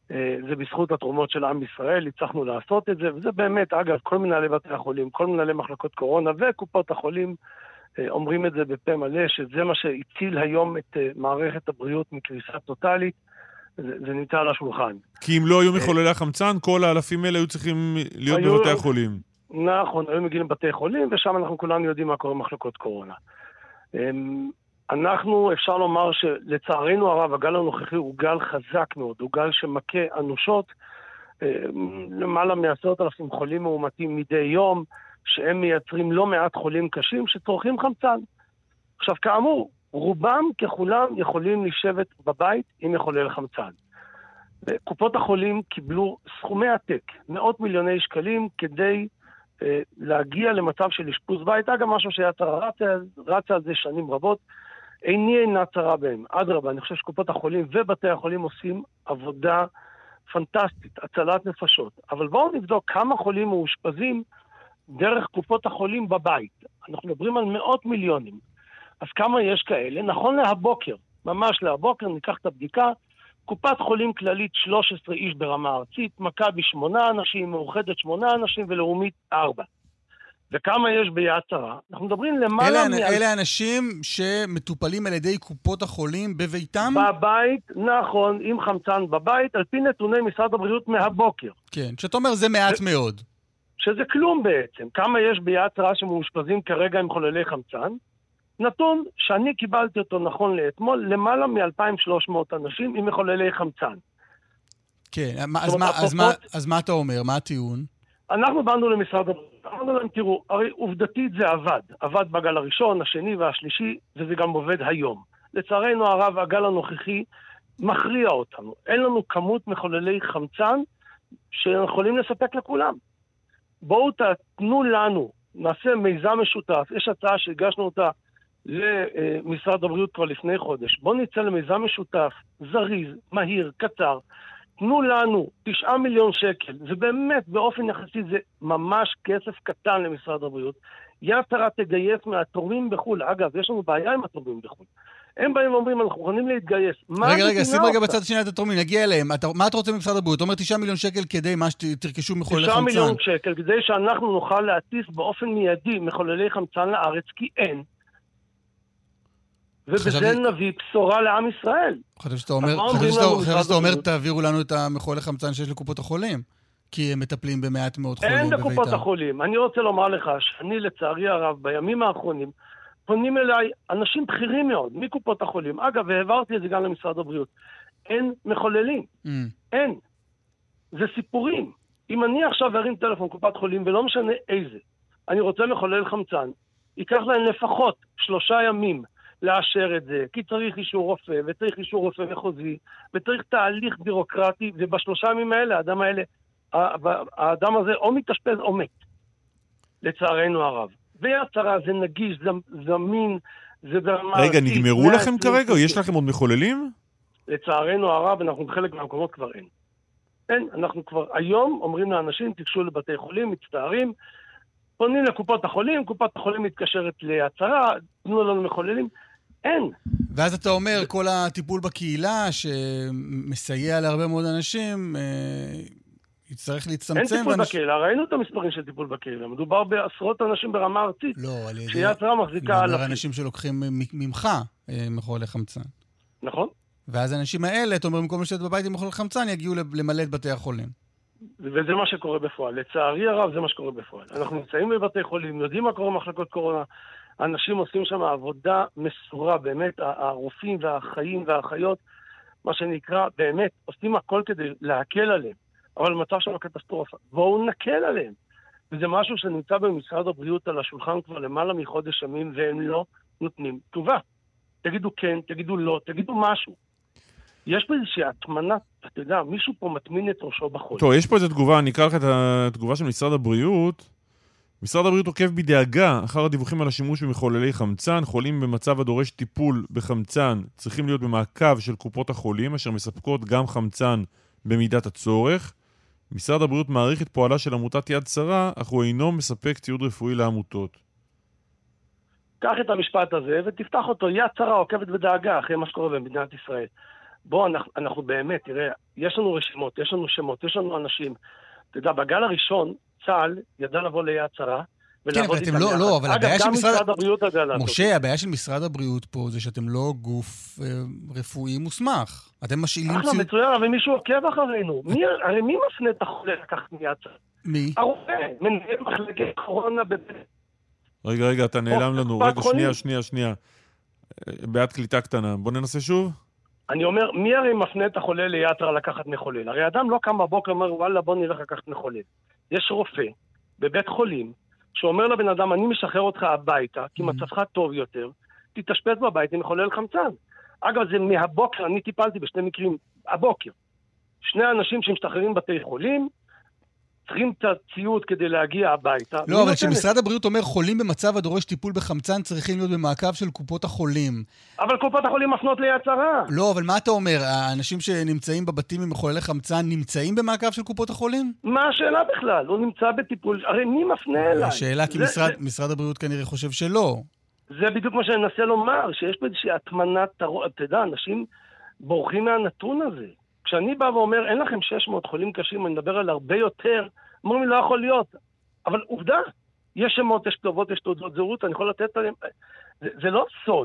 זה בזכות התרומות של עם ישראל, הצלחנו לעשות את זה, וזה באמת, אגב, כל מנהלי בתי החולים, כל מנהלי מחלקות קורונה וקופות החולים, אומרים את זה בפה מלא, שזה מה שהציל היום את מערכת הבריאות מקריסה טוטלית, זה, זה נמצא על השולחן. כי אם לא היו מחוללי החמצן, כל האלפים האלה היו צריכים להיות היו, בבתי החולים. נכון, היו מגיעים לבתי חולים, ושם אנחנו כולנו יודעים מה קורה במחלקות קורונה. אנחנו, אפשר לומר שלצערנו הרב, הגל הנוכחי הוא גל חזק מאוד, הוא גל שמכה אנושות, למעלה מעשרת אלפים חולים מאומתים מדי יום, שהם מייצרים לא מעט חולים קשים שצורכים חמצן. עכשיו, כאמור, רובם ככולם יכולים לשבת בבית עם מחולל חמצן. קופות החולים קיבלו סכומי עתק, מאות מיליוני שקלים, כדי אה, להגיע למצב של אשפוז בית. אגב, משהו שהיה רצה, רצה על זה שנים רבות, איני אינה צרה בהם. אדרבה, אני חושב שקופות החולים ובתי החולים עושים עבודה פנטסטית, הצלת נפשות. אבל בואו נבדוק כמה חולים מאושפזים דרך קופות החולים בבית. אנחנו מדברים על מאות מיליונים. אז כמה יש כאלה? נכון להבוקר, ממש להבוקר, ניקח את הבדיקה, קופת חולים כללית שלושה עשר איש ברמה ארצית, מכבי שמונה אנשים, מאוחדת שמונה אנשים ולאומית ארבע. וכמה יש ביד שרה? אנחנו מדברים למעלה... אלה, מעל... אלה אנשים שמטופלים על ידי קופות החולים בביתם? בבית, נכון, עם חמצן בבית, על פי נתוני משרד הבריאות מהבוקר. כן, שאתה אומר זה מעט ש... מאוד. שזה כלום בעצם. כמה יש ביד שרה שמאושפזים כרגע עם חוללי חמצן? נתון שאני קיבלתי אותו נכון לאתמול, למעלה מ-אלפיים ושלוש מאות אנשים עם מחוללי חמצן. כן, אז מה, אז מה, אז מה אתה אומר? מה הטיעון? אנחנו באנו למשרד הבריאות, אמרנו להם, תראו, הרי עובדתית זה עבד. עבד בגל הראשון, השני והשלישי, וזה גם עובד היום. לצערנו הרב, הגל הנוכחי מכריע אותנו. אין לנו כמות מחוללי חמצן שיכולים לספק לכולם. בואו תתנו לנו, נעשה מיזם משותף. יש הצעה שהגשנו אותה למשרד הבריאות כבר לפני חודש. בואו נצא למיזם משותף, זריז, מהיר, קצר. תנו לנו תשעה מיליון שקל. זה באמת, באופן יחסי, זה ממש כסף קטן למשרד הבריאות. יד שרה תגייס מהתורמים בחו"ל. אגב, יש לנו בעיה עם התורמים בחו"ל. הם באים ואומרים, אנחנו יכולים להתגייס. רגע, רגע, שים רגע בצד השני את התורמים, נגיע אליהם. מה אתה רוצה ממשרד הבריאות? אתה אומר תשעה מיליון שקל כדי מה שתרכשו מחוללי חמצן. תשעה מיליון שקל, כדי שאנחנו נוכל להטיס באופן מיידי מחוללי חמצן לארץ, כי אין. ובזה נביא בשורה לעם ישראל. חשבתי שאתה אומר, תעבירו לנו את המחוללי חמצן שיש לקופות החולים, כי הם מטפלים במעט מאוד חולים בביתם. אין לקופות החולים. אני רוצה לומר לך שאני לצערי הרב, בימים האחרונים, פונים אליי אנשים בכירים מאוד, מקופות החולים. אגב, והעברתי את זה גם למשרד הבריאות. אין מחוללים. Mm. אין. זה סיפורים. אם אני עכשיו ארים טלפון קופת חולים, ולא משנה איזה, אני רוצה מחולל חמצן, ייקח להם לפחות שלושה ימים לאשר את זה, כי צריך אישור רופא, וצריך אישור רופא מחוזי, וצריך תהליך בירוקרטי, ובשלושה ימים האלה, האדם האלה, האדם הזה או מתאשפז או מת. לצערנו הרב. ויד שרה זה נגיש, זמין, זה ברמה... רגע, נגמרו לכם כרגע, או יש לכם עוד מחוללים? לצערנו הרב, אנחנו בחלק מהמקומות כבר אין. אין, אנחנו כבר היום אומרים לאנשים, תיגשו לבתי חולים, מצטערים, פונים לקופות החולים, קופת החולים מתקשרת ליד שרה, תנו לנו מחוללים, אין. ואז אתה אומר, כל הטיפול בקהילה שמסייע להרבה מאוד אנשים, יצטרך להצטמצם. אין טיפול ואנש... בקהילה, ראינו את המספרים של טיפול בקהילה, מדובר בעשרות אנשים ברמה ארצית. לא, על ידי... שיד שרה מחזיקה על... אנשים שלוקחים ממך מחולל חמצן. נכון. ואז האנשים האלה, אתה אומר, במקום לשבת בבית עם מחולל חמצן, יגיעו למלא את בתי החולים. וזה מה שקורה בפועל. לצערי הרב, זה מה שקורה בפועל. אנחנו נמצאים בבתי חולים, יודעים מה קורה במחלקות קורונה, אנשים עושים שם עבודה מסורה, באמת, הרופאים והחיים והאחיות, מה שנקרא, באמת, עושים הכל כדי להקל עליהם. אבל מצב שם קטסטרופה. בואו נקל עליהם. וזה משהו שנמצא במשרד הבריאות על השולחן כבר למעלה מחודש ימים, והם לא נותנים תשובה. תגידו כן, תגידו לא, תגידו משהו. יש פה איזושהי התמנה, אתה יודע, מישהו פה מטמין את ראשו בחול. טוב, יש פה איזו תגובה, אני אקרא לך את התגובה של משרד הבריאות. משרד הבריאות עוקב בדאגה אחר הדיווחים על השימוש במחוללי חמצן. חולים במצב הדורש טיפול בחמצן צריכים להיות במעקב של קופות החולים, אשר מספקות גם חמצן במידת הצורך. משרד הבריאות מעריך את פועלה של עמותת יד שרה, אך הוא אינו מספק ציוד רפואי לעמותות. קח את המשפט הזה ותפתח אותו. יד שרה עוקבת בדאגה אחרי מה שקורה במדינת ישראל. בוא, אנחנו, אנחנו באמת, תראה, יש לנו רשימות, יש לנו שמות, יש לנו אנשים. אתה יודע, בגל הראשון, צה"ל ידע לבוא ליד שרה, כן, אבל אתם לא, לא, אבל הבעיה של משרד... משרד הבריאות ידע לעשות. משה, הבעיה של משרד הבריאות פה זה שאתם לא גוף אה, רפואי מוסמך. אתם משאילים אחלה, ציוד... מצוין, אבל מישהו עוקב אחרינו. מי, הרי מי מפנה את החולה לקחת מיד צרה? מי? הרופא, מנהל מחלקת קורונה בבית... רגע, רגע, אתה נעלם לנו. רגע, שנייה, שנייה, שנייה. בעד קליטה קטנה. בוא ננסה שוב. אני אומר, מי הרי מפנה את החולה ליתרה לקחת מחולל? הרי אדם לא קם בבוקר ואומר, וואלה, בוא נלך לקחת מחולל. יש רופא בבית חולים שאומר לבן אדם, אני משחרר אותך הביתה, כי מצבך טוב יותר, תתאשפז בבית עם מחולל חמצן. אגב, זה מהבוקר, אני טיפלתי בשני מקרים, הבוקר. שני אנשים שמשתחררים בתי חולים, צריכים את הציוד כדי להגיע הביתה. לא, אבל כשמשרד הבריאות אומר חולים במצב הדורש טיפול בחמצן צריכים להיות במעקב של קופות החולים. אבל קופות החולים מפנות ליד שרה. לא, אבל מה אתה אומר? האנשים שנמצאים בבתים עם מחוללי חמצן נמצאים במעקב של קופות החולים? מה השאלה בכלל? הוא נמצא בטיפול, הרי מי מפנה אליי? השאלה כי משרד, משרד הבריאות כנראה חושב שלא. זה בדיוק מה שאני מנסה לומר, שיש פה איזושהי התמנת, אתה יודע, אנשים בורחים מהנתון הזה. כשאני בא ואומר, אין לכם שש מאות חולים קשים, אני מדבר על הרבה יותר, אומרים לי, לא יכול להיות. אבל עובדה, יש שמות, יש כתובות, יש תעודות זהות, אני יכול לתת עליהם. זה, זה לא סוד.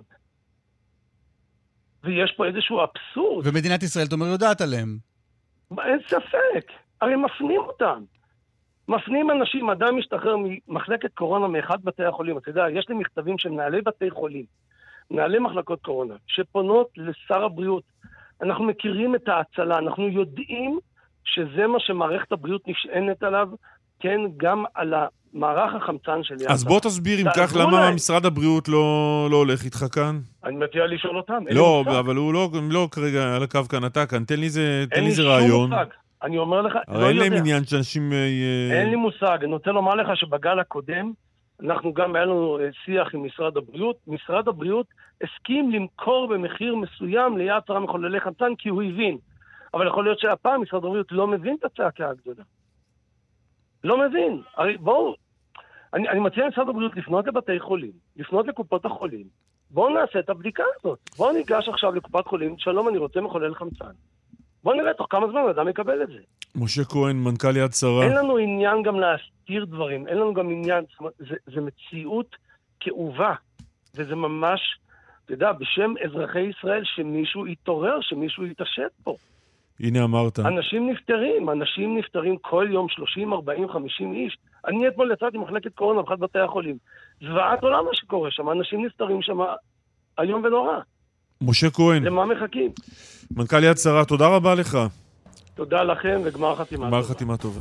ויש פה איזשהו אבסורד. ומדינת ישראל, אתה אומר, יודעת עליהם. אין ספק. הרי מפנים אותם. מפנים אנשים, אדם משתחרר ממחלקת קורונה מאחד בתי החולים. אתה יודע, יש לי מכתבים של מנהלי בתי חולים, מנהלי מחלקות קורונה, שפונות לשר הבריאות. אנחנו מכירים את ההצלה, אנחנו יודעים שזה מה שמערכת הבריאות נשענת עליו, כן, גם על המערך החמצן של יעצה. אז בוא תסביר אם כך למה משרד הבריאות לא, לא הולך איתך כאן. אני מציע לשאול אותם. לא, אבל הוא לא, לא כרגע על הקו כאן, אתה כאן, תן לי זה, תן לי זה רעיון. אני אומר לך, הרי אין להם עניין שאנשים... אין לי מושג, אני רוצה לומר לך שבגל הקודם, אנחנו גם היה לנו שיח עם משרד הבריאות, משרד הבריאות הסכים למכור במחיר מסוים ליד שרה מחוללי חמצן, כי הוא הבין. אבל יכול להיות שהפעם משרד הבריאות לא מבין את הצעקה הגדולה. לא מבין. הרי בואו, אני, אני מציע למשרד הבריאות לפנות לבתי חולים, לפנות לקופות החולים. בואו נעשה את הבדיקה הזאת. בואו ניגש עכשיו לקופת חולים, שלום, אני רוצה מחולל חמצן. בואו נראה תוך כמה זמן אדם יקבל את זה. משה כהן, מנכ"ל יד שרה. אין לנו עניין גם להסתיר דברים, אין לנו גם עניין, זה, זה מציאות כאובה, וזה ממש, אתה יודע, בשם אזרחי ישראל שמישהו יתעורר, שמישהו יתעשת פה. הנה אמרת. אנשים נפטרים, אנשים נפטרים כל יום שלושים, ארבעים, חמישים איש. אני אתמול יצאתי מחלקת קורונה באחד בתי החולים. זוועת עולם מה שקורה שם, אנשים נפטרים שם היום ונורא. משה כהן. למה מחכים? מנכ"ל יד שרה, תודה רבה לך. תודה לכם וגמר חתימה טובה. גמר חתימה טובה.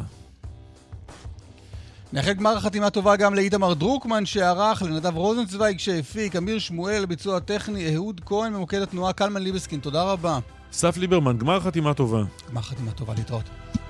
נאחל גמר חתימה טובה גם לאיתמר דרוקמן שערך, לנדב רוזנצוויג שהפיק, אמיר שמואל לביצוע טכני, אהוד כהן ממוקד התנועה, קלמן ליבסקין, תודה רבה. אסף ליברמן, גמר חתימה טובה. גמר חתימה טובה, להתראות.